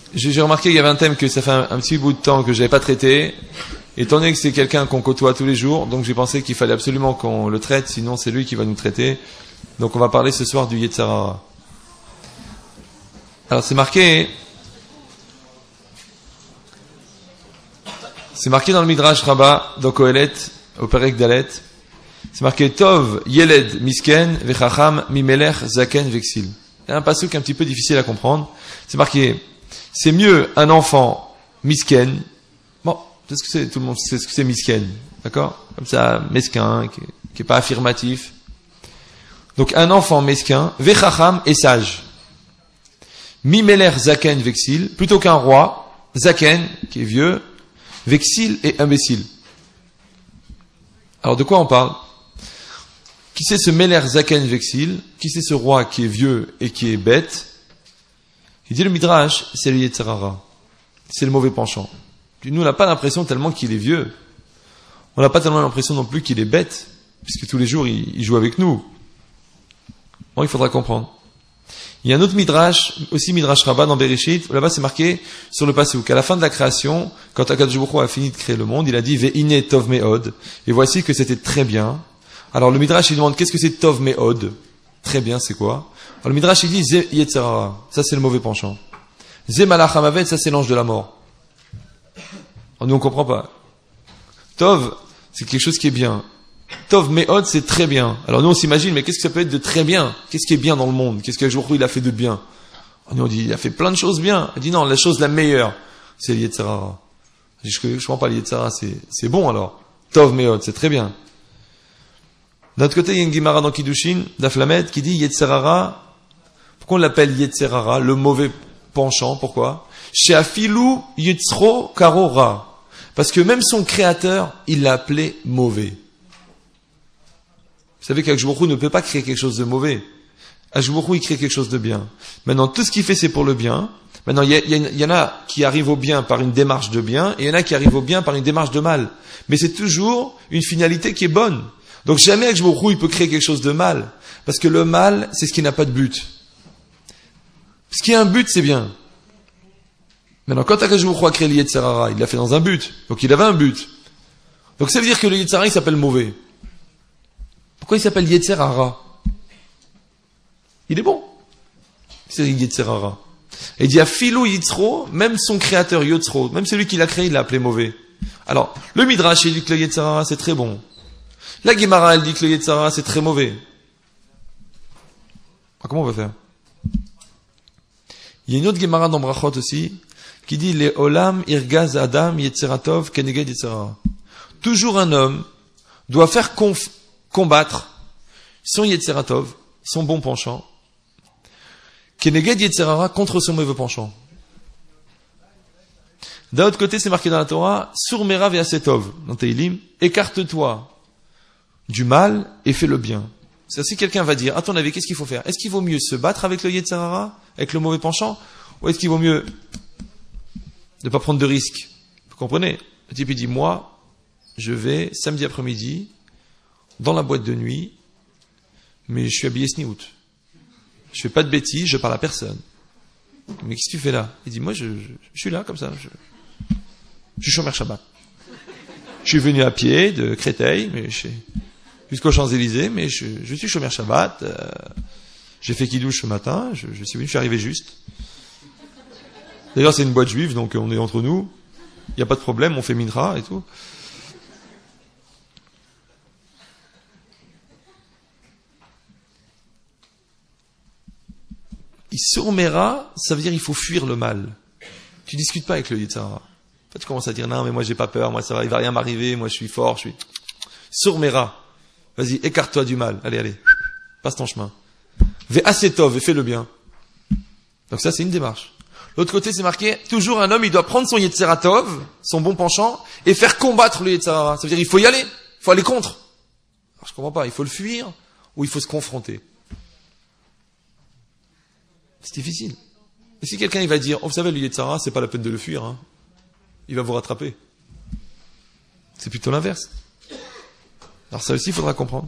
J'ai remarqué qu'il y avait un thème que ça fait un petit bout de temps que j'avais pas traité. Étant donné que c'est quelqu'un qu'on côtoie tous les jours, donc j'ai pensé qu'il fallait absolument qu'on le traite, sinon c'est lui qui va nous traiter. Donc on va parler ce soir du Yetzer Hara. Alors c'est marqué dans le Midrash Rabbah, dans Kohelet, au Perek Dalet. C'est marqué Tov Yeled Misken Vechacham Mimelech Zaken Vexil. Il y a un passouk un petit peu difficile à comprendre. C'est marqué, c'est mieux un enfant misken. Bon, c'est ce que c'est, tout le monde sait ce que c'est misken, d'accord? Comme ça, mesquin, qui est pas affirmatif. Donc un enfant mesquin, Vechacham est sage. Mimelech Zaken Vexil, plutôt qu'un roi, Zaken, qui est vieux, Vexil est imbécile. Alors de quoi on parle? Qui c'est ce Meler Zaken Vexil? Qui c'est ce roi qui est vieux et qui est bête? Il dit le Midrash, c'est le Yetzer Hara. C'est le mauvais penchant. Nous, on n'a pas l'impression tellement qu'il est vieux. On n'a pas tellement l'impression non plus qu'il est bête, puisque tous les jours, il joue avec nous. Bon, il faudra comprendre. Il y a un autre Midrash, aussi Midrash Rabbah dans Bereshit, là-bas c'est marqué sur le passouk qu'à la fin de la création, quand Akadosh Baruch Hu a fini de créer le monde, il a dit Ve'ine Tov Me'od, et voici que c'était très bien. Alors le Midrash il demande qu'est-ce que c'est Tov Me'od? Très bien, c'est quoi? Alors le Midrash il dit Ze Yetzer Hara, ça c'est le mauvais penchant. Ze Malach HaMavet, ça c'est l'ange de la mort. Alors nous on comprend pas. Tov, c'est quelque chose qui est bien. Tov Me'od, c'est très bien. Alors nous on s'imagine, mais qu'est-ce que ça peut être de très bien? Qu'est-ce qui est bien dans le monde? Qu'est-ce qu'un jour il a fait de bien? Alors nous on dit, il a fait plein de choses bien. Il dit non, la chose la meilleure, c'est le Yetzer Hara. Je comprends pas, le Yetzer Hara, c'est bon alors. Tov Me'od, c'est très bien. D'un autre côté, il y a une Gemara dans Kiddushin, d'Aflamed, qui dit Yetzer Hara. Pourquoi on l'appelle Yetzer Hara, le mauvais penchant? Pourquoi? She'afilu Yitzro Karora. Parce que même son créateur, il l'a appelé mauvais. Vous savez qu'Akadosh Baruch Hu ne peut pas créer quelque chose de mauvais. Akadosh Baruch Hu, il crée quelque chose de bien. Maintenant, tout ce qu'il fait, c'est pour le bien. Maintenant, il y en a qui arrivent au bien par une démarche de bien, et il y en a qui arrivent au bien par une démarche de mal. Mais c'est toujours une finalité qui est bonne. Donc jamais Akadosh Baruch Hu, il peut créer quelque chose de mal. Parce que le mal, c'est ce qui n'a pas de but. Ce qui a un but, c'est bien. Maintenant, quand Akadosh Baruch Hu a créé le Yetzer Hara, il l'a fait dans un but. Donc il avait un but. Donc ça veut dire que le Yetzer Hara, il s'appelle mauvais. Pourquoi il s'appelle Yetzer Hara? Il est bon. C'est Yetzer Hara. Et il dit à Philo Yitzro, même son créateur Yitzro, même celui qui l'a créé, il l'a appelé mauvais. Alors, le Midrash, il dit que le Yetzer Hara, c'est très bon. La Gemara, elle dit que le Yetzer Hara, c'est très mauvais. Alors, comment on va faire? Il y a une autre Gemara dans Brachot aussi, qui dit les Olam Irgaz Adam Yetzeratov Keneged Yetzer Hara. Toujours un homme doit faire combattre son Yetzeratov, son bon penchant, Keneged Yetzer Hara contre son mauvais penchant. D'un autre côté, c'est marqué dans la Torah, Surmera ve'asetov, dans Teilim, écarte-toi du mal et fais le bien. C'est si quelqu'un va dire, à ton avis, qu'est-ce qu'il faut faire? Est-ce qu'il vaut mieux se battre avec le Yetzer Hara, avec le mauvais penchant, ou est-ce qu'il vaut mieux ne pas prendre de risques? Vous comprenez? Le type il dit, moi, je vais samedi après-midi dans la boîte de nuit, mais je suis habillé sniout. Je fais pas de bêtises, je parle à personne. Mais qu'est-ce que tu fais là? Il dit, moi, je suis là, comme ça. Je suis chômeur Shabbat. Je suis venu à pied de Créteil, mais jusqu'aux Champs-Élysées, mais je suis chômeur Shabbat. J'ai fait kidouche ce matin, je suis venu, je suis arrivé juste. D'ailleurs, c'est une boîte juive, donc on est entre nous. Il n'y a pas de problème, on fait minra et tout. Surmera, ça veut dire il faut fuir le mal. Tu discutes pas avec le Yetzer Hara. En fait, tu commences à dire non, mais moi j'ai pas peur, moi ça va, il va rien m'arriver, moi je suis fort, je suis. Surmera, vas-y, écarte-toi du mal. Allez, passe ton chemin. Ve'asetov, et fais le bien. Donc ça, c'est une démarche. L'autre côté, c'est marqué toujours un homme, il doit prendre son Yetzeratov, son bon penchant, et faire combattre le Yetzer Hara. Ça veut dire il faut y aller, il faut aller contre. Alors, je comprends pas, il faut le fuir ou il faut se confronter. C'est difficile. Et si quelqu'un il va dire, oh, vous savez, le Yetzer Hara, c'est pas la peine de le fuir, hein. Il va vous rattraper. C'est plutôt l'inverse. Alors ça aussi, il faudra comprendre.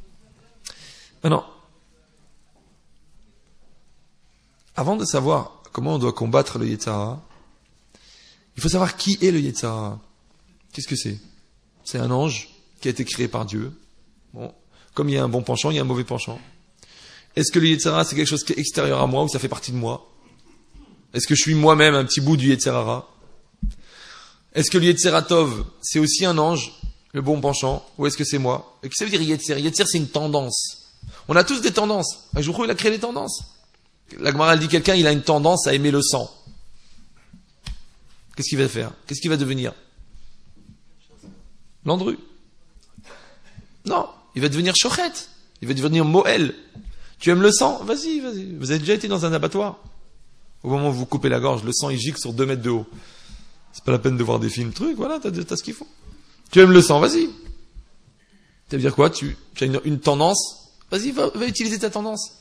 Maintenant, avant de savoir comment on doit combattre le Yetzer Hara? Il faut savoir qui est le Yetzer Hara. Qu'est-ce que c'est? C'est un ange qui a été créé par Dieu. Bon, comme il y a un bon penchant, il y a un mauvais penchant. Est-ce que le Yetzer Hara, c'est quelque chose qui est extérieur à moi ou ça fait partie de moi? Est-ce que je suis moi-même un petit bout du Yetzer Hara? Est-ce que le Yetzer Tov, c'est aussi un ange, le bon penchant, ou est-ce que c'est moi? Et qu'est-ce que ça veut dire Yetzer? Yetzer, c'est une tendance. On a tous des tendances. Un jour, il a créé des tendances. La Gemara, elle dit quelqu'un, il a une tendance à aimer le sang. Qu'est-ce qu'il va faire? Qu'est-ce qu'il va devenir? Landru. Non, il va devenir Shochet. Il va devenir Moël. Tu aimes le sang? Vas-y, vas-y. Vous avez déjà été dans un abattoir? Au moment où vous coupez la gorge, le sang, il gicle sur 2 mètres de haut. C'est pas la peine de voir des films, trucs, voilà, t'as ce qu'il faut. Tu aimes le sang, vas-y. Ça veut dire quoi? Tu as une tendance? Vas-y, va utiliser ta tendance.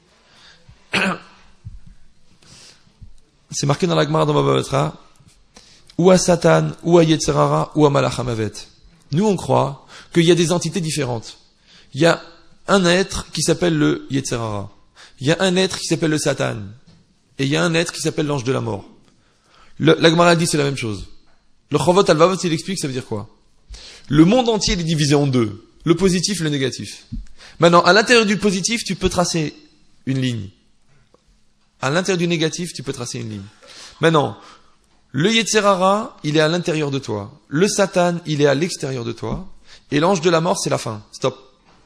C'est marqué dans la Gemara dans Baba Batra, ou à Satan, ou à Yetzer Hara, ou à Malach HaMavet. Nous, on croit qu'il y a des entités différentes. Il y a un être qui s'appelle le Yetzer Hara. Il y a un être qui s'appelle le Satan. Et il y a un être qui s'appelle l'ange de la mort. La Gemara dit c'est la même chose. Le Chovot Alvavot, il explique, ça veut dire quoi? Le monde entier est divisé en deux. Le positif et le négatif. Maintenant, à l'intérieur du positif, tu peux tracer une ligne. À l'intérieur du négatif, tu peux tracer une ligne. Maintenant, le Yetzer Hara, il est à l'intérieur de toi. Le Satan, il est à l'extérieur de toi. Et l'ange de la mort, c'est la fin. Stop.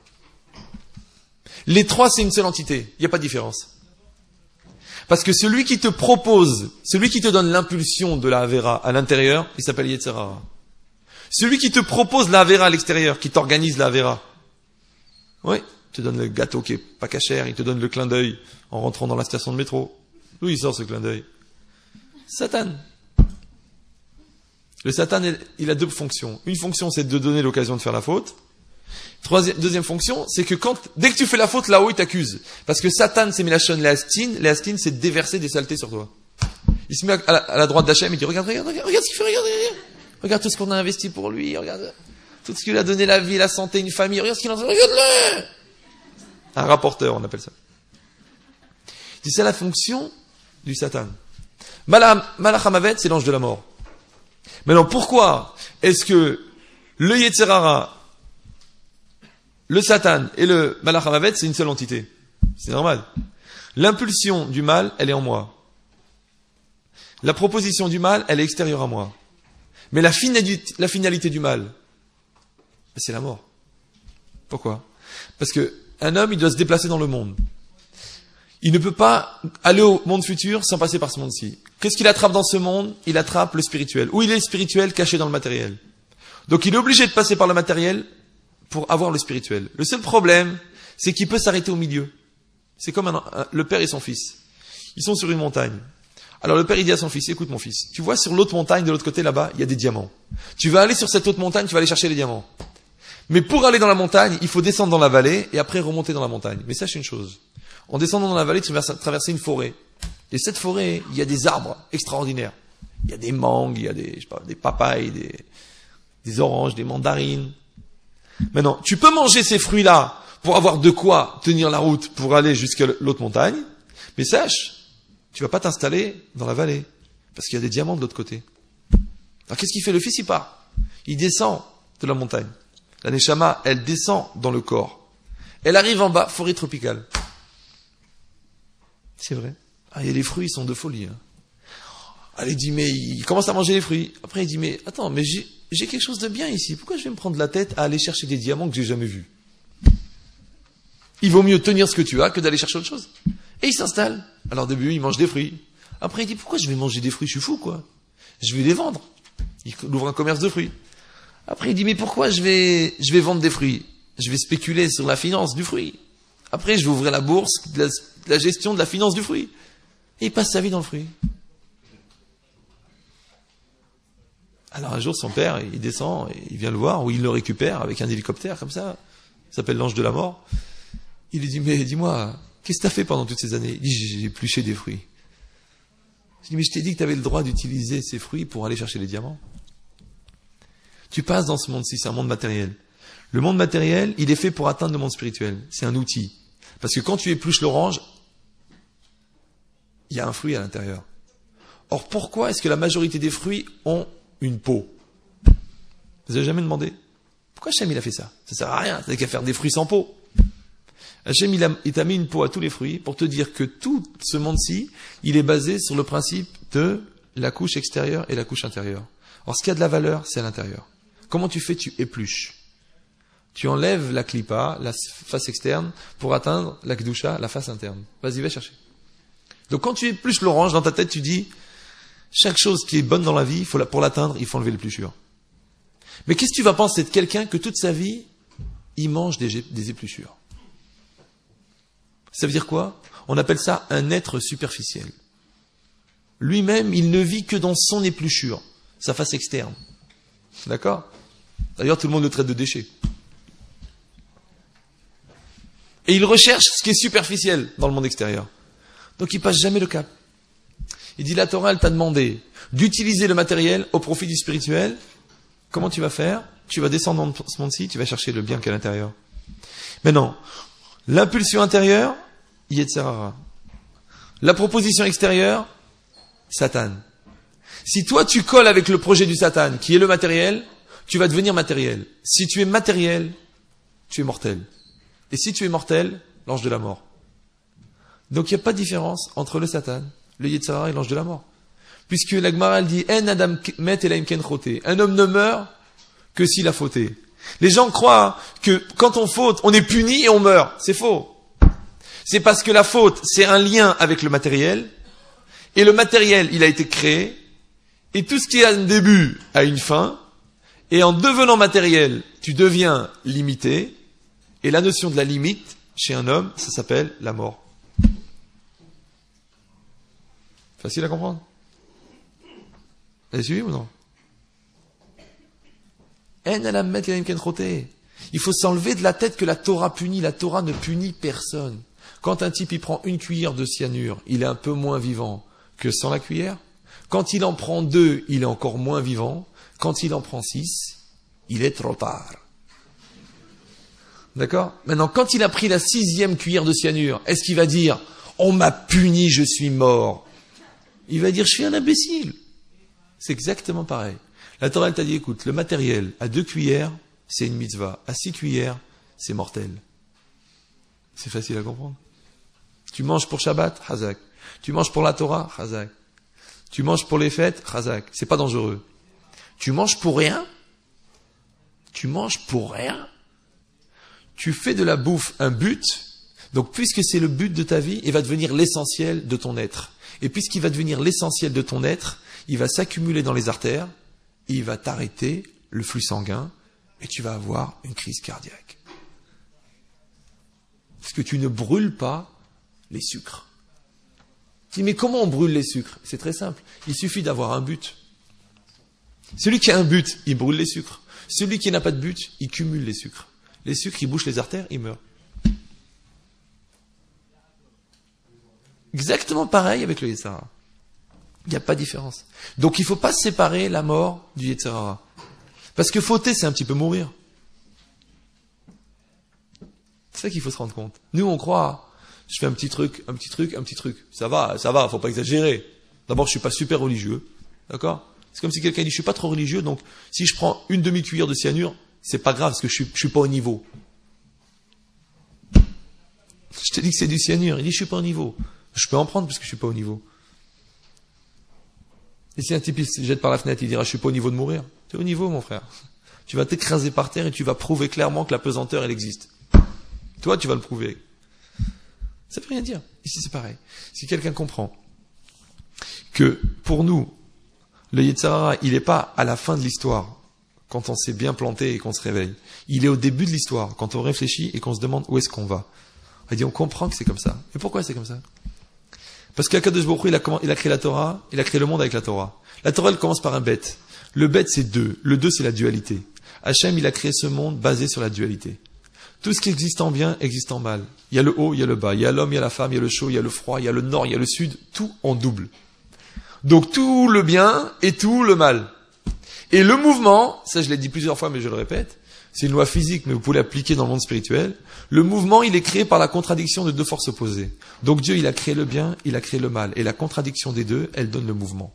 Les trois, c'est une seule entité. Il n'y a pas de différence. Parce que celui qui te propose, celui qui te donne l'impulsion de la Avera à l'intérieur, il s'appelle Yetzer Hara. Celui qui te propose la Avera à l'extérieur, qui t'organise la Avera, oui, il te donne le gâteau qui est pas cachère, il te donne le clin d'œil en rentrant dans la station de métro. D'où il sort ce clin d'œil? Satan. Le Satan, il a 2 fonctions. Une fonction, c'est de donner l'occasion de faire la faute. Deuxième fonction, c'est que dès que tu fais la faute, là-haut, il t'accuse. Parce que Satan, c'est Milachon Léastine. Léastine, c'est déverser des saletés sur toi. Il se met à la droite d'Hachem, il dit, regarde ce qu'il fait, regarde tout ce qu'on a investi pour lui, regarde tout ce qu'il a donné, la vie, la santé, une famille, regarde ce qu'il a fait, regarde-le! Un rapporteur, on appelle ça. C'est la fonction du Satan. Malach HaMavet, c'est l'ange de la mort. Maintenant, pourquoi est-ce que le Yetzer Hara, le Satan et le Malach HaMavet, c'est une seule entité? C'est normal. L'impulsion du mal, elle est en moi. La proposition du mal, elle est extérieure à moi. Mais la finalité du mal, c'est la mort. Pourquoi? Parce que un homme, il doit se déplacer dans le monde. Il ne peut pas aller au monde futur sans passer par ce monde-ci. Qu'est-ce qu'il attrape dans ce monde? Il attrape le spirituel. Ou il est spirituel caché dans le matériel. Donc il est obligé de passer par le matériel pour avoir le spirituel. Le seul problème, c'est qu'il peut s'arrêter au milieu. C'est comme le père et son fils. Ils sont sur une montagne. Alors le père, il dit à son fils, écoute mon fils, tu vois sur l'autre montagne, de l'autre côté là-bas, il y a des diamants. Tu vas aller sur cette autre montagne, tu vas aller chercher les diamants. Mais pour aller dans la montagne, il faut descendre dans la vallée et après remonter dans la montagne. Mais sache une chose, en descendant dans la vallée, tu vas traverser une forêt. Et cette forêt, il y a des arbres extraordinaires. Il y a des mangues, il y a des papayes, des oranges, des mandarines. Maintenant, tu peux manger ces fruits-là pour avoir de quoi tenir la route pour aller jusqu'à l'autre montagne. Mais sache, tu vas pas t'installer dans la vallée. Parce qu'il y a des diamants de l'autre côté. Alors qu'est-ce qu'il fait? Le fils, il part. Il descend de la montagne. La Neshama, elle descend dans le corps. Elle arrive en bas, forêt tropicale. C'est vrai. Ah, et les fruits, ils sont de folie. Hein. Elle dit, mais il commence à manger les fruits. Après, il dit, mais attends, mais j'ai quelque chose de bien ici. Pourquoi je vais me prendre la tête à aller chercher des diamants que j'ai jamais vus? Il vaut mieux tenir ce que tu as que d'aller chercher autre chose. Et il s'installe. Alors au début, il mange des fruits. Après, il dit, pourquoi je vais manger des fruits? Je suis fou, quoi. Je vais les vendre. Il ouvre un commerce de fruits. Après, il dit, mais pourquoi je vais vendre des fruits? Je vais spéculer sur la finance du fruit. Après, je vais ouvrir la bourse de la gestion de la finance du fruit. Et il passe sa vie dans le fruit. Alors un jour, son père, il descend, et il vient le voir, ou il le récupère avec un hélicoptère, comme ça. Ça s'appelle l'ange de la mort. Il lui dit, mais dis-moi, qu'est-ce que tu as fait pendant toutes ces années? Il dit, j'ai épluché des fruits. Je dis, mais je t'ai dit que tu avais le droit d'utiliser ces fruits pour aller chercher les diamants. Tu passes dans ce monde-ci, c'est un monde matériel. Le monde matériel, il est fait pour atteindre le monde spirituel. C'est un outil. Parce que quand tu épluches l'orange, il y a un fruit à l'intérieur. Or, pourquoi est-ce que la majorité des fruits ont une peau? Vous avez jamais demandé? Pourquoi Hachem il a fait ça? Ça sert à rien, c'est qu'à faire des fruits sans peau. Hachem il t'a mis une peau à tous les fruits pour te dire que tout ce monde-ci, il est basé sur le principe de la couche extérieure et la couche intérieure. Or, ce qui a de la valeur, c'est à l'intérieur. Comment tu fais? Tu épluches. Tu enlèves la clipa, la face externe, pour atteindre la kdusha, la face interne. Vas-y, va chercher. Donc quand tu épluches l'orange, dans ta tête, tu dis, chaque chose qui est bonne dans la vie, pour l'atteindre, il faut enlever l'épluchure. Mais qu'est-ce que tu vas penser de quelqu'un que toute sa vie, il mange des épluchures? Ça veut dire quoi? On appelle ça un être superficiel. Lui-même, il ne vit que dans son épluchure, sa face externe. D'accord? D'ailleurs, tout le monde le traite de déchet. Et il recherche ce qui est superficiel dans le monde extérieur. Donc il passe jamais le cap. Il dit, la Torah, elle t'a demandé d'utiliser le matériel au profit du spirituel. Comment tu vas faire? Tu vas descendre dans ce monde-ci, tu vas chercher le bien qu'il y a à l'intérieur. Maintenant, l'impulsion intérieure, Yetzerara. La proposition extérieure, Satan. Si toi tu colles avec le projet du Satan, qui est le matériel, tu vas devenir matériel. Si tu es matériel, tu es mortel. Et si tu es mortel, l'ange de la mort. Donc il n'y a pas de différence entre le Satan, le Yetzirah et l'ange de la mort. Puisque la Gemara elle dit, En Adam met elaim ken choté. Un homme ne meurt que s'il a fauté. Les gens croient que quand on faute, on est puni et on meurt. C'est faux. C'est parce que la faute, c'est un lien avec le matériel. Et le matériel, il a été créé. Et tout ce qui a un début a une fin. Et en devenant matériel, tu deviens limité. Et la notion de la limite, chez un homme, ça s'appelle la mort. Facile à comprendre? Vous avez suivi ou non? Il faut s'enlever de la tête que la Torah punit. La Torah ne punit personne. Quand un type il prend une cuillère de cyanure, il est un peu moins vivant que sans la cuillère. Quand il en prend 2, il est encore moins vivant. Quand il en prend 6, il est trop tard. D'accord? Maintenant, quand il a pris la 6e cuillère de cyanure, est-ce qu'il va dire « On m'a puni, je suis mort » Il va dire « Je suis un imbécile ». C'est exactement pareil. La Torah t'a dit « Écoute, le matériel à 2 cuillères, c'est une mitzvah. À 6 cuillères, c'est mortel. » C'est facile à comprendre. Tu manges pour Shabbat, Chazak. Tu manges pour la Torah, Chazak. Tu manges pour les fêtes, Chazak. C'est pas dangereux. Tu manges pour rien? Tu manges pour rien? Tu fais de la bouffe un but, donc puisque c'est le but de ta vie, il va devenir l'essentiel de ton être. Et puisqu'il va devenir l'essentiel de ton être, il va s'accumuler dans les artères, et il va t'arrêter le flux sanguin, et tu vas avoir une crise cardiaque. Parce que tu ne brûles pas les sucres. Tu dis, mais comment on brûle les sucres? C'est très simple, il suffit d'avoir un but. Celui qui a un but, il brûle les sucres. Celui qui n'a pas de but, il cumule les sucres. Les sucres, ils bouchent les artères, ils meurent. Exactement pareil avec le Yetzirah. Il n'y a pas de différence. Donc il ne faut pas séparer la mort du Yetzirah. Parce que fauter, c'est un petit peu mourir. C'est ça qu'il faut se rendre compte. Nous, on croit, je fais un petit truc. Ça va, faut pas exagérer. D'abord, je suis pas super religieux. D'accord? C'est comme si quelqu'un dit, je suis pas trop religieux, donc si je prends une demi-cuillère de cyanure, c'est pas grave parce que je suis pas au niveau. Je te dis que c'est du cyanure. Il dit, je suis pas au niveau. Je peux en prendre parce que je suis pas au niveau. Et si un type il se jette par la fenêtre, il dira, je suis pas au niveau de mourir. Tu es au niveau, mon frère. Tu vas t'écraser par terre et tu vas prouver clairement que la pesanteur, elle existe. Toi, tu vas le prouver. Ça veut rien dire. Ici, c'est pareil. Si quelqu'un comprend que, pour nous, le Yetzirah, il n'est pas à la fin de l'histoire, quand on s'est bien planté et qu'on se réveille. Il est au début de l'histoire, quand on réfléchit et qu'on se demande où est-ce qu'on va. On comprend que c'est comme ça. Et pourquoi c'est comme ça? Parce qu'Akadosh Baruch Hu, il a créé la Torah, il a créé le monde avec la Torah. La Torah, elle commence par un bête. Le bête, c'est 2. Le 2, c'est la dualité. Hachem, il a créé ce monde basé sur la dualité. Tout ce qui existe en bien existe en mal. Il y a le haut, il y a le bas. Il y a l'homme, il y a la femme, il y a le chaud, il y a le froid, il y a le nord, il y a le sud. Tout en double. Donc tout le bien et tout le mal. Et le mouvement, ça je l'ai dit plusieurs fois mais je le répète, c'est une loi physique mais vous pouvez l'appliquer dans le monde spirituel. Le mouvement, il est créé par la contradiction de 2 forces opposées. Donc Dieu, il a créé le bien, il a créé le mal. Et la contradiction des deux, elle donne le mouvement.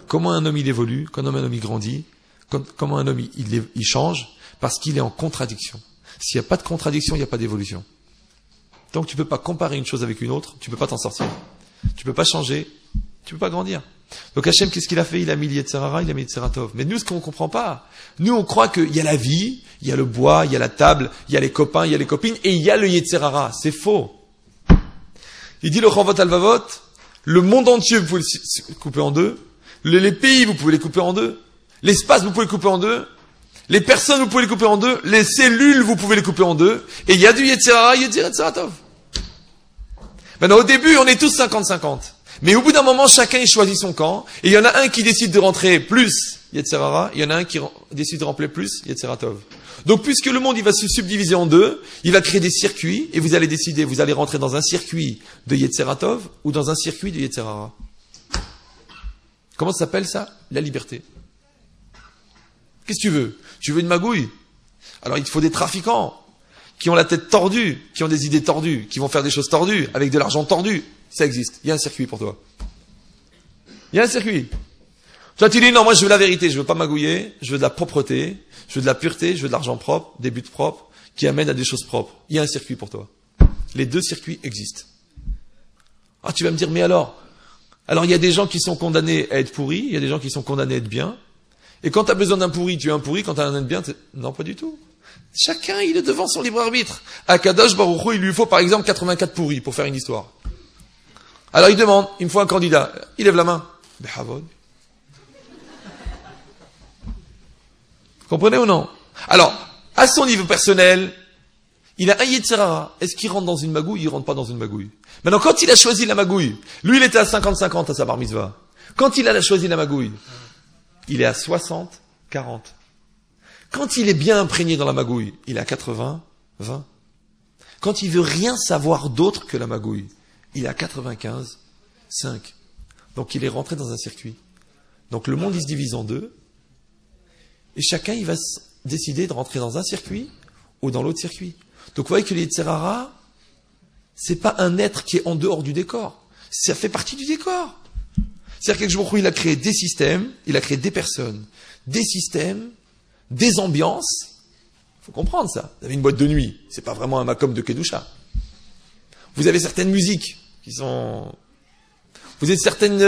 comment un homme il évolue, comment un homme il grandit, comment un homme il change, parce qu'il est en contradiction. S'il n'y a pas de contradiction, il n'y a pas d'évolution. Donc tu ne peux pas comparer une chose avec une autre, tu ne peux pas t'en sortir. Tu ne peux pas changer, tu ne peux pas grandir. Donc Hachem, qu'est-ce qu'il a fait? Il a mis l'Yetzerara, il a mis l'Yetzeratov. Mais nous, ce qu'on ne comprend pas, nous on croit qu'il y a la vie, il y a le bois, il y a la table, il y a les copains, il y a les copines, et il y a le Yetzerara. C'est faux. Il dit le Chavot Alvavot, le monde entier, vous pouvez le couper en deux. Les pays, vous pouvez les couper en deux. L'espace, vous pouvez le couper en deux. Les personnes, vous pouvez les couper en deux. Les cellules, vous pouvez les couper en deux. Et il y a du Yetzerara, il y a du Yetzeratov. Maintenant, au début, on est tous 50-50. Mais au bout d'un moment, chacun, il choisit son camp. Et il y en a un qui décide de rentrer plus Yetzerara. Il y en a un qui décide de rentrer plus Yetzeratov. Donc, puisque le monde, il va se subdiviser en deux, il va créer des circuits. Et vous allez décider, vous allez rentrer dans un circuit de Yetzeratov ou dans un circuit de Yetzerara. Comment ça s'appelle ça? La liberté. Qu'est-ce que tu veux? Tu veux une magouille? Alors il te faut des trafiquants qui ont la tête tordue, qui ont des idées tordues, qui vont faire des choses tordues, avec de l'argent tordu. Ça existe. Il y a un circuit pour toi. Il y a un circuit. Toi tu dis non, moi je veux la vérité, je veux pas magouiller, je veux de la propreté, je veux de la pureté, je veux de l'argent propre, des buts propres, qui amènent à des choses propres. Il y a un circuit pour toi. Les deux circuits existent. Ah, tu vas me dire, mais alors il y a des gens qui sont condamnés à être pourris, il y a des gens qui sont condamnés à être bien. Et quand tu as besoin d'un pourri, tu es un pourri. Quand tu as un bien, non, pas du tout. Chacun, il est devant son libre arbitre. À Kadosh Baruch Hu, il lui faut par exemple 84 pourris pour faire une histoire. Alors il demande, il me faut un candidat. Il lève la main. Behavod. Comprenez ou non? Alors, à son niveau personnel, il a un Yetzerara. Est-ce qu'il rentre dans une magouille? Il rentre pas dans une magouille. Maintenant, quand il a choisi la magouille, lui, il était à 50-50 à sa bar mitzvah. Quand il a choisi la magouille, il est à 60-40. Quand il est bien imprégné dans la magouille, il est à 80-20. Quand il veut rien savoir d'autre que la magouille, il est à 95-5. Donc il est rentré dans un circuit. Donc le monde, il se divise en deux. Et chacun, il va décider de rentrer dans un circuit ou dans l'autre circuit. Donc vous voyez que les Yetzerara, c'est pas un être qui est en dehors du décor. Ça fait partie du décor. C'est-à-dire qu'il a créé des systèmes, il a créé des personnes, des systèmes, des ambiances. Il faut comprendre ça. Vous avez une boîte de nuit, c'est pas vraiment un makom de Kedusha. Vous avez certaines musiques qui sont... Vous avez certaines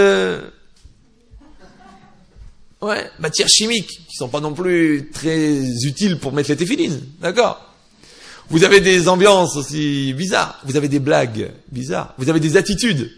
matières chimiques qui sont pas non plus très utiles pour mettre les téphilines. D'accord? Vous avez des ambiances aussi bizarres. Vous avez des blagues bizarres. Vous avez des attitudes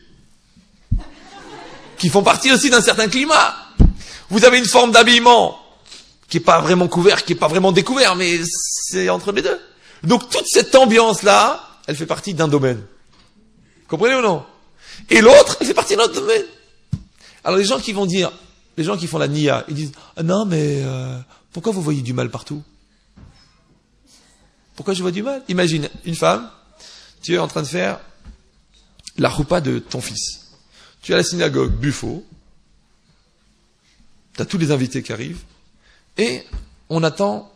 qui font partie aussi d'un certain climat. Vous avez une forme d'habillement qui est pas vraiment couvert, qui est pas vraiment découvert, mais c'est entre les deux. Donc toute cette ambiance-là, elle fait partie d'un domaine. Comprenez ou non? Et l'autre, elle fait partie d'un autre domaine. Alors les gens qui vont dire, les gens qui font la niya, ils disent, ah non mais pourquoi vous voyez du mal partout? Pourquoi je vois du mal? Imagine une femme, tu es en train de faire la choupa de ton fils. Tu es à la synagogue Buffo, tu as tous les invités qui arrivent, et on attend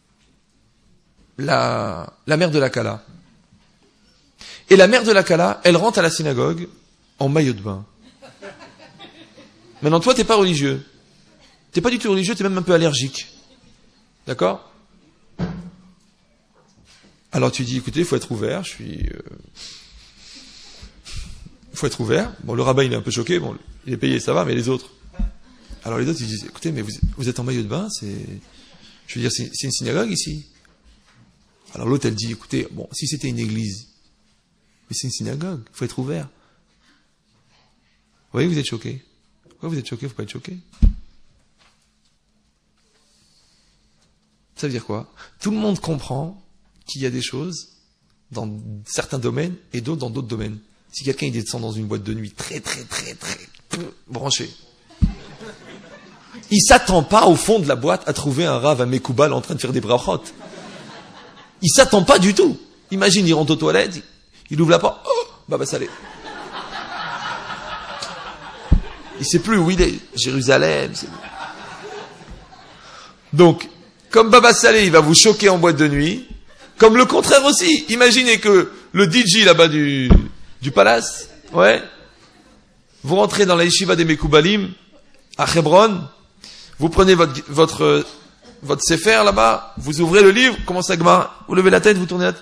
la mère de la Kala. Et la mère de la Kala, elle rentre à la synagogue en maillot de bain. Maintenant, toi, t'es pas religieux. T'es pas du tout religieux, t'es même un peu allergique. D'accord? Alors tu dis, écoutez, il faut être ouvert, faut être ouvert. Bon, le rabbin, il est un peu choqué, bon, il est payé, ça va, mais les autres. Alors les autres, ils disent, écoutez, mais vous êtes en maillot de bain, c'est une synagogue ici. Alors l'autre, elle dit, écoutez, bon, si c'était une église, mais c'est une synagogue, il faut être ouvert. Vous voyez, vous êtes choqué. Pourquoi vous êtes choqué? Faut pas être choqué. Ça veut dire quoi? Tout le monde comprend qu'il y a des choses dans certains domaines et d'autres dans d'autres domaines. Si quelqu'un il descend dans une boîte de nuit très branché, il s'attend pas au fond de la boîte à trouver un rave à Mekoubal en train de faire des brachot. Il s'attend pas du tout. Imagine, il rentre aux toilettes, il ouvre la porte, oh, Baba Salé. Il sait plus où il est. Jérusalem. Donc, comme Baba Salé, il va vous choquer en boîte de nuit, comme le contraire aussi. Imaginez que le DJ là-bas du palace, vous rentrez dans la yeshiva des Mekoubalim, À Hebron, vous prenez votre Sefer là-bas, vous ouvrez le livre, commencez à Gemara, vous levez la tête, vous tournez la tête.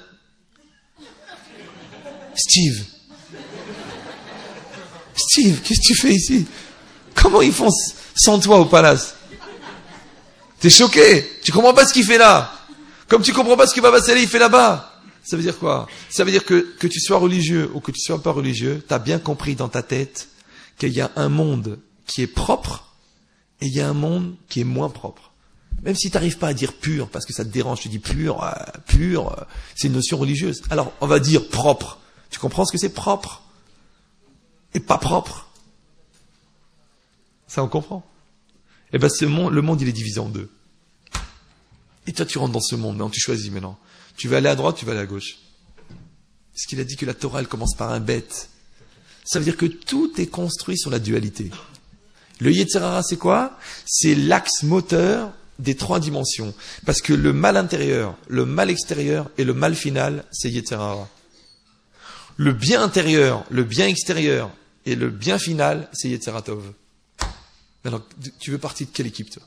Steve, qu'est-ce que tu fais ici? Comment ils font sans toi au palace? T'es choqué, tu comprends pas ce qu'il fait là. Comme tu comprends pas ce que Baba Saleh il fait là-bas. Ça veut dire quoi? Ça veut dire que tu sois religieux ou que tu sois pas religieux, t'as bien compris dans ta tête qu'il y a un monde qui est propre et il y a un monde qui est moins propre. Même si t'arrives pas à dire pur, parce que ça te dérange, tu dis pur, c'est une notion religieuse. Alors, on va dire propre. Tu comprends ce que c'est propre? Et pas propre? Ça, on comprend? Eh ben, le monde, il est divisé en deux. Et toi, tu rentres dans ce monde, maintenant, tu choisis maintenant. Tu vas aller à droite, tu vas aller à gauche. Parce qu'il a dit que la Torah, elle commence par un bête. Ça veut dire que tout est construit sur la dualité. Le Yetzer Hara, c'est quoi? C'est l'axe moteur des trois dimensions. Parce que le mal intérieur, le mal extérieur et le mal final, c'est Yetzer Hara. Le bien intérieur, le bien extérieur et le bien final, c'est Yetzer Tov. Alors, tu veux partie de quelle équipe, toi?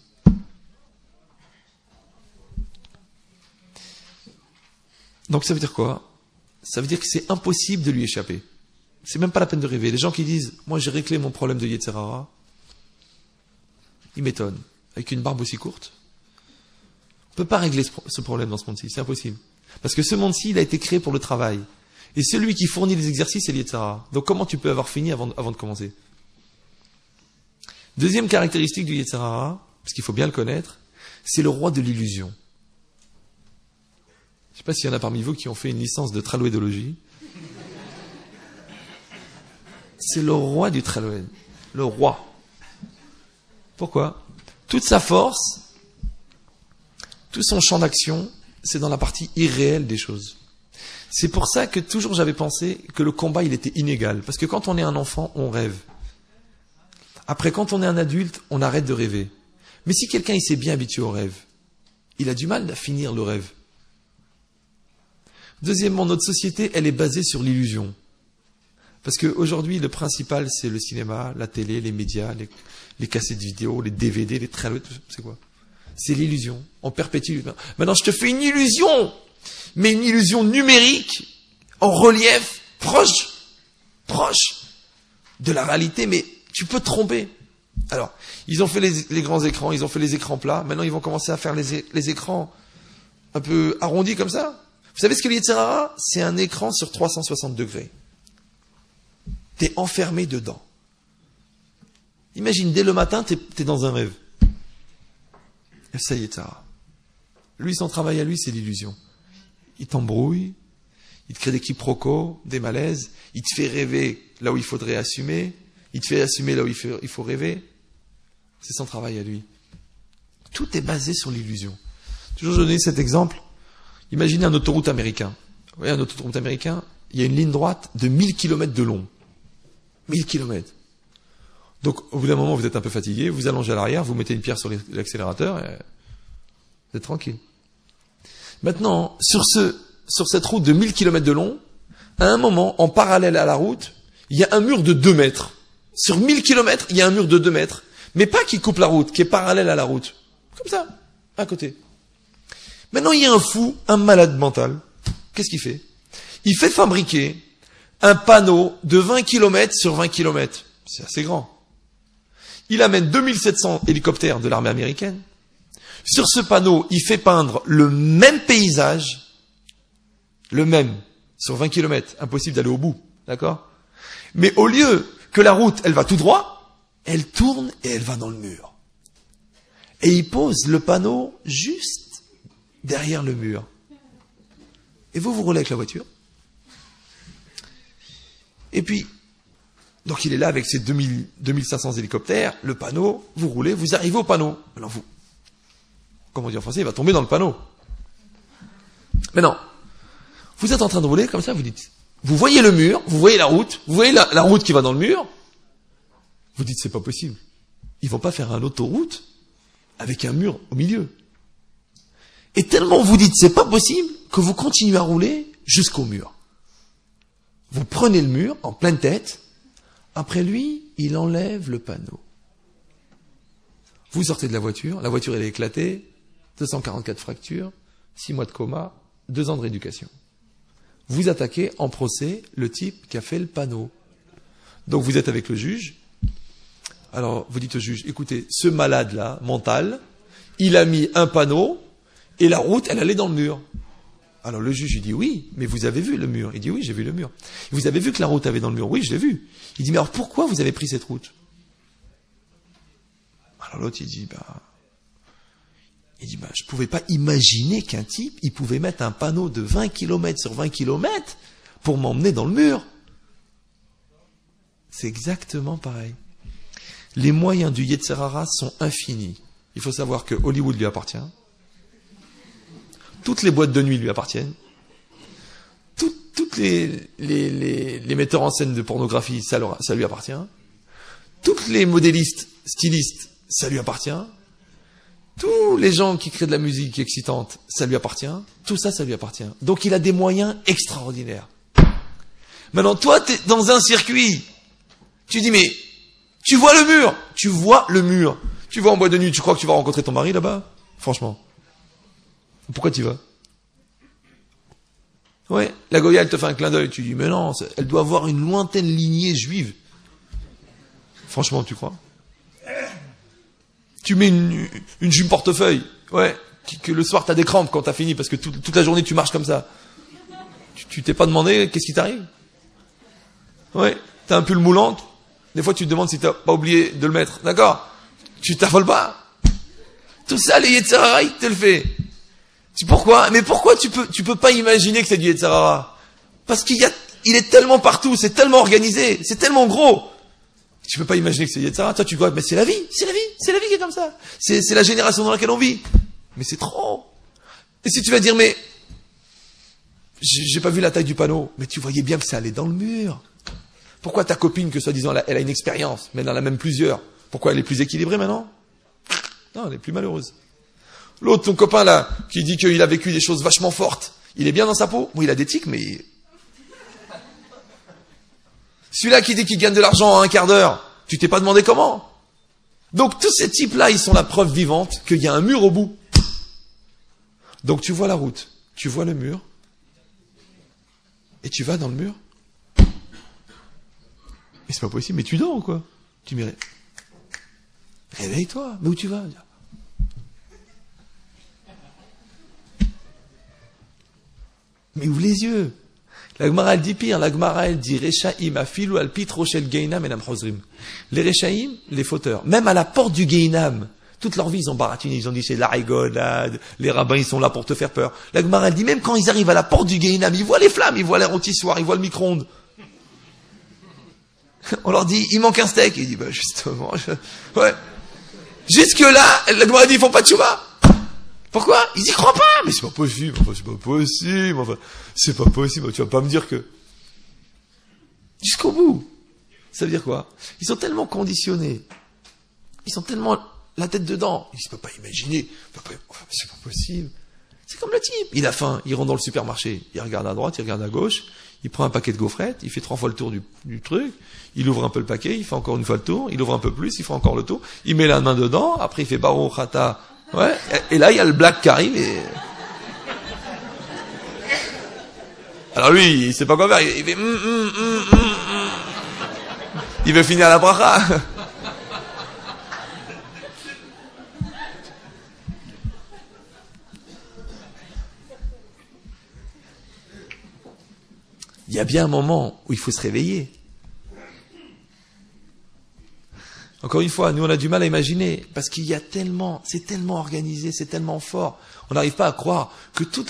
Donc ça veut dire quoi? Ça veut dire que c'est impossible de lui échapper. C'est même pas la peine de rêver. Les gens qui disent, moi j'ai réglé mon problème de Yetzer Hara, ils m'étonnent. Avec une barbe aussi courte, on peut pas régler ce problème dans ce monde-ci, c'est impossible. Parce que ce monde-ci, il a été créé pour le travail. Et celui qui fournit les exercices, c'est le Yetzer Hara. Donc comment tu peux avoir fini avant de commencer? Deuxième caractéristique du Yetzer Hara, parce qu'il faut bien le connaître, c'est le roi de l'illusion. Je ne sais pas s'il y en a parmi vous qui ont fait une licence de tralouédologie. C'est le roi du traloued. Le roi. Pourquoi? Toute sa force, tout son champ d'action, c'est dans la partie irréelle des choses. C'est pour ça que toujours j'avais pensé que le combat, il était inégal. Parce que quand on est un enfant, on rêve. Après, quand on est un adulte, on arrête de rêver. Mais si quelqu'un il s'est bien habitué au rêve, il a du mal à finir le rêve. Deuxièmement, notre société, elle est basée sur l'illusion. Parce qu'aujourd'hui, le principal, c'est le cinéma, la télé, les médias, les cassettes vidéo, les DVD, les trailers, c'est quoi? C'est l'illusion. On perpétue. Maintenant, je te fais une illusion, mais une illusion numérique, en relief, proche de la réalité, mais tu peux te tromper. Alors, ils ont fait les grands écrans, ils ont fait les écrans plats, maintenant ils vont commencer à faire les écrans un peu arrondis comme ça. Vous savez ce que le Yetzer Hara? C'est un écran sur 360 degrés. T'es enfermé dedans. Imagine, dès le matin, t'es dans un rêve. Et ça, Yetzer Hara. Lui, son travail à lui, c'est l'illusion. Il t'embrouille, il te crée des quiproquos, des malaises, il te fait rêver là où il faudrait assumer, il te fait assumer là où il faut rêver. C'est son travail à lui. Tout est basé sur l'illusion. Toujours je donne cet exemple. Imaginez un autoroute américain. Vous voyez, un autoroute américain, il y a une ligne droite de 1000 km de long. 1000 km. Donc, au bout d'un moment, vous êtes un peu fatigué, vous allongez à l'arrière, vous mettez une pierre sur l'accélérateur et vous êtes tranquille. Maintenant, sur cette route de 1000 km de long, à un moment, en parallèle à la route, il y a un mur de 2 mètres. Sur 1000 km, il y a un mur de 2 mètres. Mais pas qui coupe la route, qui est parallèle à la route. Comme ça, à côté. Maintenant, il y a un fou, un malade mental. Qu'est-ce qu'il fait? Il fait fabriquer un panneau de 20 km sur 20 km. C'est assez grand. Il amène 2700 hélicoptères de l'armée américaine. Sur ce panneau, il fait peindre le même paysage, le même, sur 20 km. Impossible d'aller au bout, d'accord? Mais au lieu que la route, elle va tout droit, elle tourne et elle va dans le mur. Et il pose le panneau juste derrière le mur. Et vous roulez avec la voiture. Et puis, donc il est là avec ses 2500 hélicoptères, le panneau, vous roulez, vous arrivez au panneau. Alors vous, comment dire en français, il va tomber dans le panneau. Mais non, vous êtes en train de rouler comme ça, vous dites, vous voyez le mur, vous voyez la route, vous voyez la route qui va dans le mur, vous dites c'est pas possible. Ils vont pas faire un autoroute avec un mur au milieu. Et tellement vous dites c'est pas possible que vous continuez à rouler jusqu'au mur. Vous prenez le mur en pleine tête. Après lui, il enlève le panneau. Vous sortez de la voiture elle est éclatée, 244 fractures, 6 mois de coma, 2 ans de rééducation. Vous attaquez en procès le type qui a fait le panneau. Donc vous êtes avec le juge. Alors vous dites au juge, écoutez, ce malade-là, mental, il a mis un panneau et la route, elle allait dans le mur. Alors le juge, il dit oui, mais vous avez vu le mur? Il dit oui, j'ai vu le mur. Vous avez vu que la route avait dans le mur? Oui, je l'ai vu. Il dit mais alors pourquoi vous avez pris cette route? Alors l'autre, il dit je pouvais pas imaginer qu'un type, il pouvait mettre un panneau de 20 km sur 20 km pour m'emmener dans le mur. C'est exactement pareil. Les moyens du Yetzer Hara sont infinis. Il faut savoir que Hollywood lui appartient. Toutes les boîtes de nuit lui appartiennent. Toutes les metteurs en scène de pornographie, ça lui appartient. Toutes les modélistes, stylistes, ça lui appartient. Tous les gens qui créent de la musique excitante, ça lui appartient. Tout ça, ça lui appartient. Donc il a des moyens extraordinaires. Maintenant, toi, tu es dans un circuit. Tu dis, mais tu vois le mur. Tu vois le mur. Tu vas en boîte de nuit, tu crois que tu vas rencontrer ton mari là-bas? Franchement. Pourquoi tu y vas? Ouais, la Goya, elle te fait un clin d'œil. Tu dis, mais non, elle doit avoir une lointaine lignée juive. Franchement, tu crois? Tu mets une jupe portefeuille, ouais, que le soir t'as des crampes quand t'as fini, parce que toute la journée tu marches comme ça. Tu t'es pas demandé qu'est-ce qui t'arrive? Ouais, t'as un pull moulant, des fois tu te demandes si t'as pas oublié de le mettre, d'accord? Tu t'affoles pas. Tout ça, les Yetzer Hara, il te le fait. Pourquoi? Mais pourquoi tu peux pas imaginer que c'est du Yetzer Hara? Parce il est tellement partout, c'est tellement organisé, c'est tellement gros. Tu peux pas imaginer que c'est Yetzer Hara. Toi, tu vois, mais c'est la vie qui est comme ça. C'est la génération dans laquelle on vit. Mais c'est trop. Et si tu vas dire, mais, j'ai pas vu la taille du panneau, mais tu voyais bien que ça allait dans le mur. Pourquoi ta copine, que soi-disant, elle a une expérience, mais elle en a même plusieurs, pourquoi elle est plus équilibrée maintenant? Non, elle est plus malheureuse. L'autre, ton copain là, qui dit qu'il a vécu des choses vachement fortes, il est bien dans sa peau? Bon, il a des tics, mais... Celui-là qui dit qu'il gagne de l'argent en un quart d'heure, tu t'es pas demandé comment? Donc tous ces types-là, ils sont la preuve vivante qu'il y a un mur au bout. Donc tu vois la route, tu vois le mur, et tu vas dans le mur. Mais c'est pas possible, mais tu dors ou quoi? Tu me dirais, réveille-toi, mais où tu vas? Mais ouvre les yeux. La Gemara, elle dit pire. La Gemara, elle dit Rechaim afilu al pit rochel geinam enam chozrim. Les Rechaim, les fauteurs, même à la porte du Geinam, toute leur vie, ils ont baratiné, ils ont dit c'est la rigolade, les rabbins, ils sont là pour te faire peur. La Gemara, elle dit même quand ils arrivent à la porte du Geinam, ils voient les flammes, ils voient les rôtissoirs, ils voient le micro-ondes. On leur dit, il manque un steak. Il dit, justement, ouais. Jusque-là, la Gemara dit, ils font pas de tchouva. Pourquoi? Ils y croient pas. Mais c'est pas possible. C'est pas possible. Tu vas pas me dire que... Jusqu'au bout. Ça veut dire quoi? Ils sont tellement conditionnés. Ils sont tellement la tête dedans. Ils ne peuvent pas imaginer. C'est pas possible. C'est comme le type. Il a faim. Il rentre dans le supermarché. Il regarde à droite, il regarde à gauche. Il prend un paquet de gaufrettes. Il fait 3 fois le tour du truc. Il ouvre un peu le paquet. Il fait encore une fois le tour. Il ouvre un peu plus. Il fait encore le tour. Il met la main dedans. Après, il fait Baruch Ata. Ouais, et là, il y a le black qui arrive et... Alors lui, il sait pas quoi faire, il fait... Il veut finir la bracha. Il y a bien un moment où il faut se réveiller. Encore une fois, nous on a du mal à imaginer, parce qu'il y a tellement, c'est tellement organisé, c'est tellement fort. On n'arrive pas à croire que toute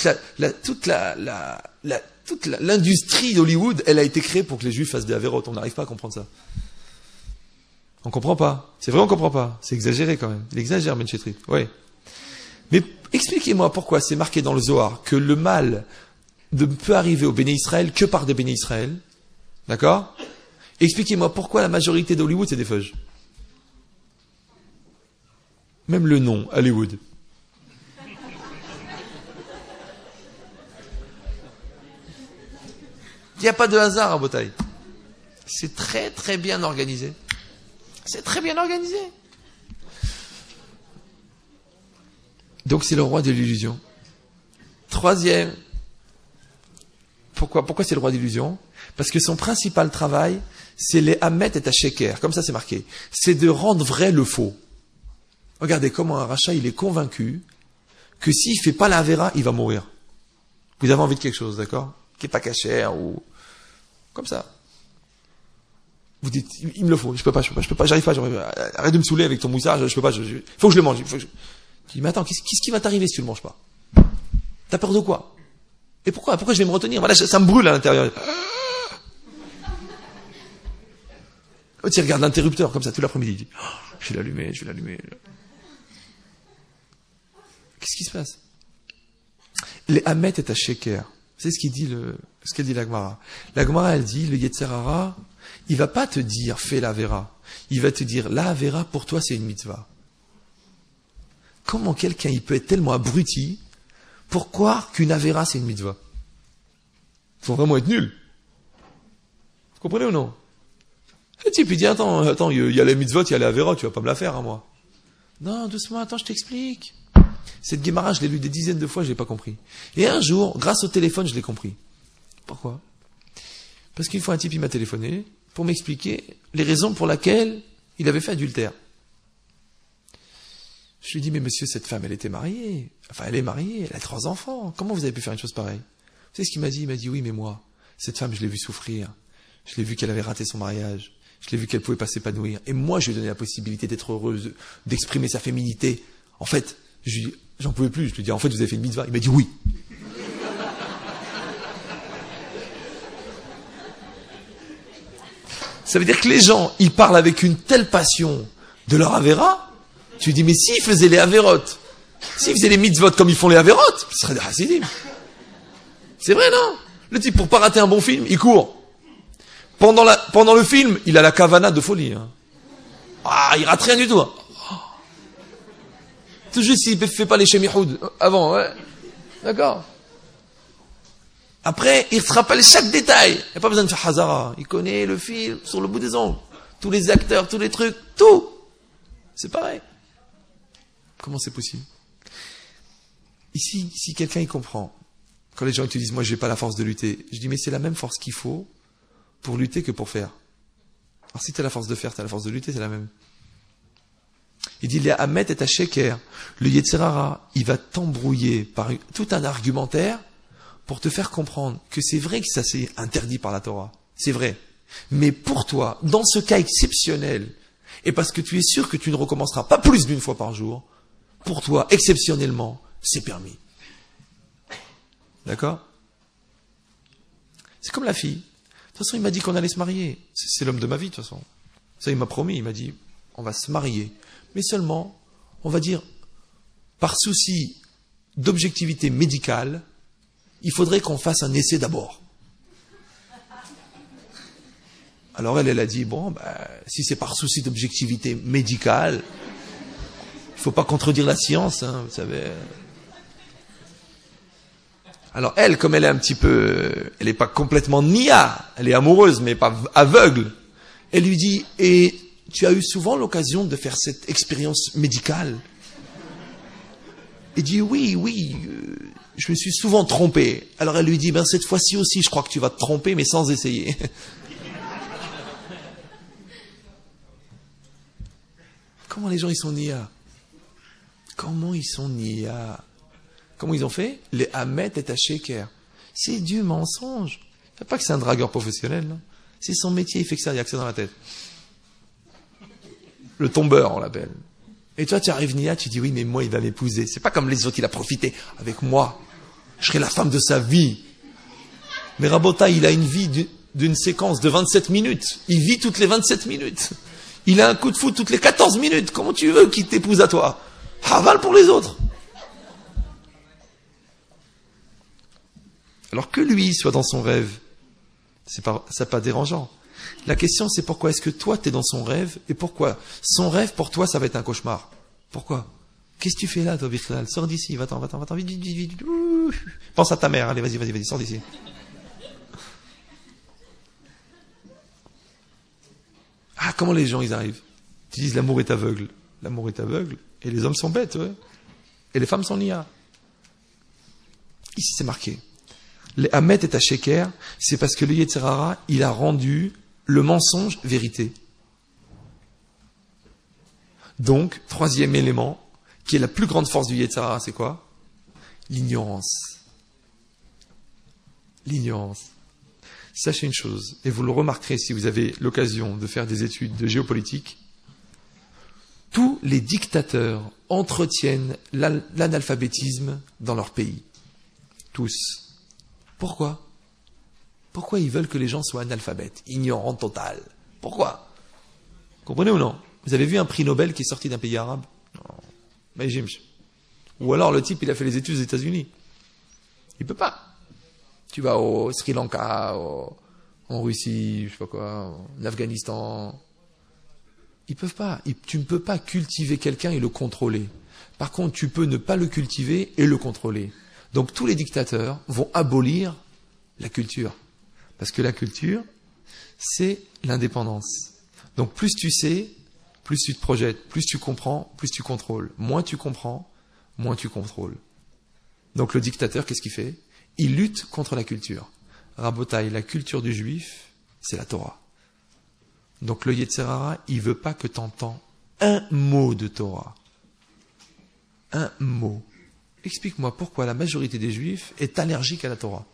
l'industrie d'Hollywood, elle a été créée pour que les Juifs fassent des avérotes. On n'arrive pas à comprendre ça. On comprend pas. C'est vrai, on comprend pas. C'est exagéré quand même. Il exagère, Ben Chetrit. Ouais. Mais expliquez-moi pourquoi c'est marqué dans le Zohar que le mal ne peut arriver au Béné Israël que par des Béné Israël. D'accord? Expliquez-moi pourquoi la majorité d'Hollywood, c'est des feuges. Même le nom, Hollywood. Il n'y a pas de hasard à Botaï. C'est très très bien organisé. C'est très bien organisé. Donc c'est le roi de l'illusion. Troisième, pourquoi c'est le roi d'illusion? Parce que son principal travail, c'est les Hamet et Sheker, comme ça c'est marqué. C'est de rendre vrai le faux. Regardez comment un rachat, il est convaincu que s'il fait pas la Avera, il va mourir. Vous avez envie de quelque chose, d'accord? Qui est pas cachère ou comme ça. Vous dites, il me le faut, je peux pas, j'arrive pas, arrête de me saouler avec ton moussard, je peux pas, faut que je le mange. Je dis, mais attends, qu'est-ce qui va t'arriver si tu le manges pas? T'as peur de quoi? Et pourquoi je vais me retenir? Voilà, ça me brûle à l'intérieur. Tu regardes l'interrupteur comme ça tout l'après-midi, il dit, oh, je vais l'allumer. Qu'est-ce qui se passe? Les Hamet et Sheker. C'est ce qu'elle dit la Gemara. La Gemara, elle dit, le Yetzer Hara, il va pas te dire, fais la Avera. Il va te dire, la Avera, pour toi, c'est une mitzvah. Comment quelqu'un, il peut être tellement abruti pour croire qu'une Avera, c'est une mitzvah? Il faut vraiment être nul. Vous comprenez ou non? Le type, il dit, attends, il y a les mitzvot, il y a les Avera, tu vas pas me la faire, à moi. Non, doucement, attends, je t'explique. Cette Gemara, je l'ai lu des dizaines de fois, je l'ai pas compris. Et un jour, grâce au téléphone, je l'ai compris. Pourquoi? Parce qu'une fois, un type, il m'a téléphoné pour m'expliquer les raisons pour lesquelles il avait fait adultère. Je lui ai dit, mais monsieur, cette femme, elle était mariée. Enfin, elle est mariée, elle a 3 enfants. Comment vous avez pu faire une chose pareille? Vous savez ce qu'il m'a dit? Il m'a dit, oui, mais moi, cette femme, je l'ai vue souffrir. Je l'ai vu qu'elle avait raté son mariage. Je l'ai vu qu'elle pouvait pas s'épanouir. Et moi, je lui ai donné la possibilité d'être heureuse, d'exprimer sa féminité. En fait, j'en pouvais plus. Je lui ai dit, en fait, vous avez fait une mitzvah. Il m'a dit oui. Ça veut dire que les gens, ils parlent avec une telle passion de leur Avera. Tu lui dis, mais s'ils faisaient les Avérotes, s'ils faisaient les mitzvot comme ils font les Avérotes, ce serait des Hasidim. C'est vrai, non? Le type, pour pas rater un bon film, il court. Pendant le film, il a la kavana de folie. Hein. Ah, il rate rien du tout. Hein. Tout juste s'il ne fait pas les shemihoud avant, ouais. D'accord. Après, il se rappelle chaque détail. Il n'y a pas besoin de faire Hazara. Il connaît le film sur le bout des ongles. Tous les acteurs, tous les trucs, tout. C'est pareil. Comment c'est possible? Ici, si quelqu'un y comprend, quand les gens te disent, moi, j'ai pas la force de lutter, je dis, mais c'est la même force qu'il faut pour lutter que pour faire. Alors si tu as la force de faire, tu as la force de lutter, c'est la même. Il dit, les Hamet et Sheker, le Yetzer Hara, il va t'embrouiller par tout un argumentaire pour te faire comprendre que c'est vrai que ça c'est interdit par la Torah. C'est vrai. Mais pour toi, dans ce cas exceptionnel, et parce que tu es sûr que tu ne recommenceras pas plus d'une fois par jour, pour toi, exceptionnellement, c'est permis. D'accord? C'est comme la fille. De toute façon, il m'a dit qu'on allait se marier. C'est l'homme de ma vie, de toute façon. Ça, il m'a promis. Il m'a dit, on va se marier. Mais seulement, on va dire, par souci d'objectivité médicale, il faudrait qu'on fasse un essai d'abord. Alors elle a dit, bon, si c'est par souci d'objectivité médicale, il ne faut pas contredire la science, hein, vous savez. Alors elle, comme elle est un petit peu, elle n'est pas complètement nia, elle est amoureuse, mais pas aveugle, elle lui dit, et tu as eu souvent l'occasion de faire cette expérience médicale? Il dit, oui, je me suis souvent trompé. Alors elle lui dit, cette fois-ci aussi, je crois que tu vas te tromper, mais sans essayer. Comment les gens, ils sont nia? Comment ils sont nia? Comment ils ont fait? Les Hamet et Sheker. C'est du mensonge. C'est pas que c'est un dragueur professionnel, non? C'est son métier, il fait que ça, il y a que ça dans la tête. Le tombeur, on l'appelle. Et toi, tu arrives nia, tu dis, oui, mais moi, il va m'épouser. C'est pas comme les autres, il a profité. Avec moi, je serai la femme de sa vie. Mais Rabota, il a une vie d'une séquence de 27 minutes. Il vit toutes les 27 minutes. Il a un coup de foudre toutes les 14 minutes. Comment tu veux qu'il t'épouse à toi? Haval pour les autres. Alors que lui soit dans son rêve, c'est pas dérangeant. La question, c'est pourquoi est-ce que toi, tu es dans son rêve, et pourquoi son rêve, pour toi, ça va être un cauchemar? Pourquoi? Qu'est-ce que tu fais là, toi, Bichlal? Sors d'ici, va-t'en, vite. Pense à ta mère, allez, vas-y, sors d'ici. Ah, comment les gens, ils arrivent? Tu dis, l'amour est aveugle. L'amour est aveugle, et les hommes sont bêtes, ouais. Et les femmes sont liées. Ici, c'est marqué. Les Hamet et Sheker, c'est parce que le Yetzer Hara, il a rendu le mensonge vérité. Donc, troisième élément, qui est la plus grande force du Yetzer Hara, c'est quoi? L'ignorance. L'ignorance. Sachez une chose, et vous le remarquerez si vous avez l'occasion de faire des études de géopolitique, tous les dictateurs entretiennent l'analphabétisme dans leur pays. Tous. Pourquoi? Pourquoi ils veulent que les gens soient analphabètes, ignorants total? Pourquoi? Comprenez ou non? Vous avez vu un prix Nobel qui est sorti d'un pays arabe? Non. Mais ou alors le type, il a fait les études aux États-Unis. Il peut pas. Tu vas au Sri Lanka, en Russie, je sais pas quoi, en Afghanistan. Ils peuvent pas. Tu ne peux pas cultiver quelqu'un et le contrôler. Par contre, tu peux ne pas le cultiver et le contrôler. Donc tous les dictateurs vont abolir la culture. Parce que la culture, c'est l'indépendance. Donc plus tu sais, plus tu te projettes, plus tu comprends, plus tu contrôles. Moins tu comprends, moins tu contrôles. Donc le dictateur, qu'est-ce qu'il fait? Il lutte contre la culture. Rabotaï, la culture du juif, c'est la Torah. Donc le Yetzer Hara, il veut pas que tu entends un mot de Torah. Un mot. Explique-moi pourquoi la majorité des juifs est allergique à la Torah.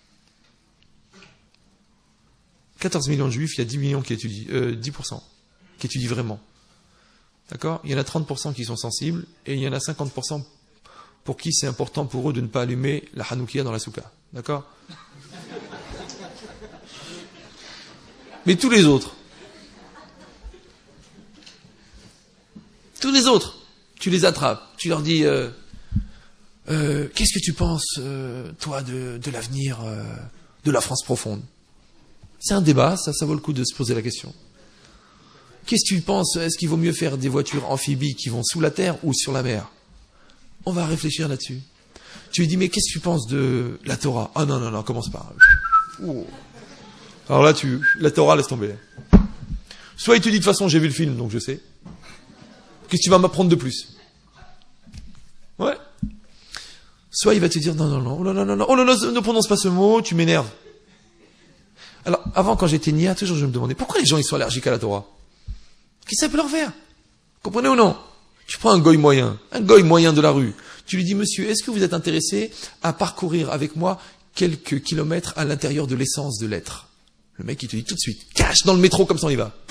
14 millions de juifs, il y a 10 millions qui étudient, 10% qui étudient vraiment. D'accord? Il y en a 30% qui sont sensibles, et il y en a 50% pour qui c'est important pour eux de ne pas allumer la Hanoukia dans la souka. D'accord? Mais tous les autres, tu les attrapes, tu leur dis, qu'est-ce que tu penses, toi, de l'avenir de la France profonde? C'est un débat, ça vaut le coup de se poser la question. Qu'est-ce que tu penses? Est-ce qu'il vaut mieux faire des voitures amphibies qui vont sous la terre ou sur la mer? On va réfléchir là-dessus. Tu lui dis, mais qu'est-ce que tu penses de la Torah? Ah non, commence pas. Oh. Alors là, la Torah, laisse tomber. Soit il te dit, de toute façon, j'ai vu le film, donc je sais. Qu'est-ce que tu vas m'apprendre de plus? Ouais. Soit il va te dire, non, oh là, ne prononce pas ce mot, tu m'énerves. Alors, avant, quand j'étais nia, toujours je me demandais, pourquoi les gens ils sont allergiques à la Torah? Qu'est-ce que ça peut leur faire? Comprenez ou non? Tu prends un goy moyen de la rue, tu lui dis, monsieur, est-ce que vous êtes intéressé à parcourir avec moi quelques kilomètres à l'intérieur de l'essence de l'être? Le mec, il te dit tout de suite, cache dans le métro, comme ça on y va.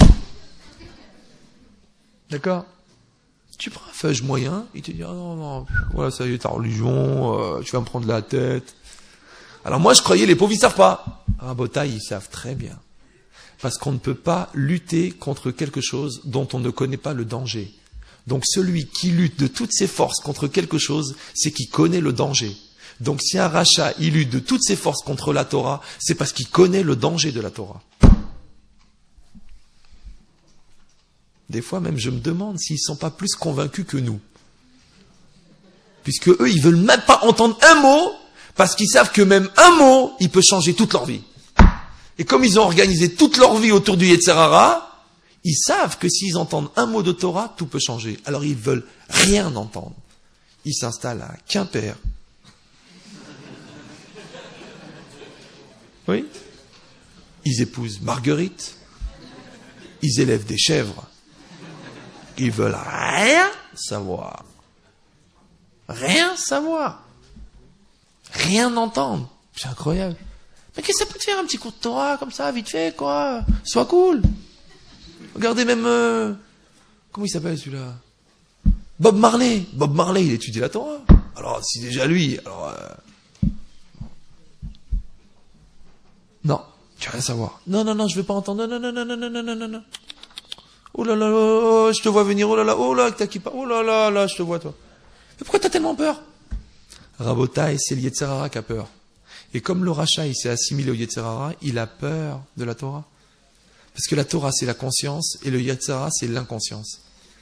D'accord? Tu prends un feuge moyen, il te dit, ah non, voilà, ça y est, ta religion, tu vas me prendre la tête. Alors moi, je croyais, les pauvres, ils savent pas. Rabotaï, ils savent très bien. Parce qu'on ne peut pas lutter contre quelque chose dont on ne connaît pas le danger. Donc celui qui lutte de toutes ses forces contre quelque chose, c'est qu'il connaît le danger. Donc si un rachat, il lutte de toutes ses forces contre la Torah, c'est parce qu'il connaît le danger de la Torah. Des fois même, je me demande s'ils ne sont pas plus convaincus que nous. Puisque eux, ils veulent même pas entendre un mot, parce qu'ils savent que même un mot, il peut changer toute leur vie. Et comme ils ont organisé toute leur vie autour du Yetzer Hara, ils savent que s'ils entendent un mot de Torah, tout peut changer. Alors ils veulent rien entendre. Ils s'installent à Quimper. Oui. Ils épousent Marguerite. Ils élèvent des chèvres. Ils veulent rien savoir. Rien savoir. Rien entendre. C'est incroyable. Mais qu'est-ce que ça peut te faire un petit cours de Torah comme ça, vite fait, quoi? Sois cool. Regardez même... comment il s'appelle celui-là? Bob Marley. Bob Marley, il étudie la Torah. Alors, si déjà lui... alors non, tu veux rien savoir. Non, je veux pas entendre. Non. Oh là là, je te vois venir. Oh là, que t'as qui pas. Oh là, je te vois, toi. Mais pourquoi t'as tellement peur? Rabotaï, c'est le Yetzer Hara qui a peur. Et comme le rachat, il s'est assimilé au Yetzer Hara, il a peur de la Torah. Parce que la Torah, c'est la conscience, et le Yetzer Hara, c'est l'inconscience.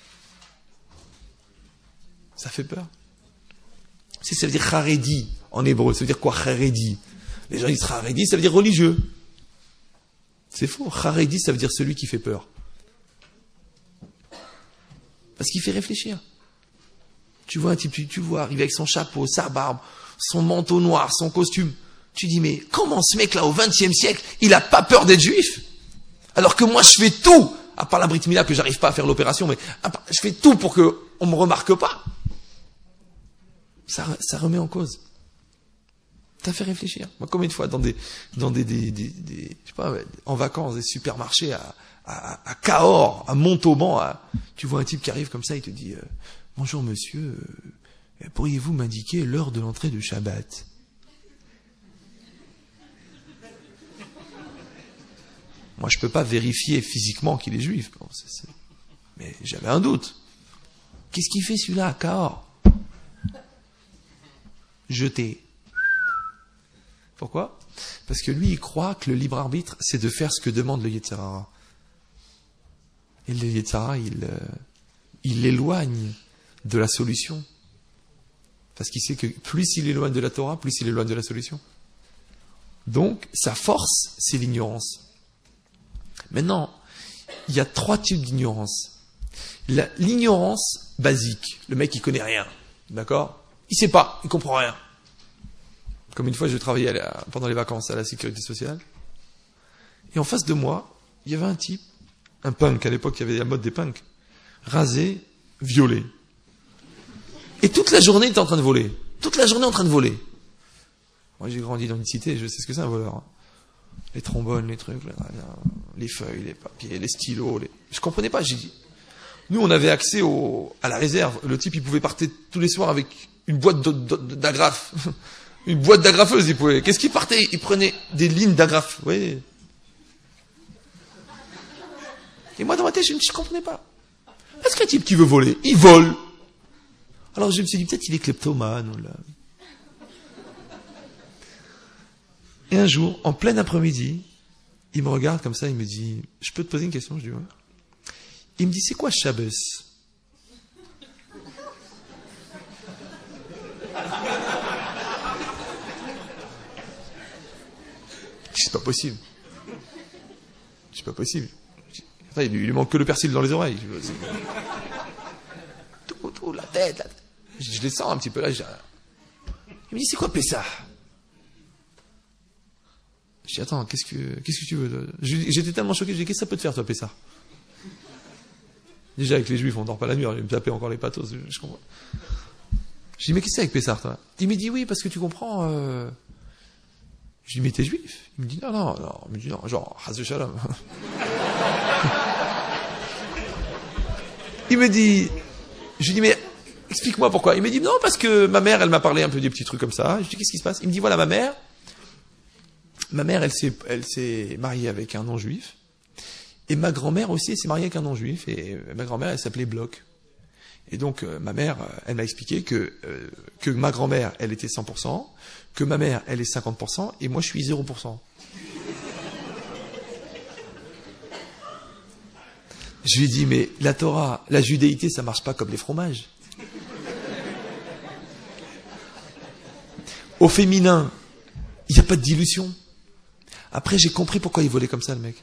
Ça fait peur. Ça veut dire Haredi, en hébreu. Ça veut dire quoi, Haredi? Les gens disent Haredi, ça veut dire religieux. C'est faux. Haredi, ça veut dire celui qui fait peur. Parce qu'il fait réfléchir. Tu vois un type, tu le vois arriver avec son chapeau, sa barbe, son manteau noir, son costume. Tu dis, mais comment ce mec-là, au XXe siècle, il a pas peur d'être juif? Alors que moi, je fais tout, à part la Brit Mila, que j'arrive pas à faire l'opération, mais je fais tout pour que on me remarque pas. Ça remet en cause. Ça fait réfléchir. Moi, combien de fois, dans des je sais pas, en vacances, des supermarchés à Cahors, à Montauban, tu vois un type qui arrive comme ça, il te dit, bonjour monsieur, pourriez-vous m'indiquer l'heure de l'entrée de Shabbat? Moi, je peux pas vérifier physiquement qu'il est juif. Bon, mais j'avais un doute. Qu'est-ce qu'il fait celui-là à Cahors? Jeté. Pourquoi? Parce que lui, il croit que le libre arbitre, c'est de faire ce que demande le Yetzer Hara. Et le Yetzer Hara, il l'éloigne de la solution. Parce qu'il sait que plus il éloigne de la Torah, plus il éloigne de la solution. Donc, sa force, c'est l'ignorance. Maintenant, il y a 3 types d'ignorance. L'ignorance basique, le mec il connaît rien, d'accord? Il sait pas, il comprend rien. Comme une fois, je travaillais pendant les vacances à la sécurité sociale, et en face de moi, il y avait un type, un punk, à l'époque il y avait la mode des punks, rasé, violé. Et toute la journée il était en train de voler. Toute la journée en train de voler. Moi j'ai grandi dans une cité, je sais ce que c'est un voleur. Les trombones, les trucs, les feuilles, les papiers, les stylos. Je comprenais pas. J'ai dit. Nous, on avait accès à la réserve. Le type, il pouvait partir tous les soirs avec une boîte d'agrafes. Une boîte d'agrafeuse, il pouvait. Qu'est-ce qu'il partait? Il prenait des lignes d'agrafes. Vous voyez? Et moi, dans ma tête, je ne comprenais pas. Est-ce qu'un type qui veut voler, il vole? Alors, je me suis dit, peut-être il est kleptomane. Ou là. Et un jour, en plein après-midi, il me regarde comme ça, il me dit, je peux te poser une question? Je dis, ouais. Il me dit, c'est quoi Shabbos? C'est pas possible. C'est pas possible. Enfin, il lui manque que le persil dans les oreilles. Tout, la tête. Je les sens un petit peu là. Il me dit, c'est quoi Pessah? Je dis, attends, qu'est-ce que tu veux? J'étais tellement choqué, je dis, qu'est-ce que ça peut te faire, toi, Pessah? Déjà, avec les juifs, on dort pas la nuit, il me tapait encore les patos, je comprends. Je dis, mais qu'est-ce que c'est avec Pessah, toi? Il me dit, oui, parce que tu comprends, Je dis, mais t'es juif? Il me dit, non. Il me dit, non, genre, Haz Shalom. Il me dit, je lui dis, mais explique-moi pourquoi. Il me dit, non, parce que ma mère, elle m'a parlé un peu des petits trucs comme ça. Je dis, qu'est-ce qui se passe? Il me dit, voilà, ma mère, elle s'est mariée avec un non-juif. Et ma grand-mère aussi, elle s'est mariée avec un non-juif. Et ma grand-mère, elle s'appelait Bloch. Et donc, ma mère, elle m'a expliqué que ma grand-mère, elle était 100%, que ma mère, elle est 50%, et moi, je suis 0%. Je lui ai dit, mais la Torah, la judéité, ça marche pas comme les fromages. Au féminin, il n'y a pas de dilution. Après, j'ai compris pourquoi il volait comme ça, le mec.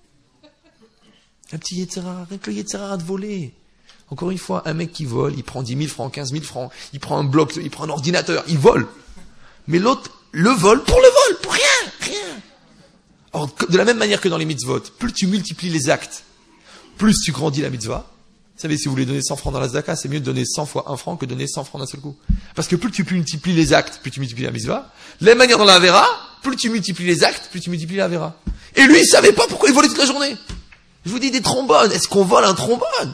Un petit Yetzirah, avec le Yetzirah de voler. Encore une fois, un mec qui vole, il prend 10 000 francs, 15 000 francs, il prend un bloc, il prend un ordinateur, il vole. Mais l'autre, le vole, pour rien. Alors, de la même manière que dans les mitzvot, plus tu multiplies les actes, plus tu grandis la mitzvah. Vous savez, si vous voulez donner 100 francs dans la tzedaka, c'est mieux de donner 100 fois 1 franc que de donner 100 francs d'un seul coup. Parce que plus tu multiplies les actes, plus tu multiplies la mitzvah. De la même manière dans la Avera, plus tu multiplies les actes, plus tu multiplies la Avera. Et lui, il savait pas pourquoi il volait toute la journée. Je vous dis des trombones. Est-ce qu'on vole un trombone?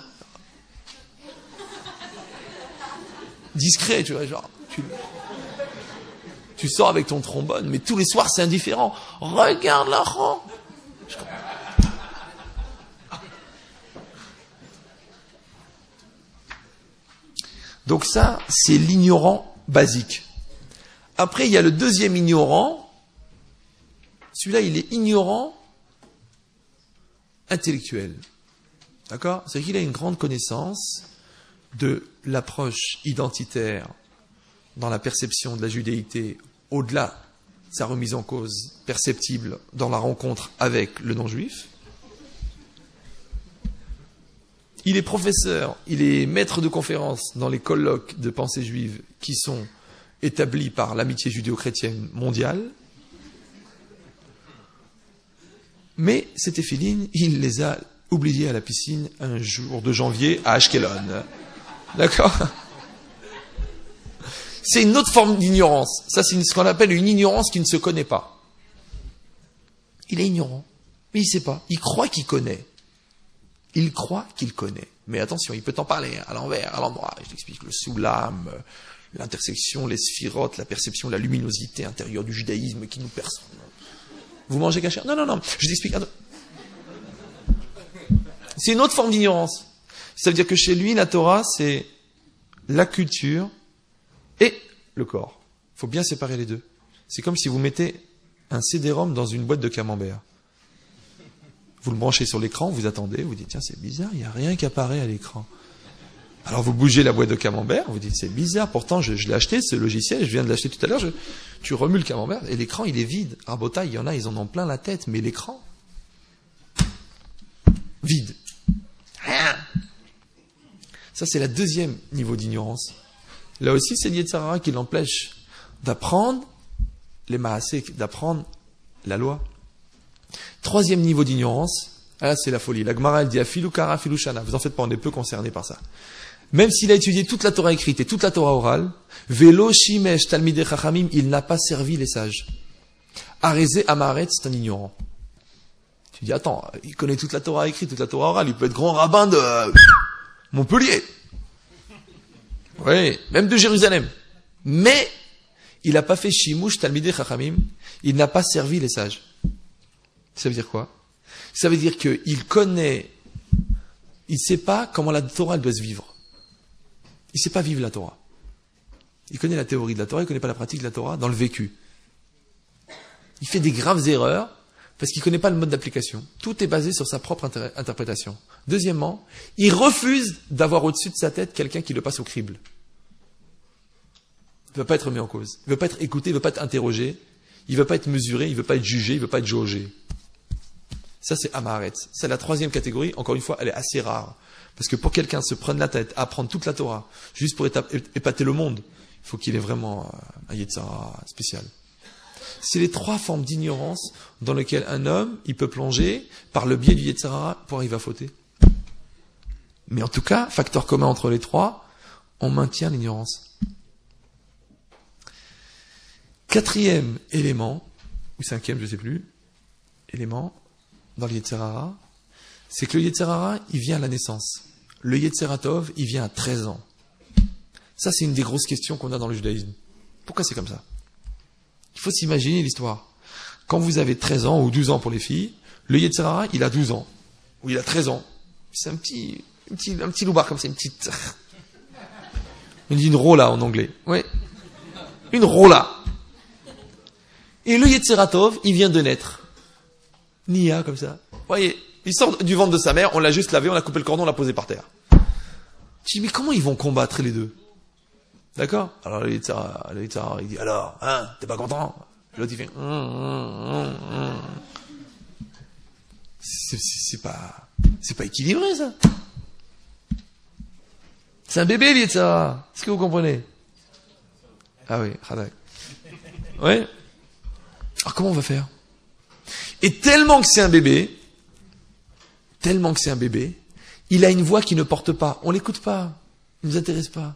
Discret, tu vois, genre, tu sors avec ton trombone, mais tous les soirs c'est indifférent. Regarde la rang. Donc ça, c'est l'ignorant basique. Après, il y a le deuxième ignorant. Celui-là, il est ignorant intellectuel. D'accord? C'est qu'il a une grande connaissance de l'approche identitaire dans la perception de la judéité, au-delà de sa remise en cause perceptible dans la rencontre avec le non-juif. il est professeur, il est maître de conférences dans les colloques de pensée juive qui sont établis par l'amitié judéo-chrétienne mondiale. Mais ces téphilines, il les a oubliés à la piscine un jour de janvier à Ashkelon. D'accord ? C'est une autre forme d'ignorance. Ça, c'est ce qu'on appelle une ignorance qui ne se connaît pas. Il est ignorant, mais il ne sait pas. Il croit qu'il connaît. Il croit qu'il connaît. Mais attention, il peut t'en parler à l'envers, à l'endroit. Je t'explique le soulam, l'intersection, les sphirotes, la perception, la luminosité intérieure du judaïsme qui nous perce. Vous mangez cachère ? Non. Je t'explique. C'est une autre forme d'ignorance. Ça veut dire que chez lui, la Torah, c'est la culture et le corps. Il faut bien séparer les deux. C'est comme si vous mettez un CD-ROM dans une boîte de camembert. Vous le branchez sur l'écran, vous attendez, vous dites, tiens, c'est bizarre, il n'y a rien qui apparaît à l'écran. Alors vous bougez la boîte de camembert, vous dites, c'est bizarre, pourtant je l'ai acheté, ce logiciel, je viens de l'acheter tout à l'heure, tu remues le camembert, et l'écran, il est vide. Rabota, il y en a, ils en ont plein la tête, mais l'écran, vide. Rien. Ça, c'est la deuxième niveau d'ignorance. Là aussi, c'est Yetzer Hara qui l'empêche d'apprendre les maasé, d'apprendre la loi. Troisième niveau d'ignorance, là c'est la folie. La Gemara elle dit Afilu kara afilu shana. Vous en faites pas, on est peu concerné par ça. Même s'il a étudié toute la Torah écrite et toute la Torah orale, velo shimesh talmidei chachamim, il n'a pas servi les sages. Arézé amaret, c'est un ignorant. Tu dis attends, il connaît toute la Torah écrite, toute la Torah orale, il peut être grand rabbin de Montpellier. Oui, même de Jérusalem. Mais il n'a pas fait shimush talmidei chachamim, il n'a pas servi les sages. Ça veut dire quoi? Ça veut dire qu'il connaît, il ne sait pas comment la Torah elle doit se vivre. Il ne sait pas vivre la Torah. Il connaît la théorie de la Torah, il ne connaît pas la pratique de la Torah dans le vécu. Il fait des graves erreurs parce qu'il ne connaît pas le mode d'application. Tout est basé sur sa propre interprétation. Deuxièmement, il refuse d'avoir au-dessus de sa tête quelqu'un qui le passe au crible. Il ne veut pas être mis en cause. Il ne veut pas être écouté, il ne veut pas être interrogé. Il ne veut pas être mesuré, il ne veut pas être jugé, il ne veut pas être jaugé. Ça, c'est Amaharet. C'est la troisième catégorie. Encore une fois, elle est assez rare. Parce que pour quelqu'un se prendre la tête à apprendre toute la Torah, juste pour épater le monde, il faut qu'il ait vraiment un Yetzer Hara spécial. C'est les trois formes d'ignorance dans lesquelles un homme, il peut plonger par le biais du Yetzer Hara pour arriver à fauter. Mais en tout cas, facteur commun entre les trois, on maintient l'ignorance. Quatrième élément, ou cinquième, je ne sais plus, élément, dans le Yetzer Hara, c'est que le Yetzer Hara, il vient à la naissance. Le Yetzer Hatov, il vient à 13 ans. Ça, c'est une des grosses questions qu'on a dans le judaïsme. Pourquoi c'est comme ça? Il faut s'imaginer l'histoire. Quand vous avez 13 ans ou 12 ans pour les filles, le Yetzer Hara, il a 12 ans. Ou il a 13 ans. C'est un petit loupard comme ça, une petite... On dit une rola en anglais. Ouais. Une rola. Et le Yetzer Hatov, il vient de naître. Nia, comme ça. Vous voyez, il sort du ventre de sa mère, on l'a juste lavé, on a coupé le cordon, on l'a posé par terre. Je dis, mais comment ils vont combattre les deux? D'accord? Alors le Yetzer Hara, il dit, alors, hein, t'es pas content? L'autre, il fait, c'est pas équilibré, ça. C'est un bébé, le Yetzer Hara. Est-ce que vous comprenez? Ah oui, Khadak. Ouais. Alors comment on va faire? Et tellement que c'est un bébé, il a une voix qui ne porte pas. On l'écoute pas. Il ne nous intéresse pas.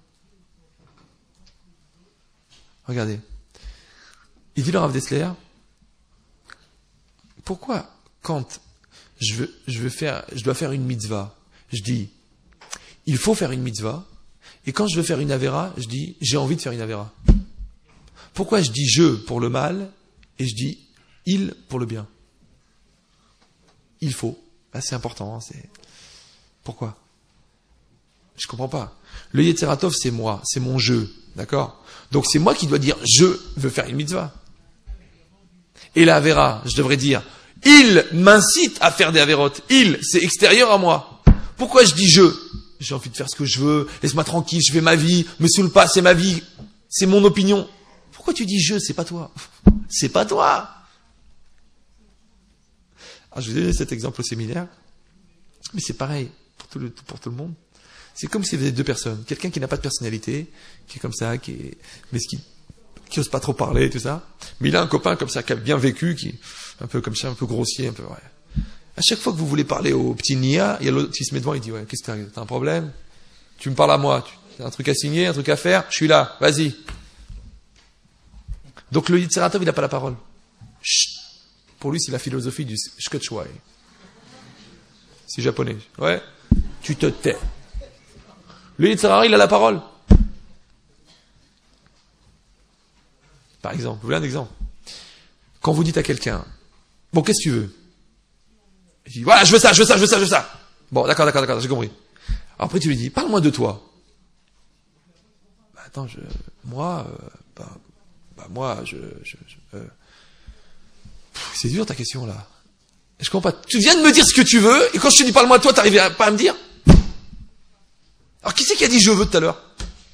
Regardez. Il dit le Rav Dessler, pourquoi quand je dois faire une mitzvah, je dis, il faut faire une mitzvah, et quand je veux faire une avéra, je dis, j'ai envie de faire une avéra. Pourquoi je dis je pour le mal, et je dis il pour le bien? Il faut. Ah, c'est important. Hein, Pourquoi? Je comprends pas. Le Yetzer Hatov, c'est moi. C'est mon jeu. D'accord? Donc c'est moi qui dois dire je veux faire une mitzvah. Et la Avera, je devrais dire il m'incite à faire des Avérotes. Il, c'est extérieur à moi. Pourquoi je dis je? J'ai envie de faire ce que je veux. Laisse-moi tranquille, je fais ma vie. Me saoule pas, c'est ma vie. C'est mon opinion. Pourquoi tu dis je? C'est pas toi. C'est pas toi. Alors, je vous ai donné cet exemple au séminaire, mais c'est pareil. pour tout le monde. C'est comme si vous avez deux personnes. Quelqu'un qui n'a pas de personnalité, qui est comme ça, mais qui ose pas trop parler, tout ça. Mais il a un copain comme ça, qui a bien vécu, qui est un peu comme ça, un peu grossier, un peu, ouais. À chaque fois que vous voulez parler au petit Nia, il y a l'autre qui se met devant, il dit, ouais, qu'est-ce que t'as un problème? Tu me parles à moi, t'as un truc à signer, un truc à faire, je suis là, vas-y. Donc le Yetzer Hara Tov, il n'a pas la parole. Chut. Pour lui, c'est la philosophie du Shkotchwai. C'est japonais. Ouais. Tu te tais. Le Yetzer Hara, il a la parole. Par exemple, vous voulez un exemple? Quand vous dites à quelqu'un, bon, qu'est-ce que tu veux? Il dit, voilà, je veux ça. Bon, d'accord, j'ai compris. Alors après, tu lui dis, parle-moi de toi. Bah, attends, c'est dur ta question là. Je comprends pas. Tu viens de me dire ce que tu veux, et quand je te dis parle-moi de toi, t'arrives pas à me dire? Alors qui c'est qui a dit je veux tout à l'heure?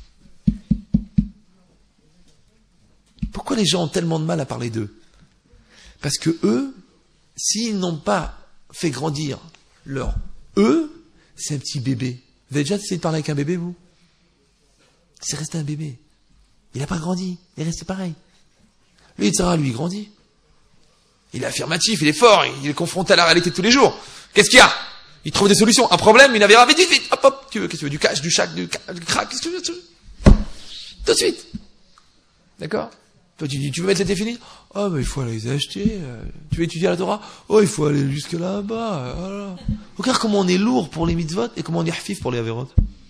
Pourquoi les gens ont tellement de mal à parler d'eux? Parce que eux, s'ils n'ont pas fait grandir leur c'est un petit bébé. Vous avez déjà essayé de parler avec un bébé, vous? C'est resté un bébé. Il n'a pas grandi, il est resté pareil. Le Yetzer Hara, lui, il grandit. Il est affirmatif, il est fort, il est confronté à la réalité de tous les jours. Qu'est-ce qu'il y a? Il trouve des solutions. Un problème, il en verra vite. Hop, qu'est-ce que tu veux? Du cash, du chac, du crack, qu'est-ce que tu veux? Tout de suite. D'accord? Toi, tu dis, tu veux mettre les définis? Oh, mais il faut aller les acheter. Tu veux étudier à la Torah? Oh, il faut aller jusque là-bas. Voilà. Regarde comment on est lourd pour les mitzvot et comment on est hafif pour les avérotes.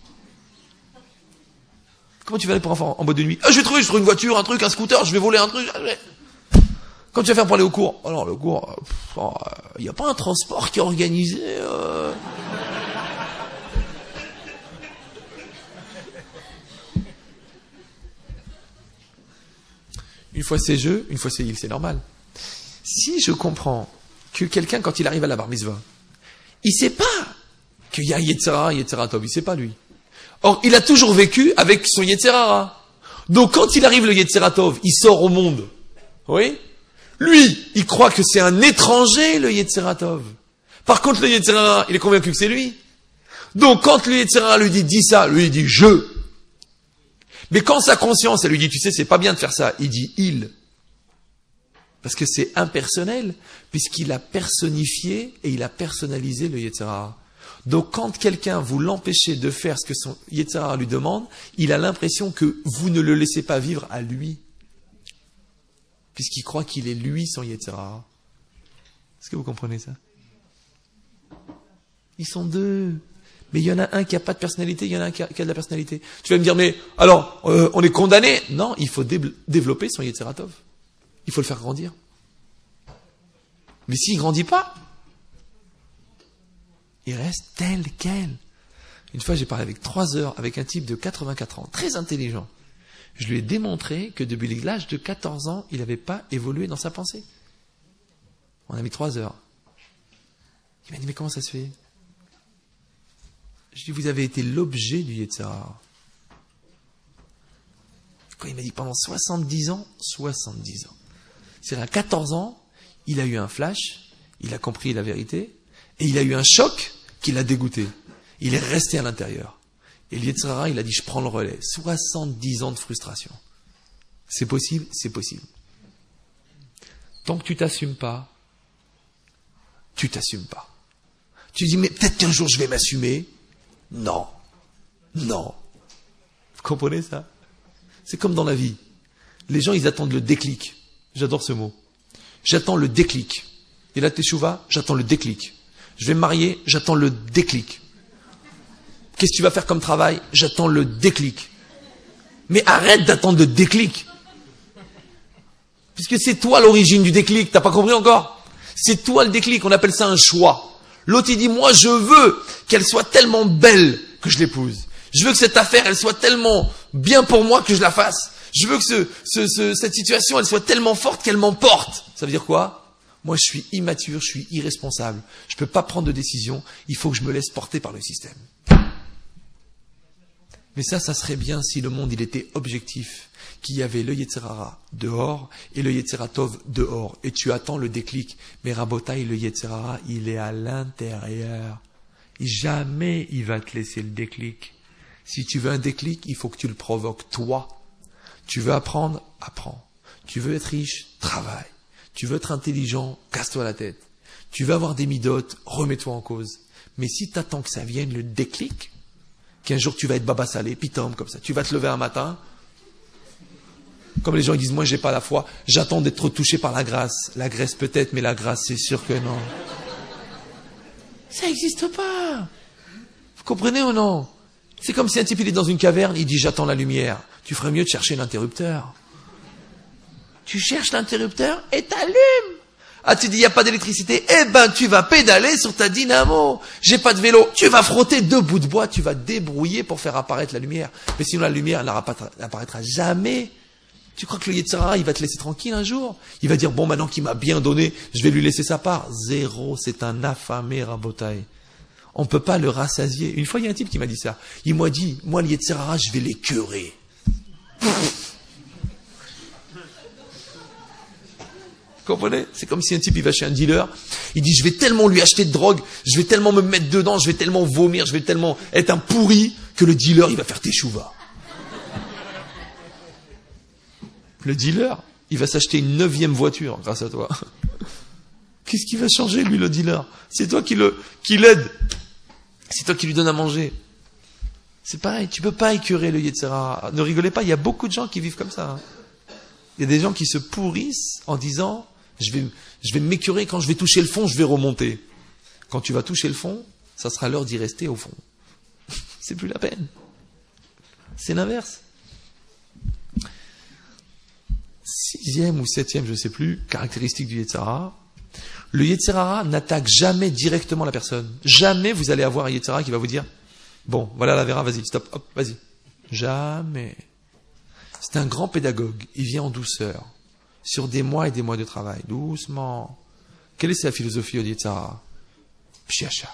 Comment tu vas aller pour en boîte de nuit? Je vais trouver une voiture, un truc, un scooter, je vais voler un truc. Comment tu vas faire pour aller au cours? Oh non, le cours, il n'y a pas un transport qui est organisé. Une fois c'est je, une fois c'est il, c'est normal. Si je comprends que quelqu'un, quand il arrive à la bar mitzvah, il sait pas qu'il y a Yetzer Hara, Yetzer Hara Tov, il sait pas lui. Or, il a toujours vécu avec son Yetzer Hara. Donc, quand il arrive le Yetzer Hara Tov, il sort au monde. Oui? Lui, il croit que c'est un étranger, le Yetzer Hara Tov. Par contre, le Yetzer Hara, il est convaincu que c'est lui. Donc, quand le Yetzer Hara lui dit, dis ça, lui, il dit, je. Mais quand sa conscience, elle lui dit, tu sais, c'est pas bien de faire ça, il dit, il. Parce que c'est impersonnel, puisqu'il a personnifié et il a personnalisé le Yetzer Hara. Donc, quand quelqu'un vous l'empêchez de faire ce que son Yetzer Hara lui demande, il a l'impression que vous ne le laissez pas vivre à lui. Puisqu'il croit qu'il est lui son Yetzer Hara. Est-ce que vous comprenez ça? Ils sont deux. Mais il y en a un qui n'a pas de personnalité, il y en a un qui a de la personnalité. Tu vas me dire, mais alors, on est condamné? Non, il faut développer son Yetzer Hara Tov. Il faut le faire grandir. Mais s'il ne grandit pas, il reste tel quel. Une fois, j'ai parlé avec 3 heures avec un type de 84 ans, très intelligent. Je lui ai démontré que depuis l'âge de 14 ans, il n'avait pas évolué dans sa pensée. On a mis 3 heures. Il m'a dit, mais comment ça se fait? Je lui ai dit, vous avez été l'objet du Yetzer Hara. Quand il m'a dit, pendant 70 ans, c'est-à-dire à 14 ans, il a eu un flash, il a compris la vérité, et il a eu un choc qui l'a dégoûté. Il est resté à l'intérieur. Et le Yetzer Hara, il a dit, je prends le relais. 70 ans de frustration. C'est possible? C'est possible. Tant que tu t'assumes pas, tu t'assumes pas. Tu dis, mais peut-être qu'un jour je vais m'assumer. Non. Non. Vous comprenez ça? C'est comme dans la vie. Les gens, ils attendent le déclic. J'adore ce mot. J'attends le déclic. Et la teshuva, j'attends le déclic. Je vais me marier, j'attends le déclic. Qu'est-ce que tu vas faire comme travail? J'attends le déclic. Mais arrête d'attendre le déclic. Puisque c'est toi l'origine du déclic. T'as pas compris encore? C'est toi le déclic. On appelle ça un choix. L'autre, il dit, moi, je veux qu'elle soit tellement belle que je l'épouse. Je veux que cette affaire, elle soit tellement bien pour moi que je la fasse. Je veux que cette situation, elle soit tellement forte qu'elle m'emporte. Ça veut dire quoi? Moi, je suis immature, je suis irresponsable. Je peux pas prendre de décision. Il faut que je me laisse porter par le système. Mais ça serait bien si le monde, il était objectif. Qu'il y avait le Yetzer Hara dehors et le Yetzer Hara Tov dehors. Et tu attends le déclic. Mais Rabotai, le Yetzer Hara, il est à l'intérieur. Jamais il va te laisser le déclic. Si tu veux un déclic, il faut que tu le provoques toi. Tu veux apprendre, apprends. Tu veux être riche, travaille. Tu veux être intelligent, casse-toi la tête. Tu veux avoir des midotes, remets-toi en cause. Mais si tu attends que ça vienne, le déclic, qu'un jour tu vas être baba salé, pitom, comme ça, tu vas te lever un matin, comme les gens ils disent, moi j'ai pas la foi, j'attends d'être touché par la grâce. La graisse peut-être, mais la grâce c'est sûr que non. Ça n'existe pas. Vous comprenez ou non? C'est comme si un type il est dans une caverne, il dit j'attends la lumière. Tu ferais mieux de chercher l'interrupteur. Tu cherches l'interrupteur et t'allumes. Ah, tu dis, il n'y a pas d'électricité. Eh ben, tu vas pédaler sur ta dynamo. J'ai pas de vélo. Tu vas frotter 2 bouts de bois. Tu vas te débrouiller pour faire apparaître la lumière. Mais sinon, la lumière n'apparaîtra jamais. Tu crois que le Yetzer Hara, il va te laisser tranquille un jour? Il va dire, bon, maintenant qu'il m'a bien donné, je vais lui laisser sa part. Zéro. C'est un affamé, Rabotai. On peut pas le rassasier. Une fois, il y a un type qui m'a dit ça. Il m'a dit, moi, le Yetzer Hara, je vais l'écœurer. Vous comprenez? C'est comme si un type il va chez un dealer, il dit je vais tellement lui acheter de drogue, je vais tellement me mettre dedans, je vais tellement vomir, je vais tellement être un pourri que le dealer il va faire teshuva. Le dealer, il va s'acheter une 9e voiture grâce à toi. Qu'est-ce qui va changer lui le dealer? C'est toi qui l'aide. C'est toi qui lui donne à manger. C'est pareil, tu peux pas écœurer le Yetzer Hara. Ne rigolez pas, il y a beaucoup de gens qui vivent comme ça. Hein. Il y a des gens qui se pourrissent en disant je vais m'écœurer, quand je vais toucher le fond, je vais remonter. Quand tu vas toucher le fond, ça sera l'heure d'y rester au fond. C'est plus la peine. C'est l'inverse. 6e ou 7e, je ne sais plus, caractéristique du Yetzer Hara. Le Yetzer Hara n'attaque jamais directement la personne. Jamais vous allez avoir un Yetzer Hara qui va vous dire bon, voilà la Vera, vas-y, stop, hop, vas-y. Jamais. C'est un grand pédagogue. Il vient en douceur. Sur des mois et des mois de travail. Doucement. Quelle est sa philosophie au Yetzer Hara? Pshiacha.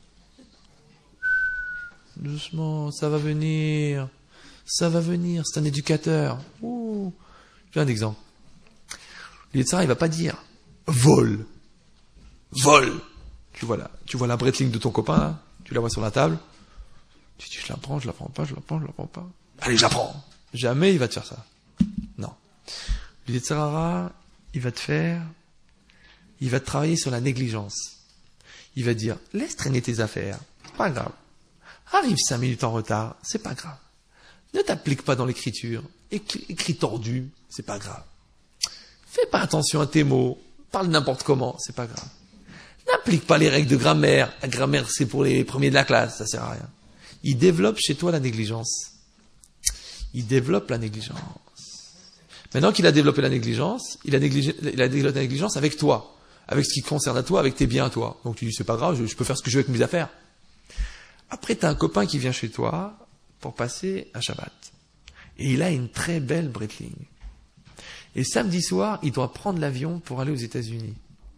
Doucement, ça va venir. Ça va venir. C'est un éducateur. Ouh. J'ai un exemple. Le Yetzer Hara, il va pas dire vol. Vol. Tu vois la Breitling de ton copain, là, tu la vois sur la table. Tu dis, je la prends pas. Allez, je la prends. Jamais il va te faire ça. Non. Le Yetzer Hara, il va te travailler sur la négligence. Il va te dire, laisse traîner tes affaires, pas grave. Arrive 5 minutes en retard, c'est pas grave. Ne t'applique pas dans l'écriture, écris tordu, c'est pas grave. Fais pas attention à tes mots, parle n'importe comment, c'est pas grave. N'applique pas les règles de grammaire, la grammaire c'est pour les premiers de la classe, ça sert à rien. Il développe chez toi la négligence. Il développe la négligence. Maintenant qu'il a développé la négligence, il a développé la négligence avec toi, avec ce qui te concerne à toi, avec tes biens à toi. Donc tu dis, c'est pas grave, je peux faire ce que je veux avec mes affaires. Après, tu as un copain qui vient chez toi pour passer un Shabbat. Et il a une très belle Breitling. Et samedi soir, il doit prendre l'avion pour aller aux États-Unis.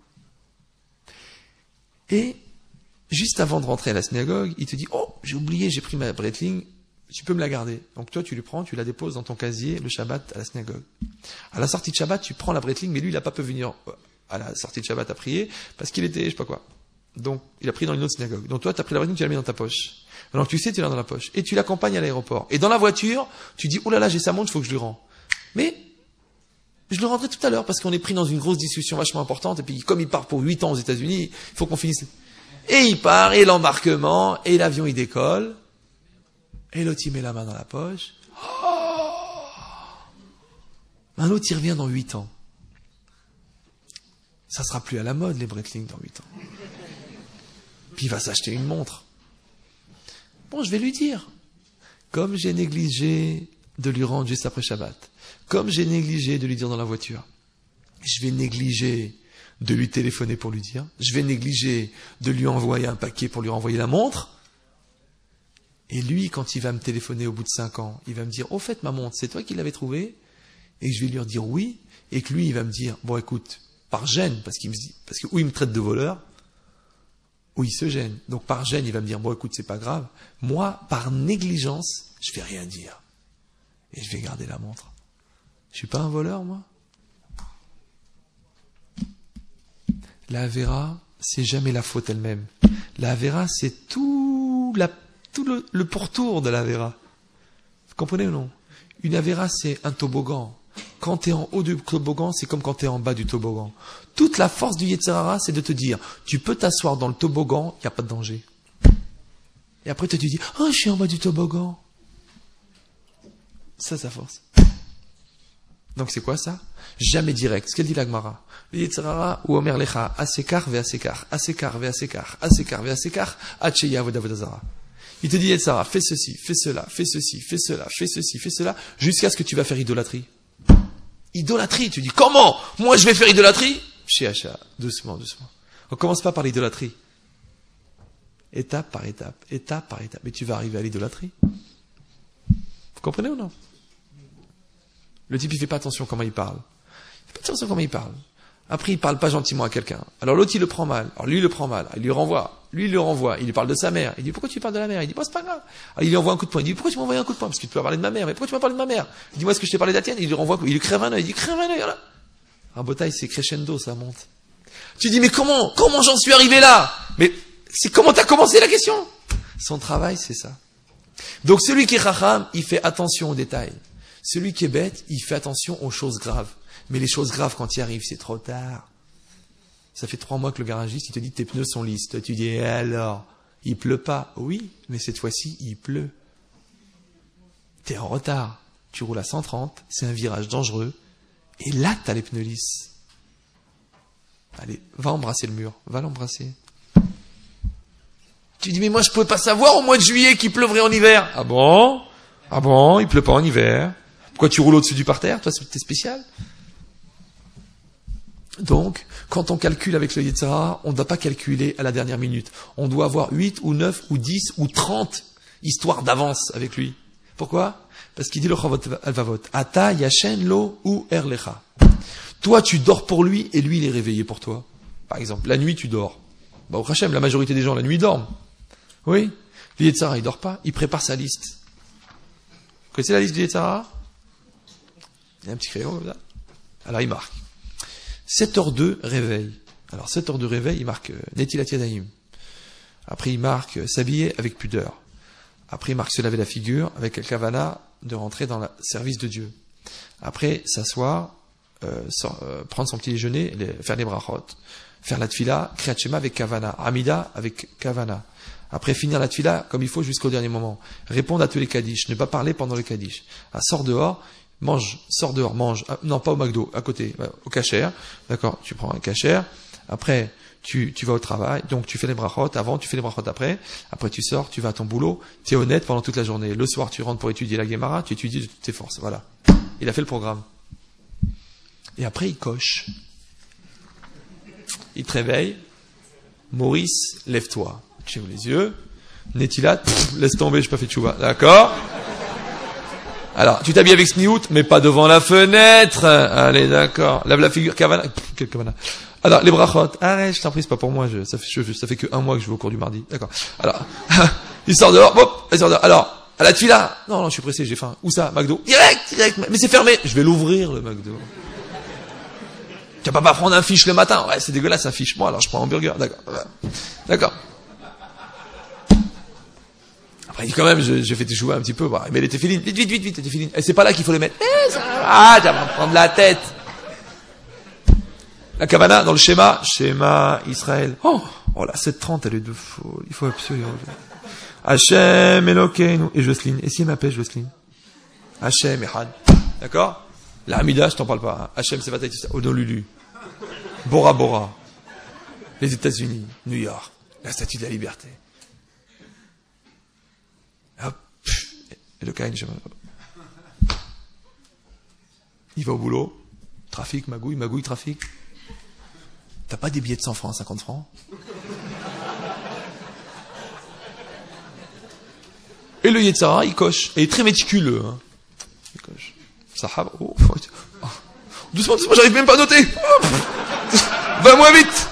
Et juste avant de rentrer à la synagogue, il te dit, oh, j'ai oublié, j'ai pris ma Breitling, tu peux me la garder. Donc toi, tu lui prends, tu la déposes dans ton casier le Shabbat à la synagogue. À la sortie de Shabbat, tu prends la Breitling, mais lui, il n'a pas pu venir à la sortie de Shabbat à prier, parce qu'il était, je sais pas quoi. Donc, il a pris dans une autre synagogue. Donc toi, tu as pris la Breitling, tu l'as mis dans ta poche. Alors tu sais, tu l'as dans la poche. Et tu l'accompagnes à l'aéroport. Et dans la voiture, tu dis, oh là là, j'ai sa montre, il faut que je lui rende. Mais, je le rendrai tout à l'heure, parce qu'on est pris dans une grosse discussion vachement importante, et puis comme il part pour 8 ans aux États-Unis, il faut qu'on finisse. Et il part, et l'embarquement, et l'avion il décolle, et l'autre il met la main dans la poche. Oh, un autre il revient dans 8 ans. Ça sera plus à la mode les Breitling dans 8 ans. Puis il va s'acheter une montre. Bon, je vais lui dire, comme j'ai négligé de lui rendre juste après Shabbat, comme j'ai négligé de lui dire dans la voiture, je vais négliger de lui téléphoner pour lui dire, je vais négliger de lui envoyer un paquet pour lui renvoyer la montre. Et lui, quand il va me téléphoner au bout de 5 ans, il va me dire, au fait, ma montre, c'est toi qui l'avais trouvée? Et je vais lui dire oui, et que lui, il va me dire, bon, écoute, par gêne, parce que ou il me traite de voleur, ou il se gêne. Donc par gêne, il va me dire, bon, écoute, c'est pas grave. Moi, par négligence, je vais rien dire. Et je vais garder la montre. Je suis pas un voleur, moi? La Avera, c'est jamais la faute elle-même. La Avera, c'est tout le pourtour de la Avera. Vous comprenez ou non? Une Avera, c'est un toboggan. Quand tu es en haut du toboggan, c'est comme quand tu es en bas du toboggan. Toute la force du Yetzer Hara, c'est de te dire, tu peux t'asseoir dans le toboggan, il n'y a pas de danger. Et après, tu te dis, oh, je suis en bas du toboggan. Ça, sa force. Donc, c'est quoi ça? Jamais direct. Ce qu'elle dit la Gemara. Le Yetzer Hara ou Omer Lecha, asekar ve asekar, asekar ve asekar, asekar ve asekar, atcheya avodavodazara. Il te dit, Yetzer Hara, fais ceci, fais cela, fais ceci, fais cela, fais ceci, fais cela, jusqu'à ce que tu vas faire idolâtrie. Idolâtrie, tu dis, comment? Moi, je vais faire idolâtrie? Chiacha, doucement, doucement. On commence pas par l'idolâtrie. Étape par étape, étape par étape. Mais tu vas arriver à l'idolâtrie. Vous comprenez ou non? Le type, il fait pas attention comment il parle. Il fait pas attention comment il parle. Après, il parle pas gentiment à quelqu'un. Alors l'autre, il le prend mal. Alors lui, il le prend mal. Il lui renvoie. Lui, il le renvoie. Il lui parle de sa mère. Il dit, pourquoi tu parles de la mère? Il dit, bon, c'est pas grave. Alors il lui envoie un coup de poing. Il dit, pourquoi tu m'as envoyé un coup de poing? Parce que tu peux parler de ma mère. Mais pourquoi tu m'as parlé de ma mère? Dis-moi, est-ce que je t'ai parlé de la tienne? Il lui renvoie, il lui crève un œil. Il lui crève un œil, voilà. Rabotaille, c'est crescendo, ça monte. Tu dis, mais comment j'en suis arrivé là? Mais c'est comment t'as commencé la question? Son travail, c'est ça. Donc celui qui est chacham, il fait attention aux détails. Celui qui est bête, il fait attention aux choses graves. Mais les choses graves, quand il arrive, c'est trop tard. Ça fait 3 mois que le garagiste, il te dit tes pneus sont lisses. Toi, tu dis, et alors? Il pleut pas. Oui, mais cette fois-ci, il pleut. T'es en retard. Tu roules à 130, c'est un virage dangereux. Et là, t'as les pneus lisses. Allez, va embrasser le mur. Va l'embrasser. Tu dis, mais moi, je pouvais pas savoir au mois de juillet qu'il pleuvrait en hiver. Ah bon? Ah bon? Il pleut pas en hiver. Pourquoi tu roules au-dessus du parterre? Toi, t'es spécial. Donc, quand on calcule avec le Yetzer Hara, on ne doit pas calculer à la dernière minute. On doit avoir 8 ou 9 ou 10 ou 30 histoires d'avance avec lui. Pourquoi? Parce qu'il dit le Chavot Alvavot. Ata yashen lo ou erlecha. Toi, tu dors pour lui et lui, il est réveillé pour toi. Par exemple, la nuit, tu dors. Bah, au Hachem, la majorité des gens, la nuit, ils dorment. Oui. Le Yetzer Hara, il dort pas. Il prépare sa liste. Vous connaissez la liste du Yetzer Hara? Il y a un petit crayon, là. Alors, il marque. 7h02, réveil. Alors, 7h02, réveil, il marque Netilat Yadayim. Après, il marque s'habiller avec pudeur. Après, il marque se laver la figure avec la kavana de rentrer dans le service de Dieu. Après, s'asseoir, prendre son petit déjeuner, faire les brachot, faire la tfila, kriyat shema avec kavana, amida avec kavana. Après, finir la tfila comme il faut jusqu'au dernier moment. Répondre à tous les kaddish, ne pas parler pendant le kaddish. Sors dehors, sors dehors, mange. Non, pas au McDo, à côté, au kasher. D'accord, tu prends un kasher. Après, tu vas au travail, donc tu fais les brachot avant, tu fais les brachot après. Après, tu sors, tu vas à ton boulot. Tu es honnête pendant toute la journée. Le soir, tu rentres pour étudier la Gemara, tu étudies de toutes tes forces. Voilà. Il a fait le programme. Et après, il coche. Il te réveille. Maurice, lève-toi. Tu ouvres les yeux. Netilat, laisse tomber, je n'ai pas fait de chouva. D'accord? Alors, tu t'habilles avec sniout, mais pas devant la fenêtre. Allez, d'accord. Lave la figure, kavana. Quel kavana? Alors, les brachot. Arrête, je t'en prie, c'est pas pour moi. Ça fait que 1 mois que je vais au cours du mardi. D'accord. Alors, il sort dehors. Hop, il sort dehors. Alors, à la tfila. Non, je suis pressé, j'ai faim. Où ça? McDo. Direct. Mais c'est fermé. Je vais l'ouvrir, le McDo. Tu vas pas prendre un fiche le matin. Ouais, c'est dégueulasse, un fiche. Moi, alors, je prends un hamburger. D'accord. D'accord. Après, il dit quand même, j'ai fait tes choux un petit peu. Mais les téfilines, vite, les téfilines. Et c'est pas là qu'il faut les mettre. Tu vas me prendre la tête. La kavana, dans le schéma Israël. Oh là, 7:30, elle est de folie. Il faut absolument. Hachem, Elokeinu. Et Jocelyne. Et si elle m'appelle Jocelyne? Hachem, Ehad. D'accord? La Hamida, je t'en parle pas. Hachem, c'est Vataï, tout ça. Honolulu. Bora Bora. Les États-Unis. New York. La Statue de la Liberté. Hop. Et le Kain, il va au boulot. Trafic, magouille, trafic. T'as pas des billets de 100 francs, 50 francs? Et le Yetzer Hara, il coche. Et il est très méticuleux. Hein. Il coche. Sahab. Oh. Doucement, j'arrive même pas à noter. Va moins vite.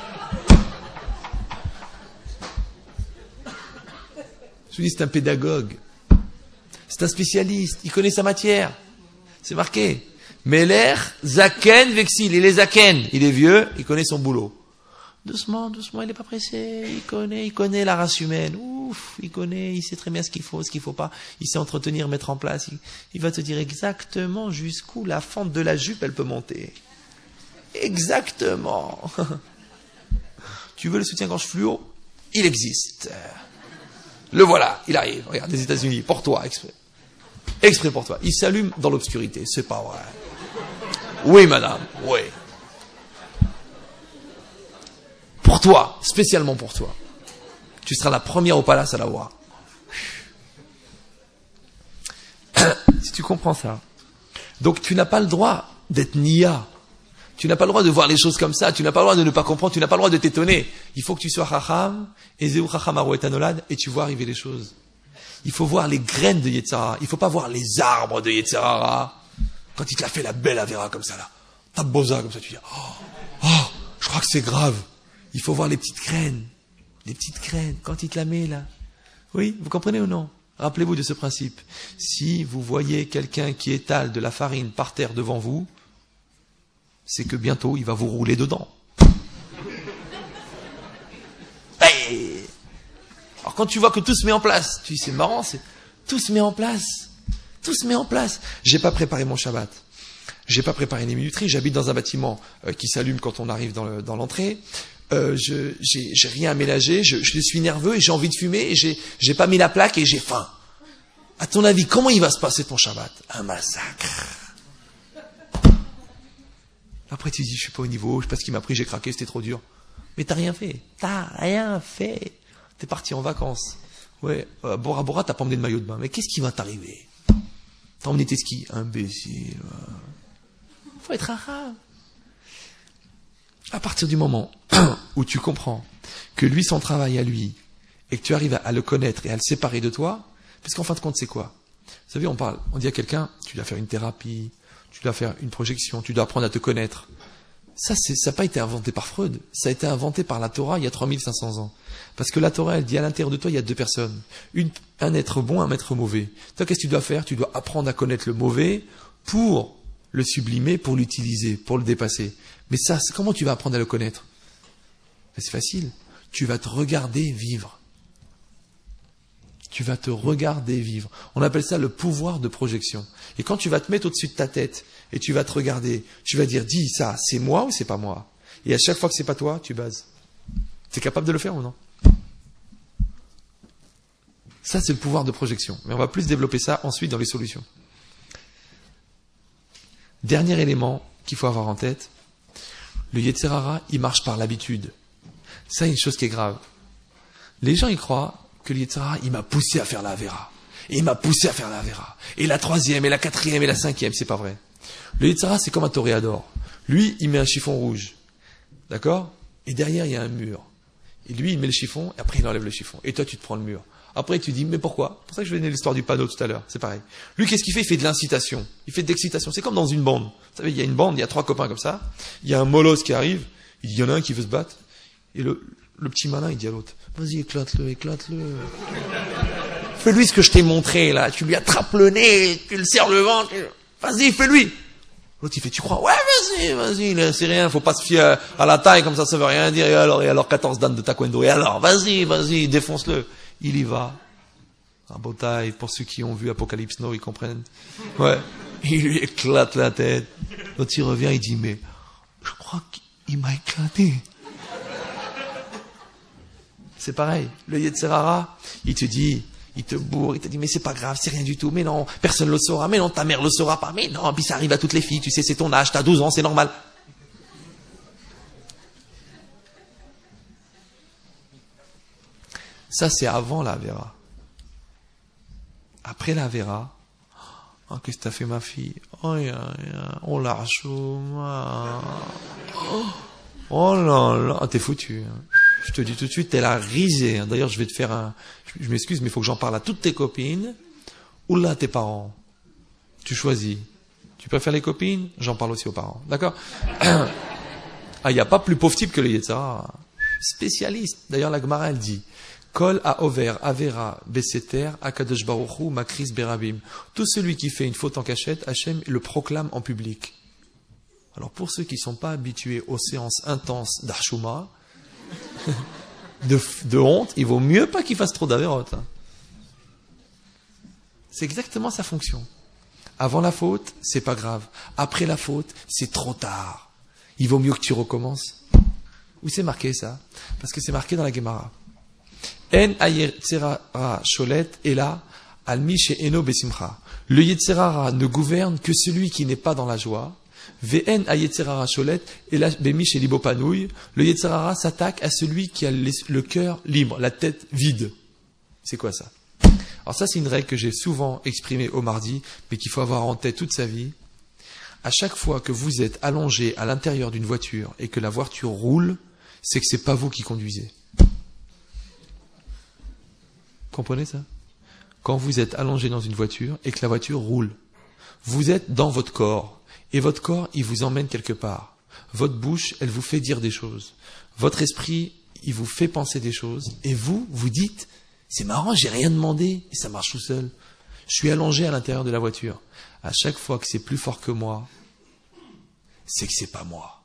Je vous dis, c'est un pédagogue. C'est un spécialiste. Il connaît sa matière. C'est marqué. Meler, Zaken, Vexil. Il est Zaken. Il est vieux. Il connaît son boulot. Doucement, doucement, il n'est pas pressé. Il connaît la race humaine. Ouf, il sait très bien ce qu'il faut pas. Il sait entretenir, mettre en place. Il va te dire exactement jusqu'où la fente de la jupe, elle peut monter. Exactement. Tu veux le soutien-gorge fluo? Il existe. Le voilà, il arrive. Regarde, des États-Unis, pour toi, exprès. Exprès pour toi. Il s'allume dans l'obscurité, c'est pas vrai. Oui, madame, oui. Pour toi, spécialement pour toi. Tu seras la première au palace à la voir. Si tu comprends ça. Donc tu n'as pas le droit d'être nia. Tu n'as pas le droit de voir les choses comme ça. Tu n'as pas le droit de ne pas comprendre. Tu n'as pas le droit de t'étonner. Il faut que tu sois chacham, et zeu chacham aro etanolad, et tu vois arriver les choses. Il faut voir les graines de Yetzer Hara. Il ne faut pas voir les arbres de Yetzer Hara. Quand il te l'a fait la belle Avera comme ça là. T'as bosa comme ça, tu dis, je crois que c'est grave. Il faut voir les petites graines. Les petites graines, quand il te la met là. Oui, vous comprenez ou non? Rappelez-vous de ce principe. Si vous voyez quelqu'un qui étale de la farine par terre devant vous, c'est que bientôt il va vous rouler dedans. Hey, alors quand tu vois que tout se met en place, tu dis c'est marrant, tout se met en place. Tout se met en place. J'ai pas préparé mon Shabbat. J'ai pas préparé les minuteries. J'habite dans un bâtiment qui s'allume quand on arrive dans l'entrée. J'ai rien à ménager. Je suis nerveux et j'ai envie de fumer et j'ai pas mis la plaque et j'ai faim. À ton avis, comment il va se passer ton Shabbat? Un massacre. Après tu dis, je suis pas au niveau, je sais pas ce qu'il m'a pris, j'ai craqué, c'était trop dur. Mais t'as rien fait. T'as rien fait. T'es parti en vacances. Ouais, Bora Bora, t'as pas emmené de maillot de bain. Mais qu'est-ce qui va t'arriver? T'as emmené tes skis. Imbécile. Faut être arabe. À partir du moment où tu comprends que lui, son travail à lui, et que tu arrives à le connaître et à le séparer de toi, parce qu'en fin de compte, c'est quoi? Vous savez, on dit à quelqu'un, tu dois faire une thérapie, tu dois faire une projection, tu dois apprendre à te connaître. Ça n'a pas été inventé par Freud, ça a été inventé par la Torah il y a 3500 ans. Parce que la Torah, elle dit à l'intérieur de toi, il y a deux personnes. Un être bon, un être mauvais. Toi, qu'est-ce que tu dois faire? Tu dois apprendre à connaître le mauvais pour le sublimer, pour l'utiliser, pour le dépasser. Mais ça, comment tu vas apprendre à le connaître? C'est facile. Tu vas te regarder vivre. Tu vas te regarder vivre. On appelle ça le pouvoir de projection. Et quand tu vas te mettre au-dessus de ta tête et tu vas te regarder, tu vas dire, dis ça, c'est moi ou c'est pas moi? Et à chaque fois que c'est pas toi, tu bases. T'es capable de le faire ou non? Ça, c'est le pouvoir de projection. Mais on va plus développer ça ensuite dans les solutions. Dernier élément qu'il faut avoir en tête, le Yetzer Hara, il marche par l'habitude. Ça, c'est une chose qui est grave. Les gens, ils croient que le Yetzer Hara, il m'a poussé à faire la Avera. Et il m'a poussé à faire la Avera. Et la troisième, et la quatrième, et la cinquième, c'est pas vrai. Le Yetzer Hara, c'est comme un toréador. Lui, il met un chiffon rouge. D'accord? Et derrière, il y a un mur. Et lui, il met le chiffon, et après, il enlève le chiffon. Et toi, tu te prends le mur. Après, tu dis, mais pourquoi? C'est pour ça que je vais donner l'histoire du panneau tout à l'heure. C'est pareil. Lui, qu'est-ce qu'il fait? Il fait de l'incitation. Il fait de l'excitation. C'est comme dans une bande. Vous savez, il y a une bande, il y a trois copains comme ça. Il y a un molosse qui arrive. Il y en a un qui veut se battre. Et le petit malin, il dit à l'autre, vas-y, éclate-le, éclate-le. Fais-lui ce que je t'ai montré, là. Tu lui attrapes le nez, tu le serres le ventre. Vas-y, fais-lui. L'autre, il fait, tu crois? Ouais, vas-y, c'est rien. Faut pas se fier à la taille, comme ça veut rien dire. Et alors, 14 dames de taekwondo. Et alors, vas-y, défonce-le. Il y va. Un beau taille, pour ceux qui ont vu Apocalypse Now, ils comprennent. Ouais. Il lui éclate la tête. L'autre, il revient, il dit, mais, je crois qu'il m'a éclaté. C'est pareil. Le Yetzer Hara, il te dit, il te bourre, il te dit, mais c'est pas grave, c'est rien du tout. Mais non, personne le saura. Mais non, ta mère le saura pas. Mais non, puis ça arrive à toutes les filles. Tu sais, c'est ton âge, t'as 12 ans, c'est normal. Ça, c'est avant la Avera. Après la Avera, oh, qu'est-ce que t'as fait, ma fille? Oh la chouma. Oh là là, t'es foutu. Je te dis tout de suite, t'es la risée. D'ailleurs, je vais te faire je m'excuse, mais il faut que j'en parle à toutes tes copines. Ou là, tes parents. Tu choisis. Tu préfères les copines? J'en parle aussi aux parents. D'accord? Il n'y a pas plus pauvre type que le Yetzer Hara. Spécialiste. D'ailleurs, la Gemara, elle dit, Kol ha-over, avera, beseter, akadosh baruch hu, makris berabim. Tout celui qui fait une faute en cachette, Hachem le proclame en public. Alors, pour ceux qui ne sont pas habitués aux séances intenses d'Arshuma, de honte, il vaut mieux pas qu'il fasse trop d'avérotes. Hein. C'est exactement sa fonction. Avant la faute, c'est pas grave. Après la faute, c'est trop tard. Il vaut mieux que tu recommences. Où c'est marqué ça? Parce que c'est marqué dans la Gemara. En ayetzerara sholet ela al mi she'eno besimcha. Le yetzerara ne gouverne que celui qui n'est pas dans la joie. Ve'en ayetzerara sholet ela bemi she'libo panouille. Le yetzerara s'attaque à celui qui a le cœur libre, la tête vide. C'est quoi ça? Alors ça, c'est une règle que j'ai souvent exprimée au mardi, mais qu'il faut avoir en tête toute sa vie. À chaque fois que vous êtes allongé à l'intérieur d'une voiture et que la voiture roule, c'est que c'est pas vous qui conduisez. Comprenez ça? Quand vous êtes allongé dans une voiture et que la voiture roule, vous êtes dans votre corps. Et votre corps, il vous emmène quelque part. Votre bouche, elle vous fait dire des choses. Votre esprit, il vous fait penser des choses. Et vous, vous dites, c'est marrant, j'ai rien demandé, et ça marche tout seul. Je suis allongé à l'intérieur de la voiture. À chaque fois que c'est plus fort que moi, c'est que c'est pas moi.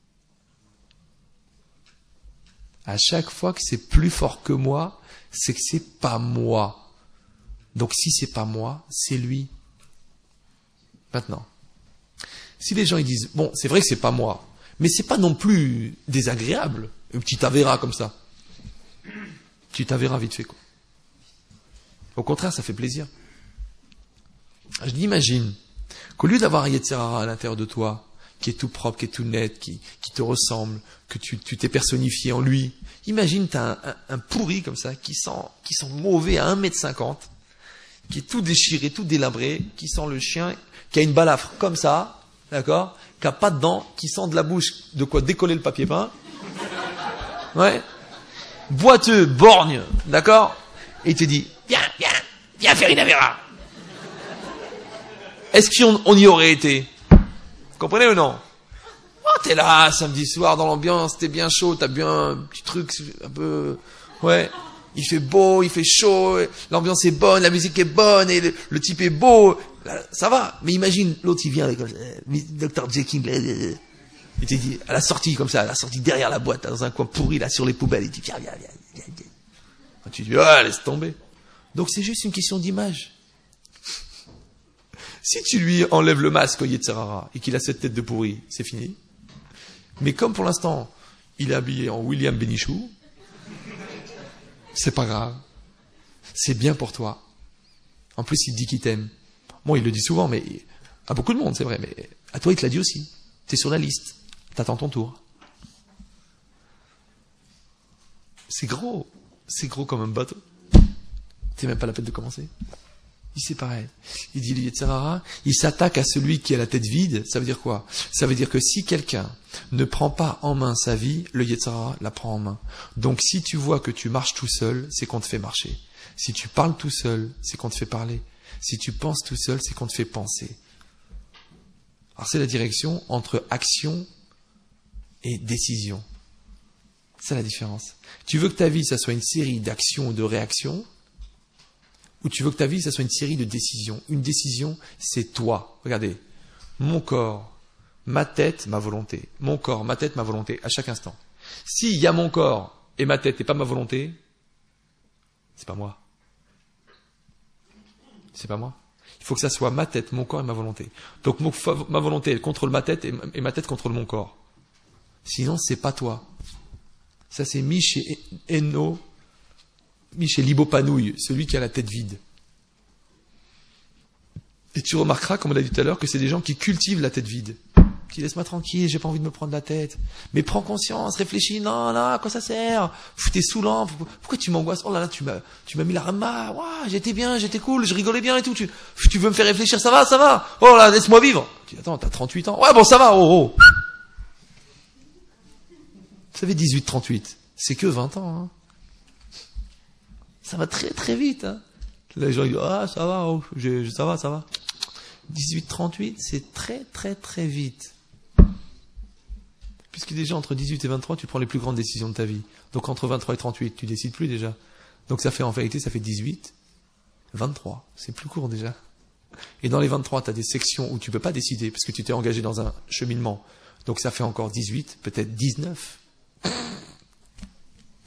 À chaque fois que c'est plus fort que moi, c'est que c'est pas moi. Donc si c'est pas moi, c'est lui. Maintenant, si les gens ils disent, bon, c'est vrai que c'est pas moi, mais c'est pas non plus désagréable, un petit avéra comme ça. Petit avéra vite fait, quoi. Au contraire, ça fait plaisir. Je dis, imagine qu'au lieu d'avoir un Yetzirara à l'intérieur de toi, qui est tout propre, qui est tout net, qui te ressemble, que tu t'es personnifié en lui, imagine tu as un pourri comme ça, qui sent mauvais à 1,50 m, qui est tout déchiré, tout délabré, qui sent le chien, qui a une balafre comme ça, d'accord, qui a pas de dents, qui sent de la bouche de quoi décoller le papier peint, ouais, boiteux, borgne, d'accord, et il te dit, viens faire une avéra. Est-ce qu'on y aurait été? Vous comprenez ou non? Oh, t'es là, samedi soir, dans l'ambiance, t'es bien chaud, t'as bien un petit truc, un peu, ouais, il fait beau, il fait chaud, l'ambiance est bonne, la musique est bonne, et le type est beau, là, ça va. Mais imagine, l'autre, il vient avec, Dr. Jekyll, il te dit, à la sortie, comme ça, à la sortie derrière la boîte, dans un coin pourri, là, sur les poubelles, il dit, viens. Tu dis, ah, laisse tomber. Donc c'est juste une question d'image. Si tu lui enlèves le masque au Yetzirara et qu'il a cette tête de pourri, c'est fini. Mais comme pour l'instant, il est habillé en William Benichou, c'est pas grave. C'est bien pour toi. En plus, il te dit qu'il t'aime. Bon, il le dit souvent, mais à beaucoup de monde, c'est vrai. Mais à toi, il te l'a dit aussi. T'es sur la liste. T'attends ton tour. C'est gros. C'est gros comme un bateau. C'est même pas la peine de commencer. Il c'est pareil. Il dit, le Yetzirara, il s'attaque à celui qui a la tête vide. Ça veut dire quoi? Ça veut dire que si quelqu'un ne prend pas en main sa vie, le Yetzirara la prend en main. Donc si tu vois que tu marches tout seul, c'est qu'on te fait marcher. Si tu parles tout seul, c'est qu'on te fait parler. Si tu penses tout seul, c'est qu'on te fait penser. Alors c'est la direction entre action et décision. C'est la différence. Tu veux que ta vie, ça soit une série d'actions ou de réactions, ou tu veux que ta vie, ça soit une série de décisions. Une décision, c'est toi. Regardez, mon corps, ma tête, ma volonté. Mon corps, ma tête, ma volonté, à chaque instant. S'il y a mon corps et ma tête et pas ma volonté, c'est pas moi. C'est pas moi. Il faut que ça soit ma tête, mon corps et ma volonté. Donc ma volonté, elle contrôle ma tête et ma tête contrôle mon corps. Sinon, c'est pas toi. Ça, c'est Miché Eno, Miché Libopanouille, celui qui a la tête vide. Et tu remarqueras, comme on l'a dit tout à l'heure, que c'est des gens qui cultivent la tête vide. Qui laisse-moi tranquille, j'ai pas envie de me prendre la tête. Mais prends conscience, réfléchis, non, à quoi ça sert? T'es saoulant, pourquoi tu m'angoisses? Oh là là, tu m'as mis la rama, ouah, j'étais bien, j'étais cool, je rigolais bien et tout, tu veux me faire réfléchir, ça va? Oh là, laisse-moi vivre. Tu dis, attends, t'as 38 ans. Ouais, bon, ça va, oh. Vous savez, 18-38, c'est que 20 ans, hein. Ça va très très vite, hein. Les gens disent, ah, ça va, oh, ça va. 18-38, c'est très très très vite. Puisque déjà, entre 18 et 23, tu prends les plus grandes décisions de ta vie. Donc, entre 23 et 38, tu décides plus déjà. Donc, ça fait, en vérité, ça fait 18, 23. C'est plus court déjà. Et dans les 23, tu as des sections où tu peux pas décider, parce que tu t'es engagé dans un cheminement. Donc, ça fait encore 18, peut-être 19.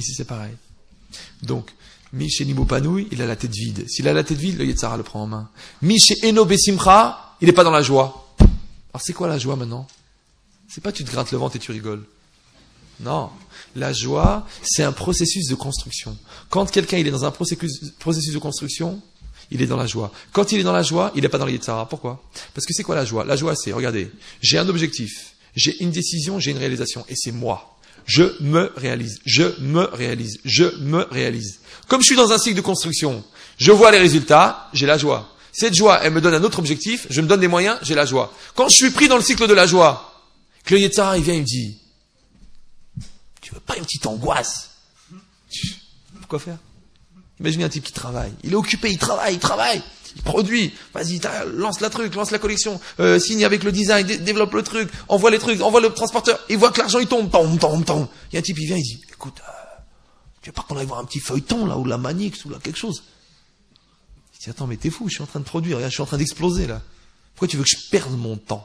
Ici, c'est pareil. Donc, Miché Nimo Panoui, il a la tête vide. S'il a la tête vide, le Yetzara le prend en main. Miché Eno Besimcha, il n'est pas dans la joie. Alors, c'est quoi la joie maintenant? C'est pas tu te grattes le ventre et tu rigoles. Non. La joie, c'est un processus de construction. Quand quelqu'un il est dans un processus de construction, il est dans la joie. Quand il est dans la joie, il n'est pas dans le Yetzara. Pourquoi? Parce que c'est quoi la joie? La joie, c'est, regardez, j'ai un objectif, j'ai une décision, j'ai une réalisation, et c'est moi. Je me réalise, je me réalise, je me réalise. Comme je suis dans un cycle de construction, je vois les résultats, j'ai la joie. Cette joie, elle me donne un autre objectif, je me donne des moyens, j'ai la joie. Quand je suis pris dans le cycle de la joie, que le Yetzara, il vient, il me dit, tu veux pas une petite angoisse? Pourquoi faire? Imaginez un type qui travaille. Il est occupé, il travaille. Il produit. Vas-y, lance la collection. Signe avec le design, développe le truc, envoie les trucs, envoie le transporteur. Il voit que l'argent, il tombe. Il y a un type, il vient, il dit, écoute, tu veux pas qu'on aille voir un petit feuilleton, là, ou la Manix, ou là, quelque chose? Il dit, attends, mais t'es fou, je suis en train de produire, regarde, je suis en train d'exploser, là. Pourquoi tu veux que je perde mon temps?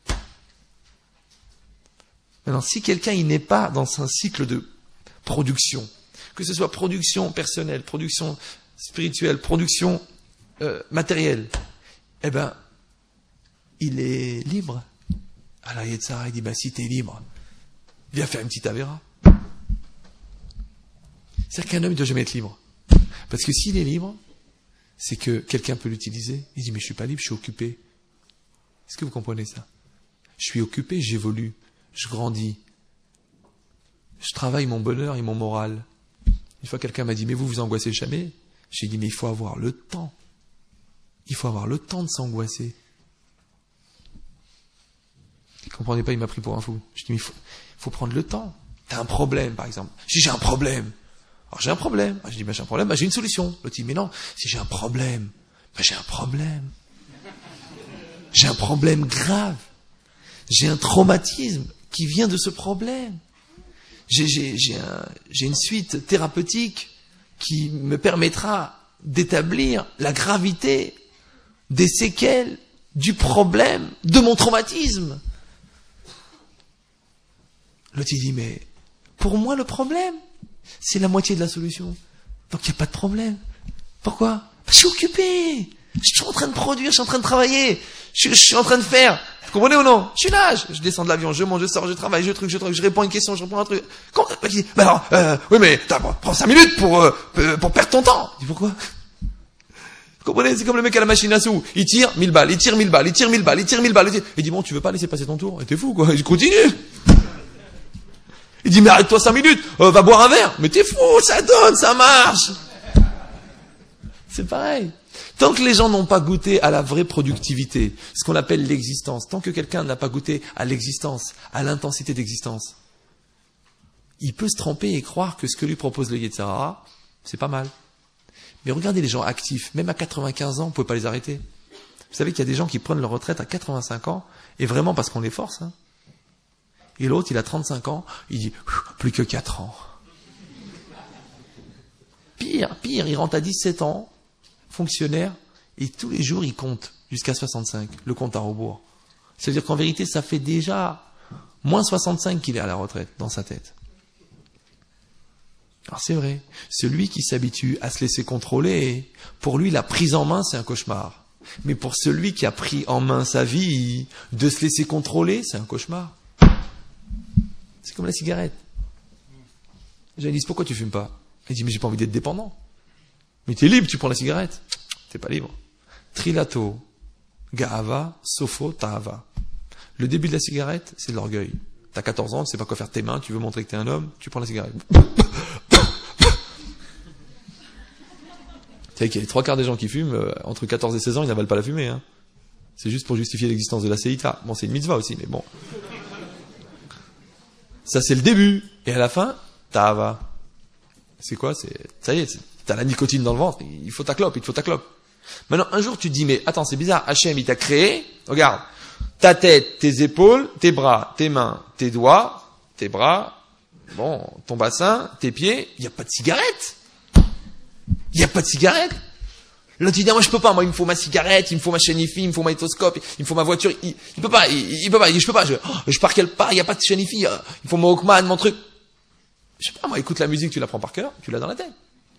Maintenant, si quelqu'un, il n'est pas dans un cycle de production, que ce soit production personnelle, production spirituelle, production matérielle, eh ben, il est libre. Alors Yetzara, il dit, ben, si t'es libre, viens faire une petite avéra. C'est-à-dire qu'un homme, il ne doit jamais être libre. Parce que s'il est libre, c'est que quelqu'un peut l'utiliser. Il dit, mais je suis pas libre, je suis occupé. Est-ce que vous comprenez ça? Je suis occupé, j'évolue, je grandis. Je travaille mon bonheur et mon moral. Une fois, quelqu'un m'a dit, mais vous angoissez jamais? J'ai dit, mais il faut avoir le temps. Il faut avoir le temps de s'angoisser. Il ne comprenait pas, il m'a pris pour un fou. Je dis, mais il faut prendre le temps. T'as un problème, par exemple. Je dis, j'ai un problème. Alors, j'ai un problème. Je dis, j'ai un problème, j'ai une solution. L'autre dit, mais non, si j'ai un problème, j'ai un problème. J'ai un problème grave. J'ai un traumatisme qui vient de ce problème. J'ai une suite thérapeutique qui me permettra d'établir la gravité des séquelles du problème, de mon traumatisme. L'autre il dit, mais pour moi le problème, c'est la moitié de la solution. Donc il n'y a pas de problème. Pourquoi? Je suis occupé. Je suis en train de produire, je suis en train de travailler. Je suis en train de faire. Vous comprenez ou non? Je suis là, je descends de l'avion, je monte, je sors, je travaille, je réponds à une question, je réponds à un truc. Il dit, mais alors, oui, mais prends 5 minutes pour perdre ton temps. Je dis, pourquoi? Vous comprenez? C'est comme le mec à la machine à sous. Il tire 1000 balles, il tire 1000 balles, il tire 1000 balles, il tire 1000 balles. Il dit, bon, tu veux pas laisser passer ton tour? Et t'es fou, quoi. Je continue. Il dit, mais arrête-toi 5 minutes, va boire un verre. Mais t'es fou, ça donne, ça marche. C'est pareil. Tant que les gens n'ont pas goûté à la vraie productivité, ce qu'on appelle l'existence, tant que quelqu'un n'a pas goûté à l'existence, à l'intensité d'existence, il peut se tromper et croire que ce que lui propose le Yetzara, c'est pas mal. Mais regardez les gens actifs, même à 95 ans, vous pouvez pas les arrêter. Vous savez qu'il y a des gens qui prennent leur retraite à 85 ans, et vraiment parce qu'on les force. Hein. Et l'autre, il a 35 ans, il dit, plus que 4 ans. Pire, il rentre à 17 ans, fonctionnaire, et tous les jours il compte jusqu'à 65, le compte à rebours. C'est-à-dire qu'en vérité, ça fait déjà moins 65 qu'il est à la retraite dans sa tête. Alors c'est vrai, celui qui s'habitue à se laisser contrôler, pour lui la prise en main c'est un cauchemar. Mais pour celui qui a pris en main sa vie, de se laisser contrôler, c'est un cauchemar. C'est comme la cigarette. Les gens disent, pourquoi tu fumes pas? Il dit, mais j'ai pas envie d'être dépendant. Mais tu es libre, tu prends la cigarette. T'es pas libre. Trilato, Gahava, Sofo, Tahava. Le début de la cigarette, c'est de l'orgueil. T'as 14 ans, tu sais pas quoi faire de tes mains, tu veux montrer que t'es un homme, tu prends la cigarette. Tu sais qu'il y a les 3/4 des gens qui fument, entre 14 et 16 ans, ils n'avalent pas la fumée. Hein. C'est juste pour justifier l'existence de la Seïta. Bon, c'est une mitzvah aussi, mais bon. Ça, c'est le début. Et à la fin, Tahava. C'est quoi? Ça y est, t'as la nicotine dans le ventre, il faut ta clope. Maintenant, un jour, tu te dis, mais attends, c'est bizarre, Hachem, il t'a créé, regarde, ta tête, tes épaules, tes bras, tes mains, tes doigts, tes bras, bon, ton bassin, tes pieds, il n'y a pas de cigarette. Là, tu dis, moi, je peux pas, moi, il me faut ma cigarette, il me faut ma chaîne IFI, il me faut ma éthoscope, il me faut ma voiture, il peut pas, je pars quelque part, il n'y a pas de chaîne IFI, il me faut mon Walkman, mon truc. Je sais pas, moi, écoute la musique, tu la prends par cœur, tu l'as dans la tête.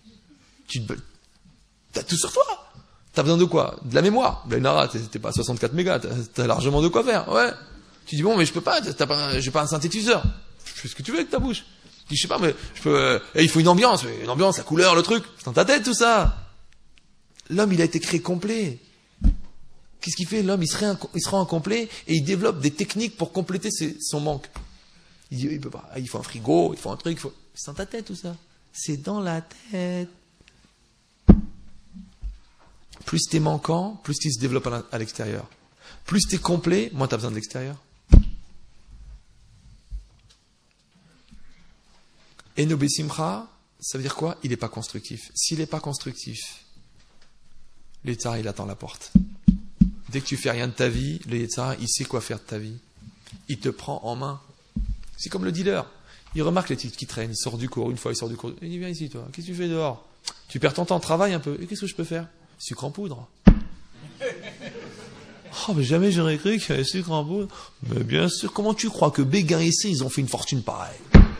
T'as tout sur toi. T'as besoin de quoi? De la mémoire. Ben, Nara, t'es pas à 64 mégas, t'as largement de quoi faire, ouais. Tu dis, bon, mais je peux pas, j'ai pas un synthétiseur. Je fais ce que tu veux avec ta bouche. Je dis, je sais pas, mais je peux, il faut une ambiance, la couleur, le truc. C'est dans ta tête, tout ça. L'homme, il a été créé complet. Qu'est-ce qu'il fait? L'homme, il se rend incomplet et il développe des techniques pour compléter son manque. Il dit, il peut pas, il faut un frigo, il faut un truc, c'est dans ta tête, tout ça. C'est dans la tête. Plus t'es manquant, plus tu se développes à l'extérieur. Plus t'es complet, moins t'as besoin de l'extérieur. Eno besimcha, ça veut dire quoi? Il n'est pas constructif. S'il n'est pas constructif, le Yetzirah, il attend la porte. Dès que tu fais rien de ta vie, le Yetzirah, il sait quoi faire de ta vie. Il te prend en main. C'est comme le dealer. Il remarque les titres qui traînent. Il sort du cours. Une fois, il sort du cours. Il dit, viens ici, toi. Qu'est-ce que tu fais dehors? Tu perds ton temps, travaille un peu. Et qu'est-ce que je peux faire? Sucre en poudre. Oh, mais jamais j'aurais cru qu'il y avait sucre en poudre. Mais bien sûr, comment tu crois que Béguin et C, ils ont fait une fortune pareille?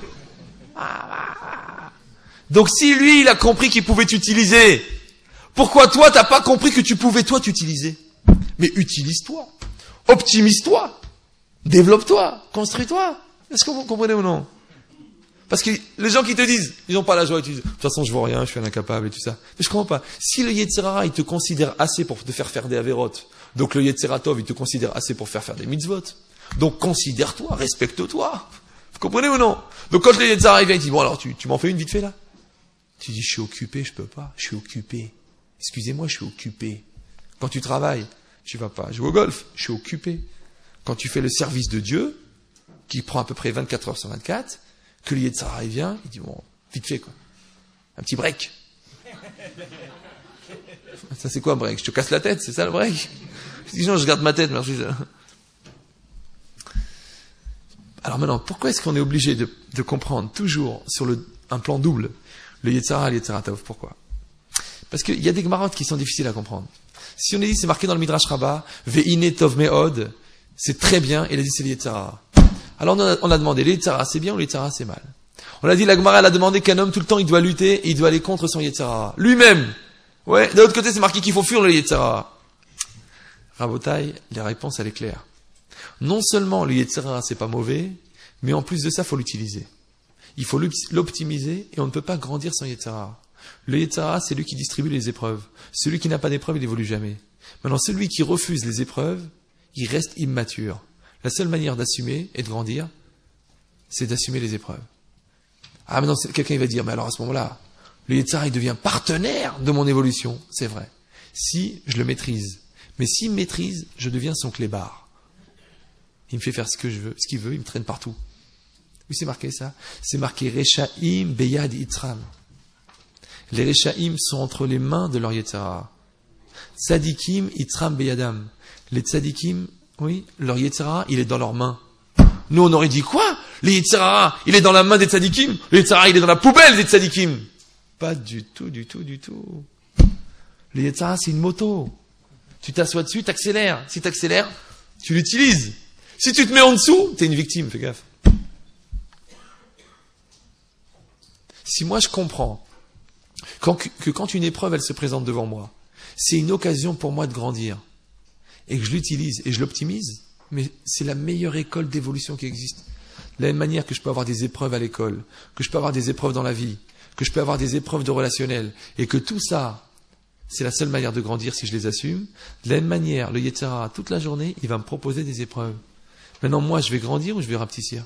Donc si lui, il a compris qu'il pouvait t'utiliser, pourquoi toi, t'as pas compris que tu pouvais toi t'utiliser? Mais utilise-toi, optimise-toi, développe-toi, construis-toi. Est-ce que vous comprenez ou non? Parce que les gens qui te disent, ils n'ont pas la joie, ils te disent, de toute façon je vois rien, je suis un incapable et tout ça. Mais je comprends pas. Si le Yetzirah, il te considère assez pour te faire des avérotes, donc le Yetzirah Tov, il te considère assez pour faire des mitzvot. Donc considère-toi, respecte-toi. Vous comprenez ou non? Donc quand le Yetzirah vient, il dit, bon alors tu m'en fais une vite fait là? Tu dis, je suis occupé, je peux pas, je suis occupé. Excusez-moi, je suis occupé. Quand tu travailles, tu vas pas jouer au golf, je suis occupé. Quand tu fais le service de Dieu, qui prend à peu près 24 heures sur 24, que le Yetzirah vient, il dit, bon, vite fait quoi. Un petit break. Ça c'est quoi un break? Je te casse la tête, c'est ça le break? Je dis, non, je garde ma tête, merci. Alors maintenant, pourquoi est-ce qu'on est obligé de comprendre toujours sur un plan double le Yetzirah et le Yetzirah Tov? Pourquoi? Parce qu'il y a des gemarotes qui sont difficiles à comprendre. Si on a dit, c'est marqué dans le Midrash Rabbah, Ve'ine Tov Me'od, c'est très bien, et il a dit c'est le Yetzirah. Alors on a demandé, le Yetzirah c'est bien ou le Yetzirah c'est mal? On a dit, la Gemara elle a demandé qu'un homme tout le temps il doit lutter, et il doit aller contre son Yetzirah. Lui-même! Ouais, de l'autre côté c'est marqué qu'il faut fuir le Yetzirah. Rabotai, la réponse elle est claire. Non seulement le Yetzirah c'est pas mauvais, mais en plus de ça, il faut l'utiliser. Il faut l'optimiser et on ne peut pas grandir sans Yetzirah. Le Yetzirah, c'est lui qui distribue les épreuves. Celui qui n'a pas d'épreuve, il n'évolue jamais. Maintenant, celui qui refuse les épreuves, il reste immature. La seule manière d'assumer et de grandir, c'est d'assumer les épreuves. Ah, maintenant, quelqu'un va dire, mais alors à ce moment-là, le Yetzirah, il devient partenaire de mon évolution. C'est vrai. Si je le maîtrise. Mais s'il me maîtrise, je deviens son clébard. Il me fait faire ce qu'il veut, il me traîne partout. Oui, c'est marqué ça. C'est marqué Rechaim Beyad Yitzram. Les Rechaim sont entre les mains de leur Yetzirah. Tzadikim Yitzram Beyadam. Les Tzadikim, oui, leur Yetzirah, il est dans leurs mains. Nous, on aurait dit quoi? Les Yetzirah, il est dans la main des Tzadikim. Le Yetzirah, il est dans la poubelle des Tzadikim. Pas du tout, du tout, du tout. Le Yetzirah, c'est une moto. Tu t'assois dessus, t'accélères. Si t'accélères, tu l'utilises. Si tu te mets en dessous, t'es une victime, fais gaffe. Si moi je comprends que quand une épreuve elle se présente devant moi, c'est une occasion pour moi de grandir, et que je l'utilise et je l'optimise, mais c'est la meilleure école d'évolution qui existe. De la même manière que je peux avoir des épreuves à l'école, que je peux avoir des épreuves dans la vie, que je peux avoir des épreuves de relationnel, et que tout ça, c'est la seule manière de grandir si je les assume. De la même manière, le Yetzirah, toute la journée, il va me proposer des épreuves. Maintenant, moi, je vais grandir ou je vais rapetissir?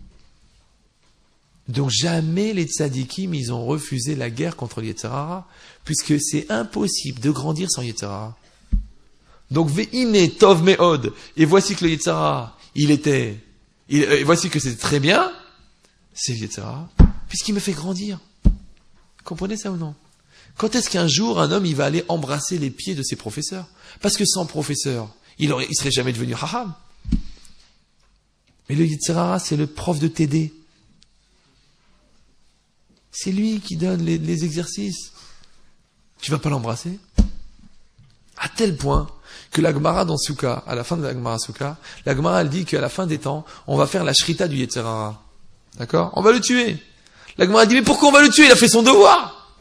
Donc jamais les tzadikim, ils ont refusé la guerre contre le Yetzirah, puisque c'est impossible de grandir sans Yetzirah. Donc ve'ine tov me'od, et voici que le Yetzirah, voici que c'est très bien, c'est le Yetzirah, puisqu'il me fait grandir. Comprenez ça ou non? Quand est-ce qu'un jour, un homme, il va aller embrasser les pieds de ses professeurs? Parce que sans professeur, il serait jamais devenu hacham. Mais le Yetzirah, c'est le prof de TD. C'est lui qui donne les exercices. Tu vas pas l'embrasser? À tel point que la Gemara dans Souka, à la fin de la Gemara Souka, la Gemara elle dit qu'à la fin des temps, on va faire la shrita du Yetzirah. D'accord? On va le tuer. La Gemara dit, mais pourquoi on va le tuer? Il a fait son devoir.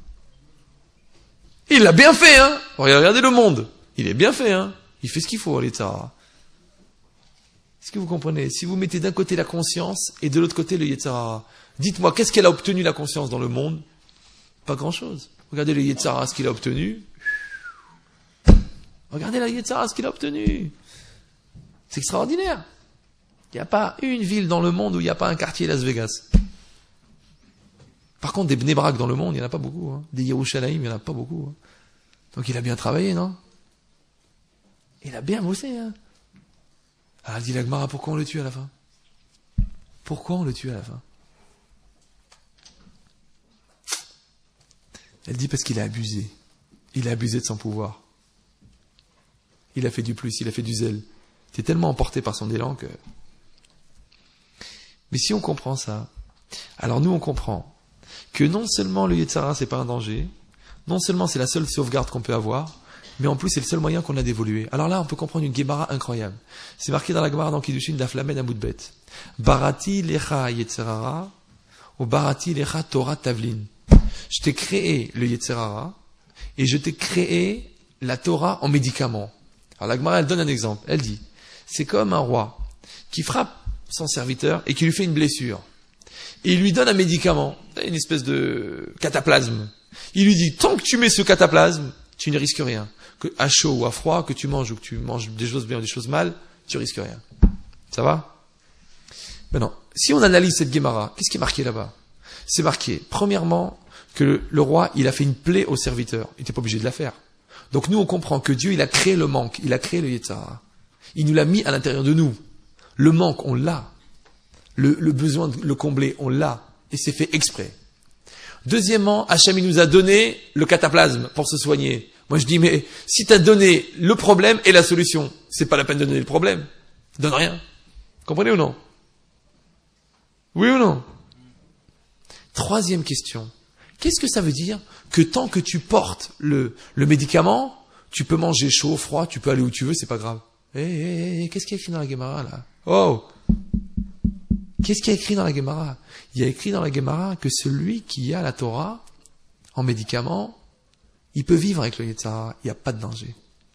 Il l'a bien fait, hein. Regardez le monde. Il est bien fait, hein. Il fait ce qu'il faut, l'Yetzirara. Est-ce que vous comprenez? Si vous mettez d'un côté la conscience et de l'autre côté le Yetzirara, dites-moi, qu'est-ce qu'elle a obtenu la conscience dans le monde? Pas grand-chose. Regardez le Yetzirara, ce qu'il a obtenu. Regardez la Yetzirara, ce qu'il a obtenu. C'est extraordinaire. Il n'y a pas une ville dans le monde où il n'y a pas un quartier Las Vegas. Par contre, des Bnei Brak dans le monde, il n'y en a pas beaucoup. Hein. Des Yerushalayim, il n'y en a pas beaucoup. Hein. Donc il a bien travaillé, non? Il a bien bossé. Hein. Alors dit la Gemara, pourquoi on le tue à la fin? Pourquoi on le tue à la fin? Elle dit parce qu'il a abusé. Il a abusé de son pouvoir. Il a fait du plus, il a fait du zèle. Il était tellement emporté par son élan que... Mais si on comprend ça, alors nous on comprend que non seulement le Yetzirara c'est pas un danger, non seulement c'est la seule sauvegarde qu'on peut avoir, mais en plus c'est le seul moyen qu'on a d'évoluer. Alors là on peut comprendre une Gemara incroyable. C'est marqué dans la Gemara dans Kiddushin d'Af Lamed Amoudbet. Barati lecha Yetzirara ou Barati lecha Torah Tavlin. Je t'ai créé le Yetzirara et je t'ai créé la Torah en médicament. Alors la Gemara elle donne un exemple. Elle dit, c'est comme un roi qui frappe son serviteur et qui lui fait une blessure. Et il lui donne un médicament, une espèce de cataplasme. Il lui dit, tant que tu mets ce cataplasme, tu ne risques rien. Que à chaud ou à froid, que tu manges ou que tu manges des choses bien ou des choses mal, tu risques rien. Ça va? Maintenant, si on analyse cette Gemara, qu'est-ce qui est marqué là-bas? C'est marqué, premièrement, que le roi, il a fait une plaie au serviteur. Il n'était pas obligé de la faire. Donc nous, on comprend que Dieu, il a créé le manque, il a créé le Yetzirara. Il nous l'a mis à l'intérieur de nous. Le manque, on l'a. Le besoin de le combler, on l'a. Et c'est fait exprès. Deuxièmement, Hachem, il nous a donné le cataplasme pour se soigner. Moi, je dis, mais si tu as donné le problème et la solution, c'est pas la peine de donner le problème. Donne rien. Comprenez ou non? Oui ou non? Troisième question. Qu'est-ce que ça veut dire que tant que tu portes le médicament, tu peux manger chaud, froid, tu peux aller où tu veux, c'est pas grave. Qu'est-ce qu'il y a écrit dans la Gemara, là? Oh! Qu'est-ce qu'il y a écrit dans la Gemara? Il y a écrit dans la Gemara que celui qui a la Torah, en médicament, il peut vivre avec le Yetzirara, il n'y a pas de danger.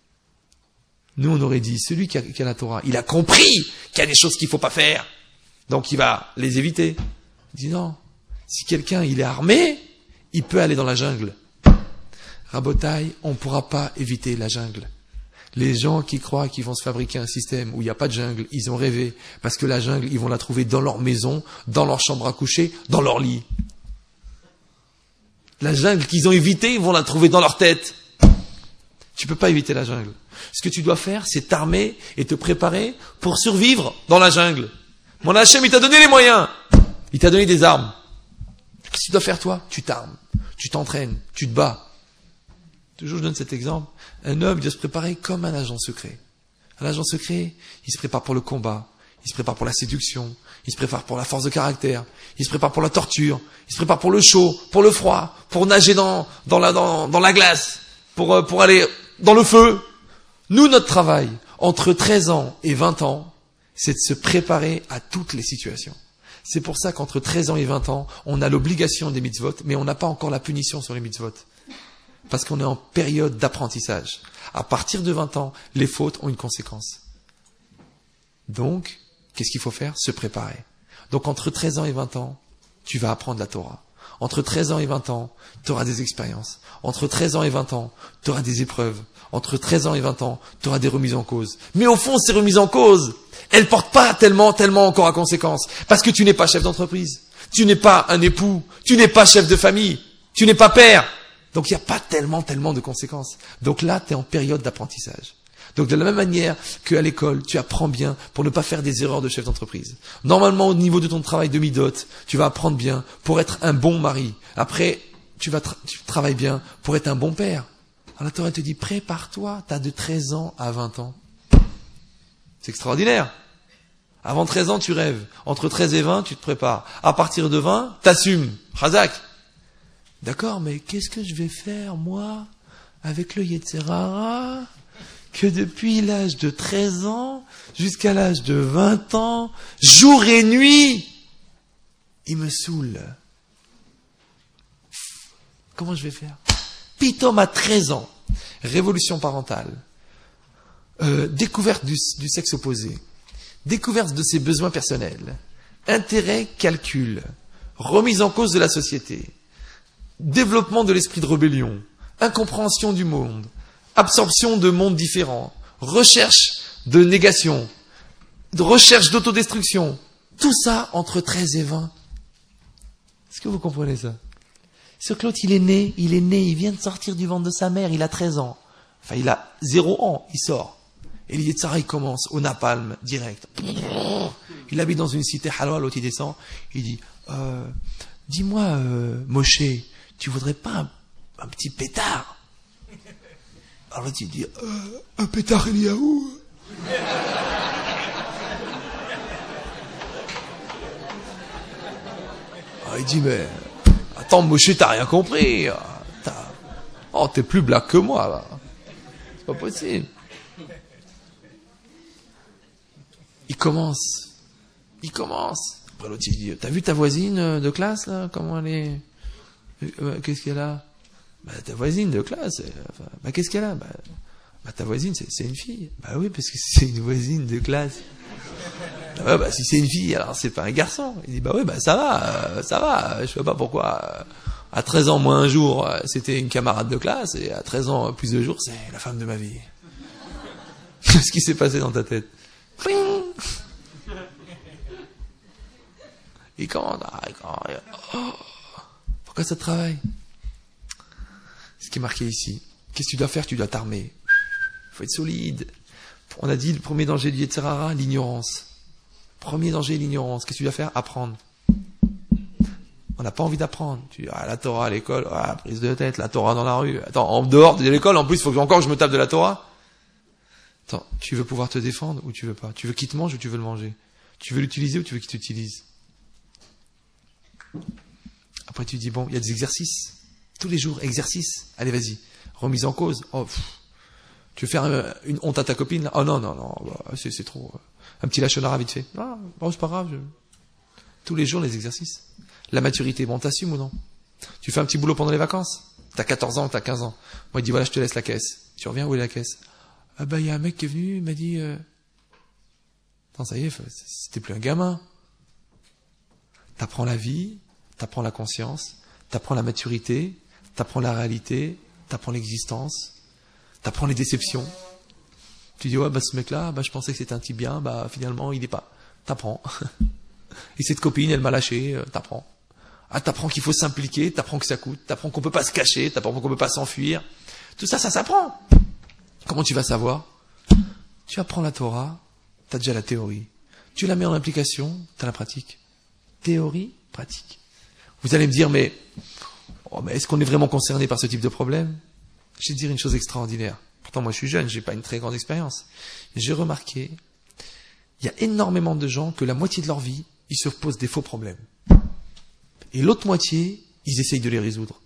Nous, on aurait dit, celui qui a la Torah, il a compris qu'il y a des choses qu'il ne faut pas faire, donc il va les éviter. Il dit non, si quelqu'un, il est armé, il peut aller dans la jungle. Rabotaï, on ne pourra pas éviter la jungle. Les gens qui croient qu'ils vont se fabriquer un système où il n'y a pas de jungle, ils ont rêvé. Parce que la jungle, ils vont la trouver dans leur maison, dans leur chambre à coucher, dans leur lit. La jungle qu'ils ont évitée, ils vont la trouver dans leur tête. Tu peux pas éviter la jungle. Ce que tu dois faire, c'est t'armer et te préparer pour survivre dans la jungle. Mon Hachem, il t'a donné les moyens. Il t'a donné des armes. Qu'est-ce que tu dois faire, toi? Tu t'armes, tu t'entraînes, tu te bats. Toujours je donne cet exemple. Un homme doit se préparer comme un agent secret. Un agent secret, il se prépare pour le combat, il se prépare pour la séduction, il se prépare pour la force de caractère, il se prépare pour la torture, il se prépare pour le chaud, pour le froid, pour nager dans la glace, pour aller dans le feu. Nous, notre travail, entre 13 ans et 20 ans, c'est de se préparer à toutes les situations. C'est pour ça qu'entre 13 ans et 20 ans, on a l'obligation des mitzvot, mais on n'a pas encore la punition sur les mitzvot. Parce qu'on est en période d'apprentissage. À partir de 20 ans, les fautes ont une conséquence. Donc, qu'est-ce qu'il faut faire? Se préparer. Donc, entre 13 ans et 20 ans, tu vas apprendre la Torah. Entre 13 ans et 20 ans, tu auras des expériences. Entre 13 ans et 20 ans, tu auras des épreuves. Entre 13 ans et 20 ans, tu auras des remises en cause. Mais au fond, ces remises en cause, elles ne portent pas tellement encore à conséquence. Parce que tu n'es pas chef d'entreprise. Tu n'es pas un époux. Tu n'es pas chef de famille. Tu n'es pas père. Donc il n'y a pas tellement de conséquences. Donc là, tu es en période d'apprentissage. Donc de la même manière qu'à l'école, tu apprends bien pour ne pas faire des erreurs de chef d'entreprise. Normalement, au niveau de ton travail de midot, tu vas apprendre bien pour être un bon mari. Après, tu travailles bien pour être un bon père. Alors la Torah te dit, prépare-toi, tu as de 13 ans à 20 ans. C'est extraordinaire. Avant 13 ans, tu rêves. Entre 13 et 20, tu te prépares. À partir de 20, t'assumes. Chazak. D'accord, mais qu'est-ce que je vais faire, moi, avec le Yetzirara, que depuis l'âge de 13 ans jusqu'à l'âge de 20 ans, jour et nuit, il me saoule. Comment je vais faire? Pitom à 13 ans. Révolution parentale. Découverte du sexe opposé. Découverte de ses besoins personnels. Intérêt, calcul. Remise en cause de la société. Développement de l'esprit de rébellion. Incompréhension du monde. Absorption de mondes différents. Recherche de négation. Recherche d'autodestruction. Tout ça entre 13 et 20. Est-ce que vous comprenez ça? Ce Claude, il est né, il vient de sortir du ventre de sa mère, il a 13 ans. Enfin, il a 0 ans, il sort. Et l'Yetzara, il commence au napalm, direct. Il habite dans une cité halal, l'autre il descend, il dit, dis-moi, Moshe, tu voudrais pas un petit pétard? Alors l'autre il dit, un pétard Eliaou? Il dit, mais attends, Moshe, t'as rien compris. Oh, t'es plus black que moi, là. C'est pas possible. Il commence. Après l'autre, il dit, t'as vu ta voisine de classe, là? Comment elle est? Qu'est-ce qu'elle a? Ta voisine de classe. Qu'est-ce qu'elle a? Ta voisine, c'est une fille. Oui, parce que c'est une voisine de classe. Si c'est une fille, alors c'est pas un garçon. Il dit, ça va, je sais pas pourquoi. À 13 ans, moins un jour, c'était une camarade de classe, et à 13 ans, plus de jours, c'est la femme de ma vie. Qu'est-ce qui s'est passé dans ta tête? Il commande. Pourquoi ça travaille? Ce qui est marqué ici. Qu'est-ce que tu dois faire? Tu dois t'armer. Il faut être solide. On a dit le premier danger du Yetzirara, l'ignorance. Premier danger, l'ignorance. Qu'est-ce que tu dois faire? Apprendre. On n'a pas envie d'apprendre. Tu dis, la Torah à l'école, prise de tête, la Torah dans la rue. Attends, en dehors de l'école, en plus, il faut que je me tape de la Torah. Attends, tu veux pouvoir te défendre ou tu veux pas? Tu veux qu'il te mange ou tu veux le manger? Tu veux l'utiliser ou tu veux qu'il t'utilise? Après, tu dis, il y a des exercices. Tous les jours, exercice. Allez, vas-y. Remise en cause. Tu veux faire une honte à ta copine, là? Oh non, c'est trop. Un petit lachonara vite fait. C'est pas grave. Tous les jours, les exercices. La maturité, t'assumes ou non? Tu fais un petit boulot pendant les vacances? T'as 14 ans, t'as 15 ans. Moi, il dit, voilà, je te laisse la caisse. Tu reviens, où est la caisse? Il y a un mec qui est venu, il m'a dit, attends, ça y est, c'était plus un gamin. T'apprends la vie, t'apprends la conscience, t'apprends la maturité, t'apprends la réalité, t'apprends l'existence, t'apprends les déceptions. Tu dis, ce mec-là, je pensais que c'était un type bien, finalement, il n'est pas. T'apprends. Et cette copine, elle m'a lâché, t'apprends. T'apprends qu'il faut s'impliquer, t'apprends que ça coûte, t'apprends qu'on peut pas se cacher, t'apprends qu'on peut pas s'enfuir. Tout ça, ça s'apprend. Comment tu vas savoir? Tu apprends la Torah, t'as déjà la théorie. Tu la mets en application, t'as la pratique. Théorie, pratique. Vous allez me dire, mais est-ce qu'on est vraiment concerné par ce type de problème? Je vais te dire une chose extraordinaire. Pourtant, moi, je suis jeune, j'ai pas une très grande expérience. J'ai remarqué, il y a énormément de gens que la moitié de leur vie, ils se posent des faux problèmes. Et l'autre moitié, ils essayent de les résoudre.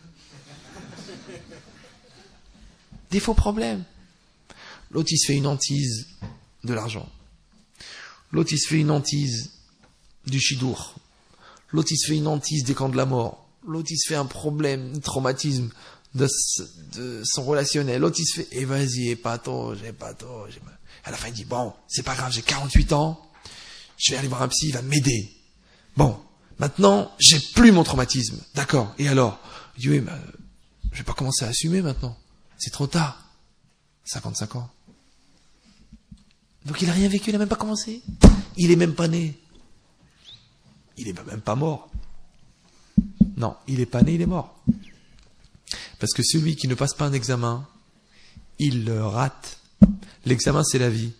Des faux problèmes. L'autre, il se fait une hantise de l'argent. L'autre, il se fait une hantise du chidour. L'autre, il se fait une hantise des camps de la mort. L'autre, il se fait un problème, un traumatisme de son relationnel. L'autre, il se fait, vas-y, j'ai pas tôt. À la fin, il dit, c'est pas grave, j'ai 48 ans, je vais aller voir un psy, il va m'aider. Maintenant, j'ai plus mon traumatisme. D'accord. Et alors? Il dit, je vais pas commencer à assumer maintenant. C'est trop tard. 55 ans. Donc il a rien vécu, il a même pas commencé. Il est même pas né. Il est même pas mort. Non, il est pas né, il est mort. Parce que celui qui ne passe pas un examen, il le rate. L'examen, c'est la vie.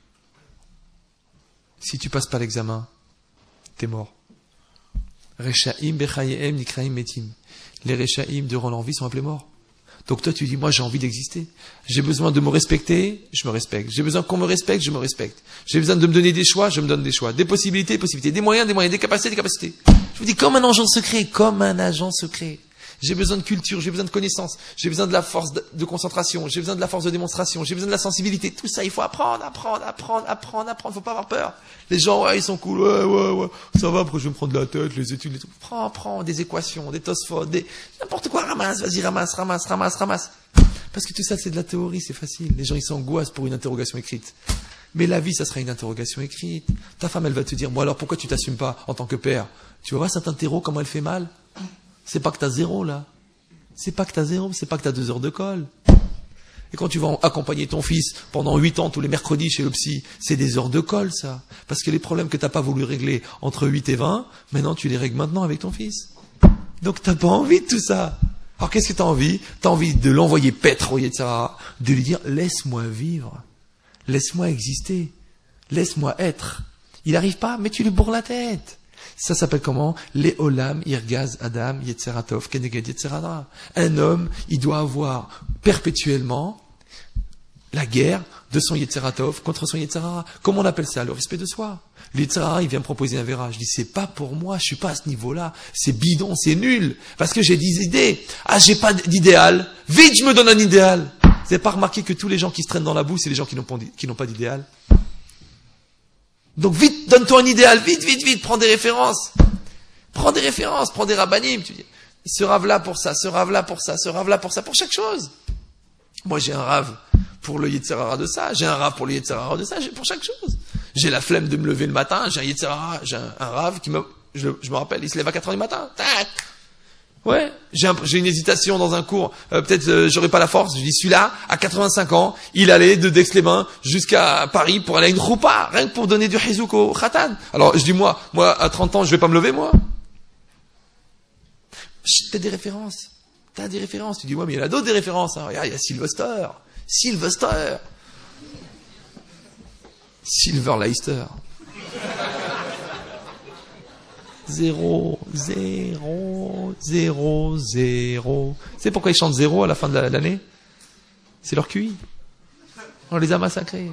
Si tu passes pas l'examen, t'es mort. Rechaim bechayehem nikraim metim. Les rechaim durant leur vie sont appelés morts. Donc toi tu dis, moi j'ai envie d'exister. J'ai besoin de me respecter, je me respecte. J'ai besoin qu'on me respecte, je me respecte. J'ai besoin de me donner des choix, je me donne des choix. Des possibilités, des moyens, des capacités. Je vous dis comme un agent secret, j'ai besoin de culture, j'ai besoin de connaissances, j'ai besoin de la force de concentration, j'ai besoin de la force de démonstration, j'ai besoin de la sensibilité. Tout ça, il faut apprendre. Faut pas avoir peur. Les gens, ouais, ils sont cool, ouais, ça va, après je vais me prendre la tête, les études, les trucs. Prends des équations, des Tosfot, n'importe quoi, ramasse, vas-y, ramasse. Parce que tout ça, c'est de la théorie, c'est facile. Les gens, ils s'angoissent pour une interrogation écrite. Mais la vie, ça sera une interrogation écrite. Ta femme, elle va te dire, bon alors pourquoi tu t'assumes pas en tant que père? Tu vas voir cet interro, comment elle fait mal? C'est pas que t'as 0 là. C'est pas que t'as 2 heures de colle. Et quand tu vas accompagner ton fils pendant 8 ans tous les mercredis chez le psy, c'est des heures de colle ça. Parce que les problèmes que t'as pas voulu régler entre 8 et 20, maintenant tu les règles maintenant avec ton fils. Donc t'as pas envie de tout ça. Alors qu'est-ce que t'as envie? T'as envie de l'envoyer paître au Yetzirah, de lui dire, laisse-moi vivre. Laisse-moi exister. Laisse-moi être. Il n'arrive pas, mais tu lui bourres la tête. Ça s'appelle comment? Les Olam, Irgaz, Adam, Yetzeratov, Keneged, Yetzerara. Un homme, il doit avoir perpétuellement la guerre de son Yetzeratov contre son Yetzerara. Comment on appelle ça? Le respect de soi. Le Yetzerara, il vient me proposer un verra. Je dis, c'est pas pour moi, je suis pas à ce niveau-là. C'est bidon, c'est nul. Parce que j'ai des idées. Ah, j'ai pas d'idéal. Vite, je me donne un idéal. Vous n'avez pas remarqué que tous les gens qui se traînent dans la boue, c'est les gens qui n'ont pas d'idéal? Donc vite, donne-toi un idéal, vite, prends des références. Prends des rabbanim. Tu dis, ce rave là pour ça, ce rave là pour ça, ce rave là pour ça, pour chaque chose. Moi j'ai un rave pour le Yetzirara de ça, j'ai un rave pour le Yetzirara de ça, j'ai pour chaque chose. J'ai la flemme de me lever le matin, j'ai un Yetzirara, j'ai un rave qui je me rappelle, il se lève à 4h du matin. Tac. Ouais, j'ai une hésitation dans un cours, peut-être j'aurai pas la force, je dis celui-là, à 85 ans, il allait de Daix-les-Bains jusqu'à Paris pour aller à une roupa, rien que pour donner du hizouk au khatan. Alors je dis moi à 30 ans, je vais pas me lever moi. T'as des références, tu dis ouais mais il y en a d'autres des références, hein. Regarde, il y a Sylvester, Silver Leicester. 0, 0, 0, 0. C'est pourquoi ils chantent 0 à la fin de l'année? C'est leur QI. On les a massacrés.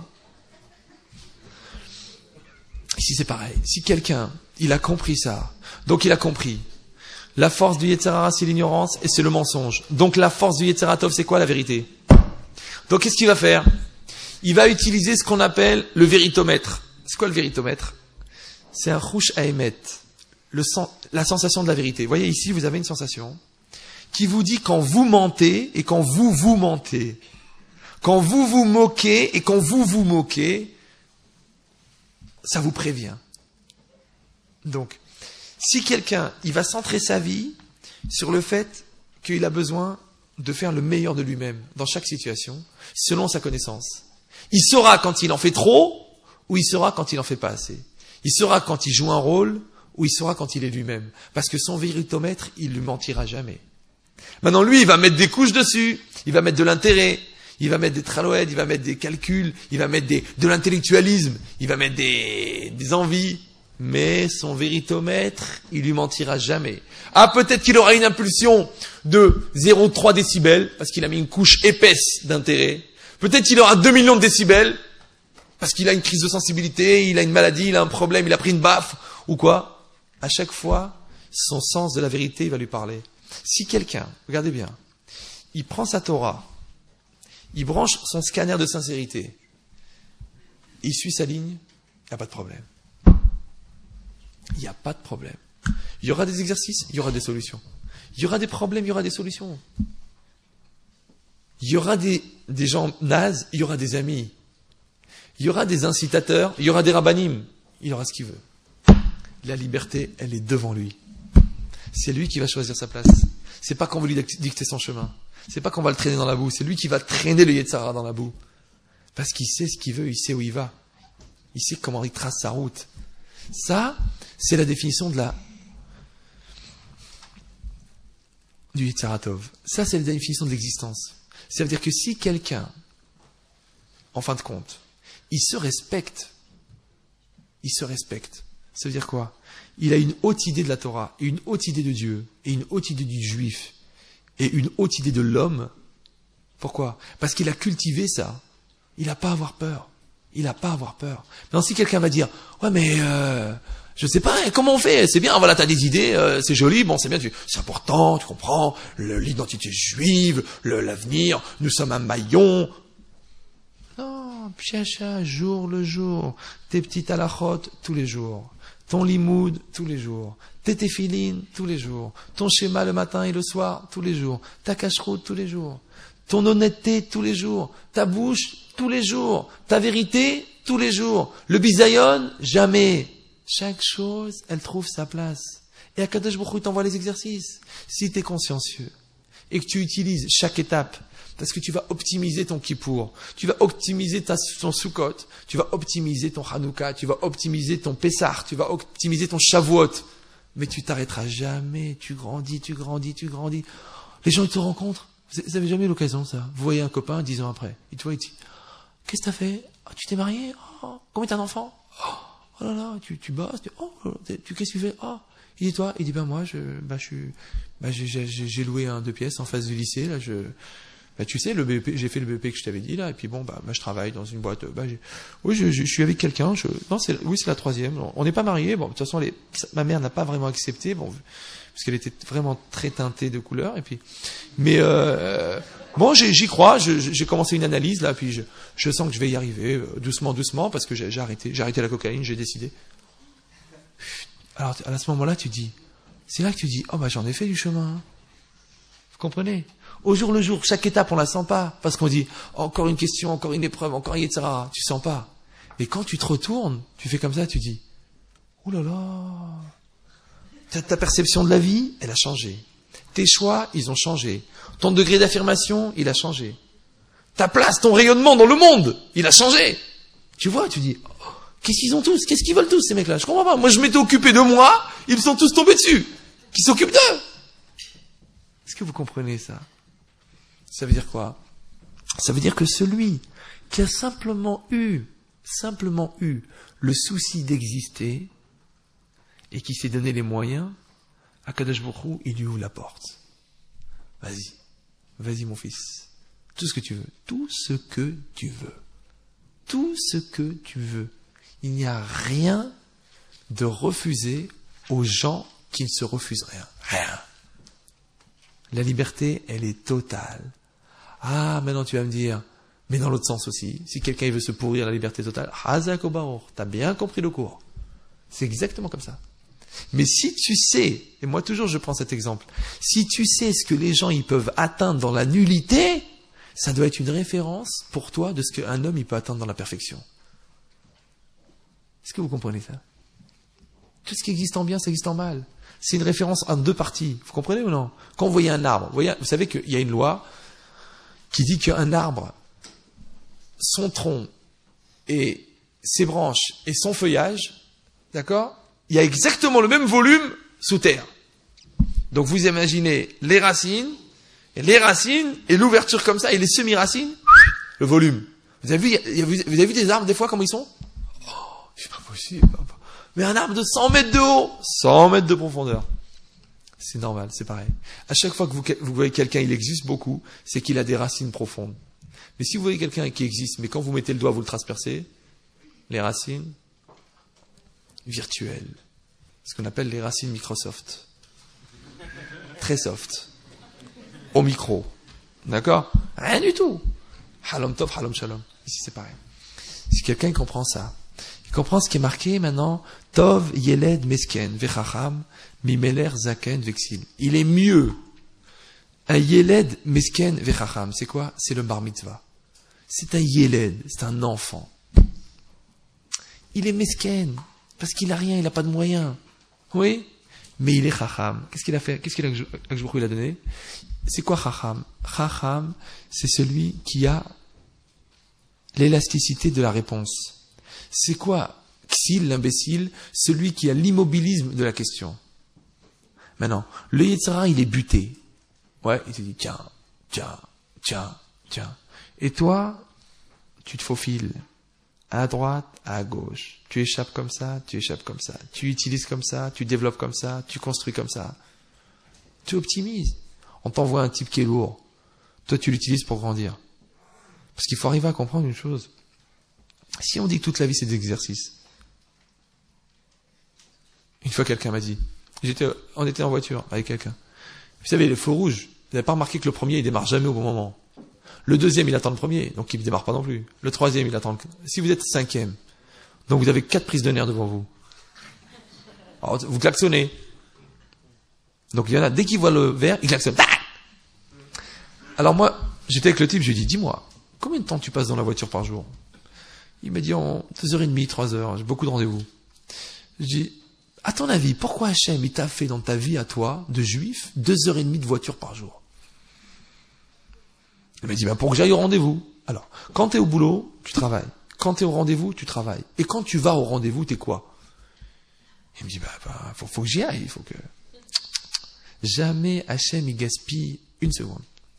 Ici c'est pareil. Si quelqu'un, il a compris ça, donc il a compris. La force du Yetzirara, c'est l'ignorance et c'est le mensonge. Donc la force du Yetziratov, c'est quoi la vérité? Donc qu'est-ce qu'il va faire? Il va utiliser ce qu'on appelle le véritomètre. C'est quoi le véritomètre? C'est un rouche à émettre. La sensation de la vérité. Vous voyez ici, vous avez une sensation qui vous dit quand vous mentez et quand vous mentez. Quand vous vous moquez et quand vous moquez, ça vous prévient. Donc, si quelqu'un, il va centrer sa vie sur le fait qu'il a besoin de faire le meilleur de lui-même dans chaque situation, selon sa connaissance. Il saura quand il en fait trop ou il saura quand il en fait pas assez. Il saura quand il joue un rôle ou il saura quand il est lui-même. Parce que son véritomètre, il ne lui mentira jamais. Maintenant, lui, il va mettre des couches dessus. Il va mettre de l'intérêt. Il va mettre des tralouettes. Il va mettre des calculs. Il va mettre de l'intellectualisme. Il va mettre des envies. Mais son véritomètre, il lui mentira jamais. Ah, peut-être qu'il aura une impulsion de 0,3 décibels, parce qu'il a mis une couche épaisse d'intérêt. Peut-être qu'il aura 2 millions de décibels, parce qu'il a une crise de sensibilité, il a une maladie, il a un problème, il a pris une baffe, ou quoi. À chaque fois, son sens de la vérité, il va lui parler. Si quelqu'un, regardez bien, il prend sa Torah, il branche son scanner de sincérité, il suit sa ligne, il n'y a pas de problème. Il n'y a pas de problème. Il y aura des exercices, il y aura des solutions. Il y aura des problèmes, il y aura des solutions. Il y aura des gens nazes, il y aura des amis. Il y aura des incitateurs, il y aura des rabbanim. Il aura ce qu'il veut. La liberté, elle est devant lui. C'est lui qui va choisir sa place. C'est pas qu'on va lui dicter son chemin. C'est pas qu'on va le traîner dans la boue. C'est lui qui va traîner le Yetzirara dans la boue. Parce qu'il sait ce qu'il veut, il sait où il va. Il sait comment il trace sa route. Ça, c'est la définition du Yetziratov. Ça, c'est la définition de l'existence. Ça veut dire que si quelqu'un, en fin de compte, il se respecte, ça veut dire quoi? Il a une haute idée de la Torah, et une haute idée de Dieu, et une haute idée du juif, et une haute idée de l'homme. Pourquoi? Parce qu'il a cultivé ça. Il n'a pas à avoir peur. Maintenant, si quelqu'un va dire, ouais, mais Je sais pas, comment on fait? C'est bien, voilà, t'as des idées, c'est joli, bon, c'est bien, c'est important, tu comprends, l'identité juive, l'avenir, nous sommes un maillon. Non, piacha, jour le jour, tes petites halachot tous les jours, ton limoud tous les jours, tes téphilines tous les jours, ton schéma le matin et le soir tous les jours, ta cacheroute tous les jours, ton honnêteté tous les jours, ta bouche tous les jours, ta vérité tous les jours, le bisayon jamais. Chaque chose, elle trouve sa place. Et Akadosh Baruch Hu t'envoie les exercices. Si tu es consciencieux et que tu utilises chaque étape, parce que tu vas optimiser ton Kippour, tu vas optimiser ton Sukkot, tu vas optimiser ton Hanouka, tu vas optimiser ton Pessah, tu vas optimiser ton Shavuot, mais tu t'arrêteras jamais, tu grandis, tu grandis, tu grandis. Les gens, ils te rencontrent. Vous n'avez jamais eu l'occasion, ça. Vous voyez un copain 10 ans après. Il te voit, il dit, qu'est-ce que t'as fait? Oh, tu t'es marié? Oh, combien t'as d'enfants? Oh là là, tu bosses, qu'est-ce que tu fais? Oh, il dit toi, il dit moi j'ai loué un 2 pièces en face du lycée là, tu sais le BP, j'ai fait le BP que je t'avais dit là, et puis bon je travaille dans une boîte, je suis avec quelqu'un, c'est la 3e, on n'est pas mariés, bon de toute façon ma mère n'a pas vraiment accepté, bon parce qu'elle était vraiment très teintée de couleur, et puis bon, j'y crois, j'ai commencé une analyse, là, puis je sens que je vais y arriver, doucement, parce que j'ai arrêté la cocaïne, j'ai décidé. Alors, à ce moment-là, c'est là que tu dis, j'en ai fait du chemin. Hein. Vous comprenez? Au jour le jour, chaque étape, on la sent pas, parce qu'on dit, encore une question, encore une épreuve, encore etc. Tu sens pas. Mais quand tu te retournes, tu fais comme ça, tu dis, oh là là, ta perception de la vie, elle a changé. Tes choix, ils ont changé. Ton degré d'affirmation, il a changé. Ta place, ton rayonnement dans le monde, il a changé. Tu vois, tu dis, qu'est-ce qu'ils ont tous? Qu'est-ce qu'ils veulent tous, ces mecs-là? Je comprends pas. Moi, je m'étais occupé de moi, ils sont tous tombés dessus. Qui s'occupent d'eux? Est-ce que vous comprenez ça? Ça veut dire quoi? Ça veut dire que celui qui a simplement eu le souci d'exister et qui s'est donné les moyens, Akadosh Baruch Hu, il lui ouvre la porte. Vas-y mon fils. Tout ce que tu veux. Tout ce que tu veux. Tout ce que tu veux. Il n'y a rien de refusé aux gens qui ne se refusent rien. Rien. La liberté, elle est totale. Ah, maintenant tu vas me dire, mais dans l'autre sens aussi, si quelqu'un veut se pourrir la liberté totale, Hazak o Baruch, t'as bien compris le cours. C'est exactement comme ça. Mais si tu sais, et moi toujours je prends cet exemple, si tu sais ce que les gens ils peuvent atteindre dans la nullité, ça doit être une référence pour toi de ce qu'un homme il peut atteindre dans la perfection. Est-ce que vous comprenez ça? Tout ce qui existe en bien, ça existe en mal. C'est une référence en 2 parties. Vous comprenez ou non? Quand vous voyez un arbre, vous savez qu'il y a une loi qui dit qu'un arbre, son tronc et ses branches et son feuillage, d'accord? Il y a exactement le même volume sous terre. Donc vous imaginez les racines et l'ouverture comme ça, et les semi-racines, le volume. Vous avez vu des arbres des fois comment ils sont? Oh, c'est pas possible. Mais un arbre de 100 mètres de haut, 100 mètres de profondeur. C'est normal, c'est pareil. À chaque fois que vous voyez quelqu'un, il existe beaucoup, c'est qu'il a des racines profondes. Mais si vous voyez quelqu'un qui existe, mais quand vous mettez le doigt, vous le transpercez, les racines virtuelles. Ce qu'on appelle les racines Microsoft. Très soft. Au micro. D'accord? Rien du tout. Halom tov, halom shalom. Ici, c'est pareil. Si quelqu'un comprend ça, il comprend ce qui est marqué maintenant, Tov yeled mesken vechacham mimeler zaken vexil. Il est mieux. Un yeled mesken vechacham, c'est quoi? C'est le bar mitzvah. C'est un yeled, c'est un enfant. Il est mesken, parce qu'il n'a rien, il n'a pas de moyens. Oui, mais il est chacham. Qu'est-ce qu'il a fait? Qu'est-ce qu'il a donné? C'est quoi chacham? Chacham, c'est celui qui a l'élasticité de la réponse. C'est quoi Xil, l'imbécile? Celui qui a l'immobilisme de la question. Maintenant, le Yetzirah, il est buté. Ouais, il te dit, tiens. Et toi, tu te faufiles. À droite, à gauche. Tu échappes comme ça. Tu utilises comme ça, tu développes comme ça, tu construis comme ça. Tu optimises. On t'envoie un type qui est lourd. Toi, tu l'utilises pour grandir. Parce qu'il faut arriver à comprendre une chose. Si on dit que toute la vie, c'est des exercices, Une fois, quelqu'un m'a dit, on était en voiture avec quelqu'un. Vous savez, les feux rouges, vous n'avez pas remarqué que le premier, il démarre jamais au bon moment. Le deuxième, il attend le premier, donc il ne démarre pas non plus. Le troisième, il attend Si vous êtes cinquième, donc vous avez 4 prises de nerfs devant vous. Alors, vous klaxonnez. Donc il y en a, dès qu'il voit le vert, il klaxonne. Alors moi, j'étais avec le type, je lui ai dit, dis-moi, combien de temps tu passes dans la voiture par jour? Il m'a dit en 2h30, 3h, j'ai beaucoup de rendez-vous. Je dis, à ton avis, pourquoi Hachem, il t'a fait dans ta vie à toi, de juif, 2h30 de voiture par jour? Il m'a dit, pour que j'aille au rendez-vous. Alors, quand tu es au boulot, tu travailles. Quand tu es au rendez-vous, tu travailles. Et quand tu vas au rendez-vous, t'es quoi? Il me dit, faut que j'y aille, il faut que... Jamais Hachem, il gaspille une seconde.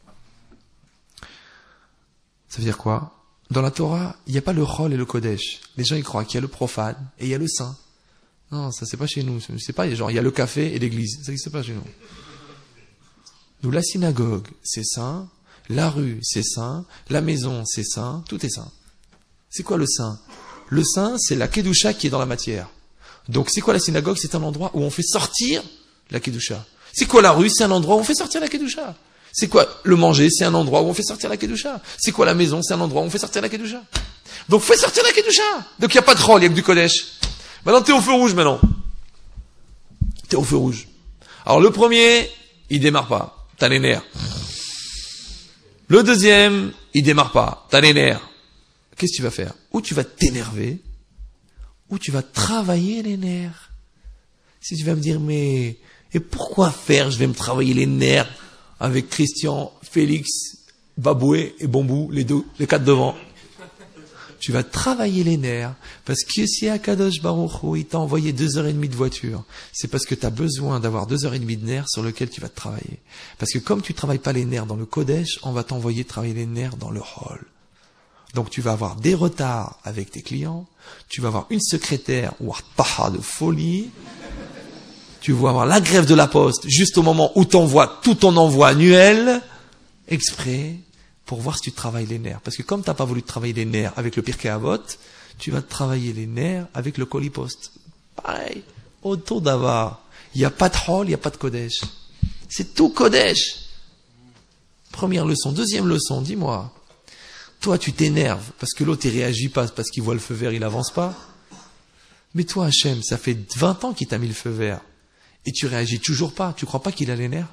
Ça veut dire quoi? Dans la Torah, il n'y a pas le Chol et le Kodesh. Les gens, ils croient qu'il y a le profane et il y a le saint. Non, ça c'est pas chez nous. C'est pas genre, il y a le café et l'église. Ça n'existe pas chez nous. Nous, la synagogue, c'est saint. La rue, c'est saint. La maison, c'est saint. Tout est saint. C'est quoi le saint? Le saint, c'est la kedusha qui est dans la matière. Donc, c'est quoi la synagogue? C'est un endroit où on fait sortir la kedusha. C'est quoi la rue? C'est un endroit où on fait sortir la kedusha. C'est quoi le manger? C'est un endroit où on fait sortir la kedusha. C'est quoi la maison? C'est un endroit où on fait sortir la kedusha. Donc, fais sortir la kedusha. Donc, il n'y a pas de rôle, il n'y a que du kodesh. Maintenant, t'es au feu rouge, maintenant. T'es au feu rouge. Alors, le premier, il démarre pas. T'as les nerfs. Le deuxième, il démarre pas. T'as les nerfs. Qu'est-ce que tu vas faire? Ou tu vas t'énerver, ou tu vas travailler les nerfs. Si tu vas me dire, mais, et pourquoi faire? Je vais me travailler les nerfs avec Christian, Félix, Baboué et Bombou, les 4 devant. Tu vas travailler les nerfs, parce que si Akadosh Baruch Hu, il t'a envoyé 2h30 de voiture, c'est parce que tu as besoin d'avoir 2h30 de nerfs sur lesquels tu vas te travailler. Parce que comme tu travailles pas les nerfs dans le Kodesh, on va t'envoyer travailler les nerfs dans le Hol. Donc tu vas avoir des retards avec tes clients, tu vas avoir une secrétaire ou un paha de folie, tu vas avoir la grève de la poste juste au moment où tu envoies tout ton envoi annuel, exprès, pour voir si tu travailles les nerfs. Parce que comme tu n'as pas voulu travailler les nerfs avec le Pirkei Avot, tu vas travailler les nerfs avec le Kolipost. Pareil, autour d'avoir. Il n'y a pas de Hol, il n'y a pas de Kodesh. C'est tout Kodesh. Première leçon. Deuxième leçon, dis-moi. Toi, tu t'énerves parce que l'autre, il réagit pas, parce qu'il voit le feu vert, il avance pas. Mais toi, Hachem, ça fait 20 ans qu'il t'a mis le feu vert. Et tu réagis toujours pas. Tu crois pas qu'il a les nerfs?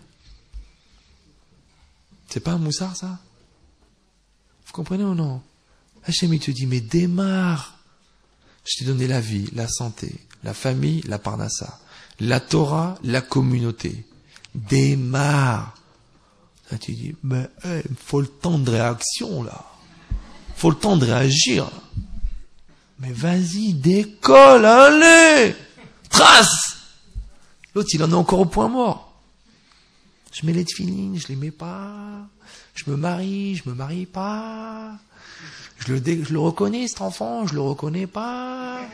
C'est pas un moussard, ça? Vous comprenez ou non? Hachem, il te dit, mais démarre. Je t'ai donné la vie, la santé, la famille, la parnassa, la Torah, la communauté. Démarre. Là, tu dis, mais il faut le temps de réaction, là. Faut le temps de réagir. Mais vas-y, décolle, allez! Trace! L'autre, il en est encore au point mort. Je mets les tefilines, je les mets pas. Je me marie pas. Je le reconnais, cet enfant, je le reconnais pas.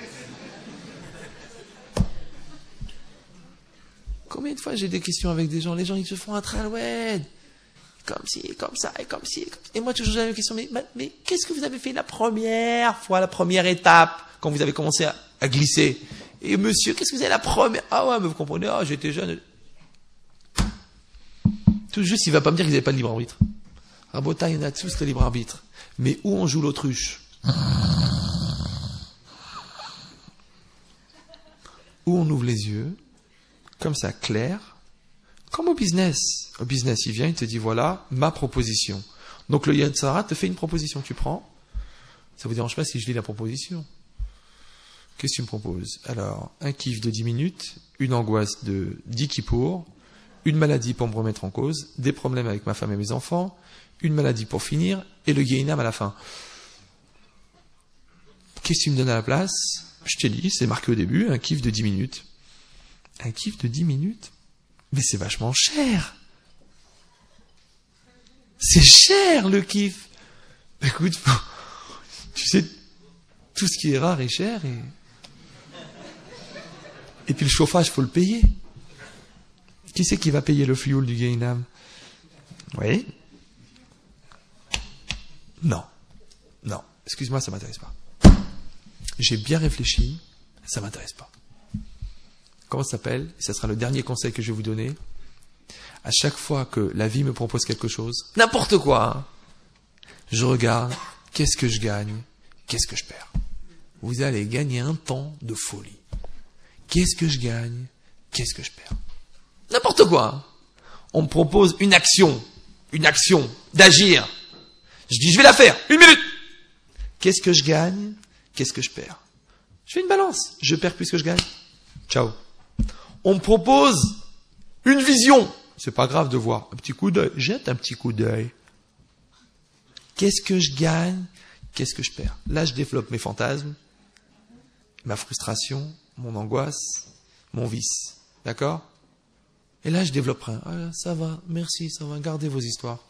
Combien de fois j'ai des questions avec des gens, les gens, ils se font un traloued. Comme ci, comme ça, et comme ci. Et moi, toujours, j'ai la question, mais qu'est-ce que vous avez fait la première fois, la première étape, quand vous avez commencé à glisser? Et monsieur, qu'est-ce que vous avez la première? Ah ouais, mais vous comprenez, j'étais jeune. Tout juste, il va pas me dire qu'ils n'avaient pas de libre arbitre. Rabotai, on a tous le libre arbitre. Mais où on joue l'autruche? Où on ouvre les yeux, comme ça, clair, comme au business. Au business, il vient, il te dit, voilà, ma proposition. Donc le Yetzer Hara te fait une proposition, tu prends. Ça vous dérange pas si je lis la proposition? Qu'est-ce que tu me proposes? Alors, un kiff de 10 minutes, une angoisse de 10 kippour, une maladie pour me remettre en cause, des problèmes avec ma femme et mes enfants, une maladie pour finir, et le Gehinam à la fin. Qu'est-ce que tu me donnes à la place? Je t'ai dit, c'est marqué au début, un kiff de 10 minutes. Un kiff de 10 minutes? Mais c'est vachement cher. C'est cher, le kiff. Écoute, tu sais, tout ce qui est rare est cher, et puis le chauffage, faut le payer. Qui c'est qui va payer le fioul du Gehinam? Oui? Non. Non. Excuse-moi, ça m'intéresse pas. J'ai bien réfléchi, ça m'intéresse pas. comment ça s'appelle? Et ça sera le dernier conseil que je vais vous donner. À chaque fois que la vie me propose quelque chose, n'importe quoi, hein, je regarde, qu'est-ce que je gagne? Qu'est-ce que je perds? Vous allez gagner un temps de folie. Qu'est-ce que je gagne? Qu'est-ce que je perds? N'importe quoi. Hein. On me propose une action, d'agir. Je dis, je vais la faire, 1 minute. Qu'est-ce que je gagne? Qu'est-ce que je perds? Je fais une balance. Je perds plus que je gagne. Ciao. On me propose une vision. C'est pas grave de voir. Un petit coup d'œil. Jette un petit coup d'œil. Qu'est-ce que je gagne? Qu'est-ce que je perds? Là, je développe mes fantasmes, ma frustration, mon angoisse, mon vice. D'accord? Et là, je développerai un. Ah, ça va, merci, ça va. Gardez vos histoires.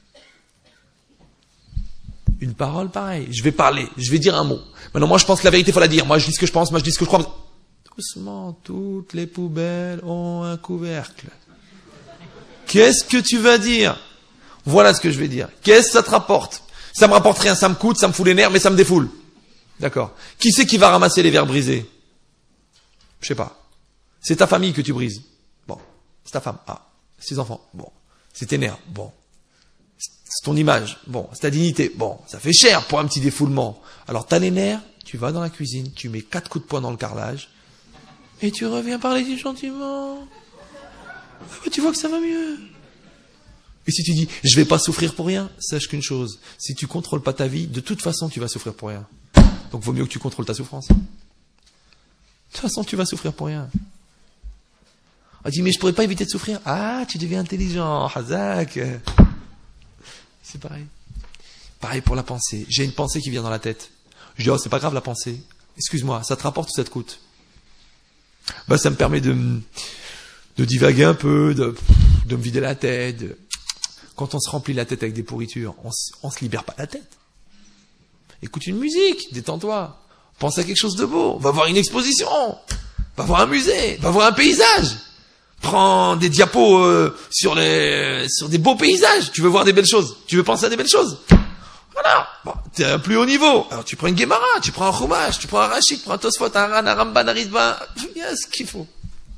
Une parole, pareil. Je vais parler, je vais dire un mot. Maintenant, moi, je pense que la vérité, il faut la dire. Moi, je dis ce que je pense, moi, je dis ce que je crois. Doucement, toutes les poubelles ont un couvercle. Qu'est-ce que tu vas dire? Voilà ce que je vais dire. Qu'est-ce que ça te rapporte? Ça me rapporte rien, ça me coûte, ça me fout les nerfs, mais ça me défoule. D'accord. Qui c'est qui va ramasser les verres brisés? Je sais pas. C'est ta famille que tu brises. Bon. C'est ta femme. Ah. C'est tes enfants. Bon. C'est tes nerfs. Bon. C'est ton image. Bon. C'est ta dignité. Bon. Ça fait cher pour un petit défoulement. Alors t'as les nerfs, tu vas dans la cuisine, tu mets 4 coups de poing dans le carrelage, et tu reviens parler du gentiment. Tu vois que ça va mieux. Et si tu dis, je vais pas souffrir pour rien, sache qu'une chose, si tu contrôles pas ta vie, de toute façon, tu vas souffrir pour rien. Donc, vaut mieux que tu contrôles ta souffrance. De toute façon, tu vas souffrir pour rien. On dit, mais je pourrais pas éviter de souffrir. Ah, tu deviens intelligent, Hazak. C'est pareil. Pareil pour la pensée. J'ai une pensée qui vient dans la tête. Je dis, oh, c'est pas grave la pensée. Excuse-moi, ça te rapporte ou ça te coûte? Bah, ça me permet de divaguer un peu, de me vider la tête. Quand on se remplit la tête avec des pourritures, on se libère pas la tête. Écoute une musique, détends-toi. Pense à quelque chose de beau. Va voir une exposition. Va voir un musée. Va voir un paysage. Prends des diapos sur des beaux paysages. Tu veux voir des belles choses. Tu veux penser à des belles choses. Voilà. Bon, t'es à un plus haut niveau. Alors tu prends une Gemara, tu prends un Chumash, tu prends un Rashi, tu prends un Tosfot, un Ran, un Ramban, un Ritva. Il y a ce qu'il faut.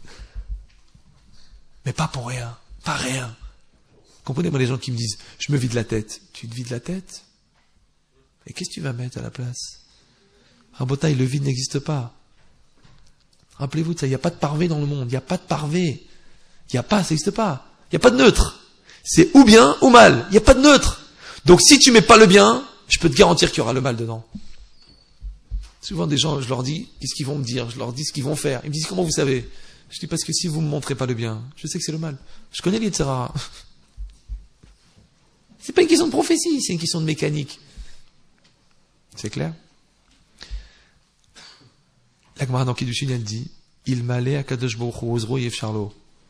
Mais pas pour rien. Pas rien. Comprenez-moi les gens qui me disent, je me vide la tête. Tu te vides la tête? Et qu'est-ce que tu vas mettre à la place? Rabotaï, le vide n'existe pas. Rappelez-vous de ça, il n'y a pas de parvé dans le monde. Il n'y a pas de parvé. Il n'y a pas, ça n'existe pas. Il n'y a pas de neutre. C'est ou bien ou mal. Il n'y a pas de neutre. Donc si tu mets pas le bien, je peux te garantir qu'il y aura le mal dedans. Souvent des gens, je leur dis, qu'est-ce qu'ils vont me dire? Je leur dis ce qu'ils vont faire. Ils me disent, comment vous savez? Je dis, parce que si vous me montrez pas le bien, je sais que c'est le mal. Je connais l'Yetzirah. C'est pas une question de prophétie, c'est une question de mécanique. C'est clair? La Gemara dans Kiddushin, elle dit, il m'allait à Kadosh Baruch Hu Ozro Yev Charlo.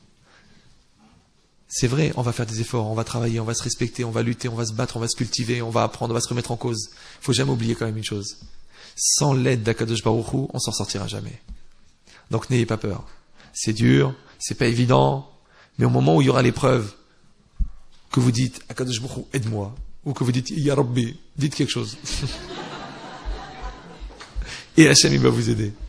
C'est vrai, on va faire des efforts, on va travailler, on va se respecter, on va lutter, on va se battre, on va se cultiver, on va apprendre, on va se remettre en cause. Il faut jamais oublier quand même une chose. Sans l'aide d'Akadosh Baruch Hu, on s'en sortira jamais. Donc n'ayez pas peur. C'est dur, c'est pas évident, mais au moment où il y aura l'épreuve, que vous dites Akadosh Baruch Hu, aide-moi, ou que vous dites Ya Rabbi, dites quelque chose. Et Hachem il va vous aider.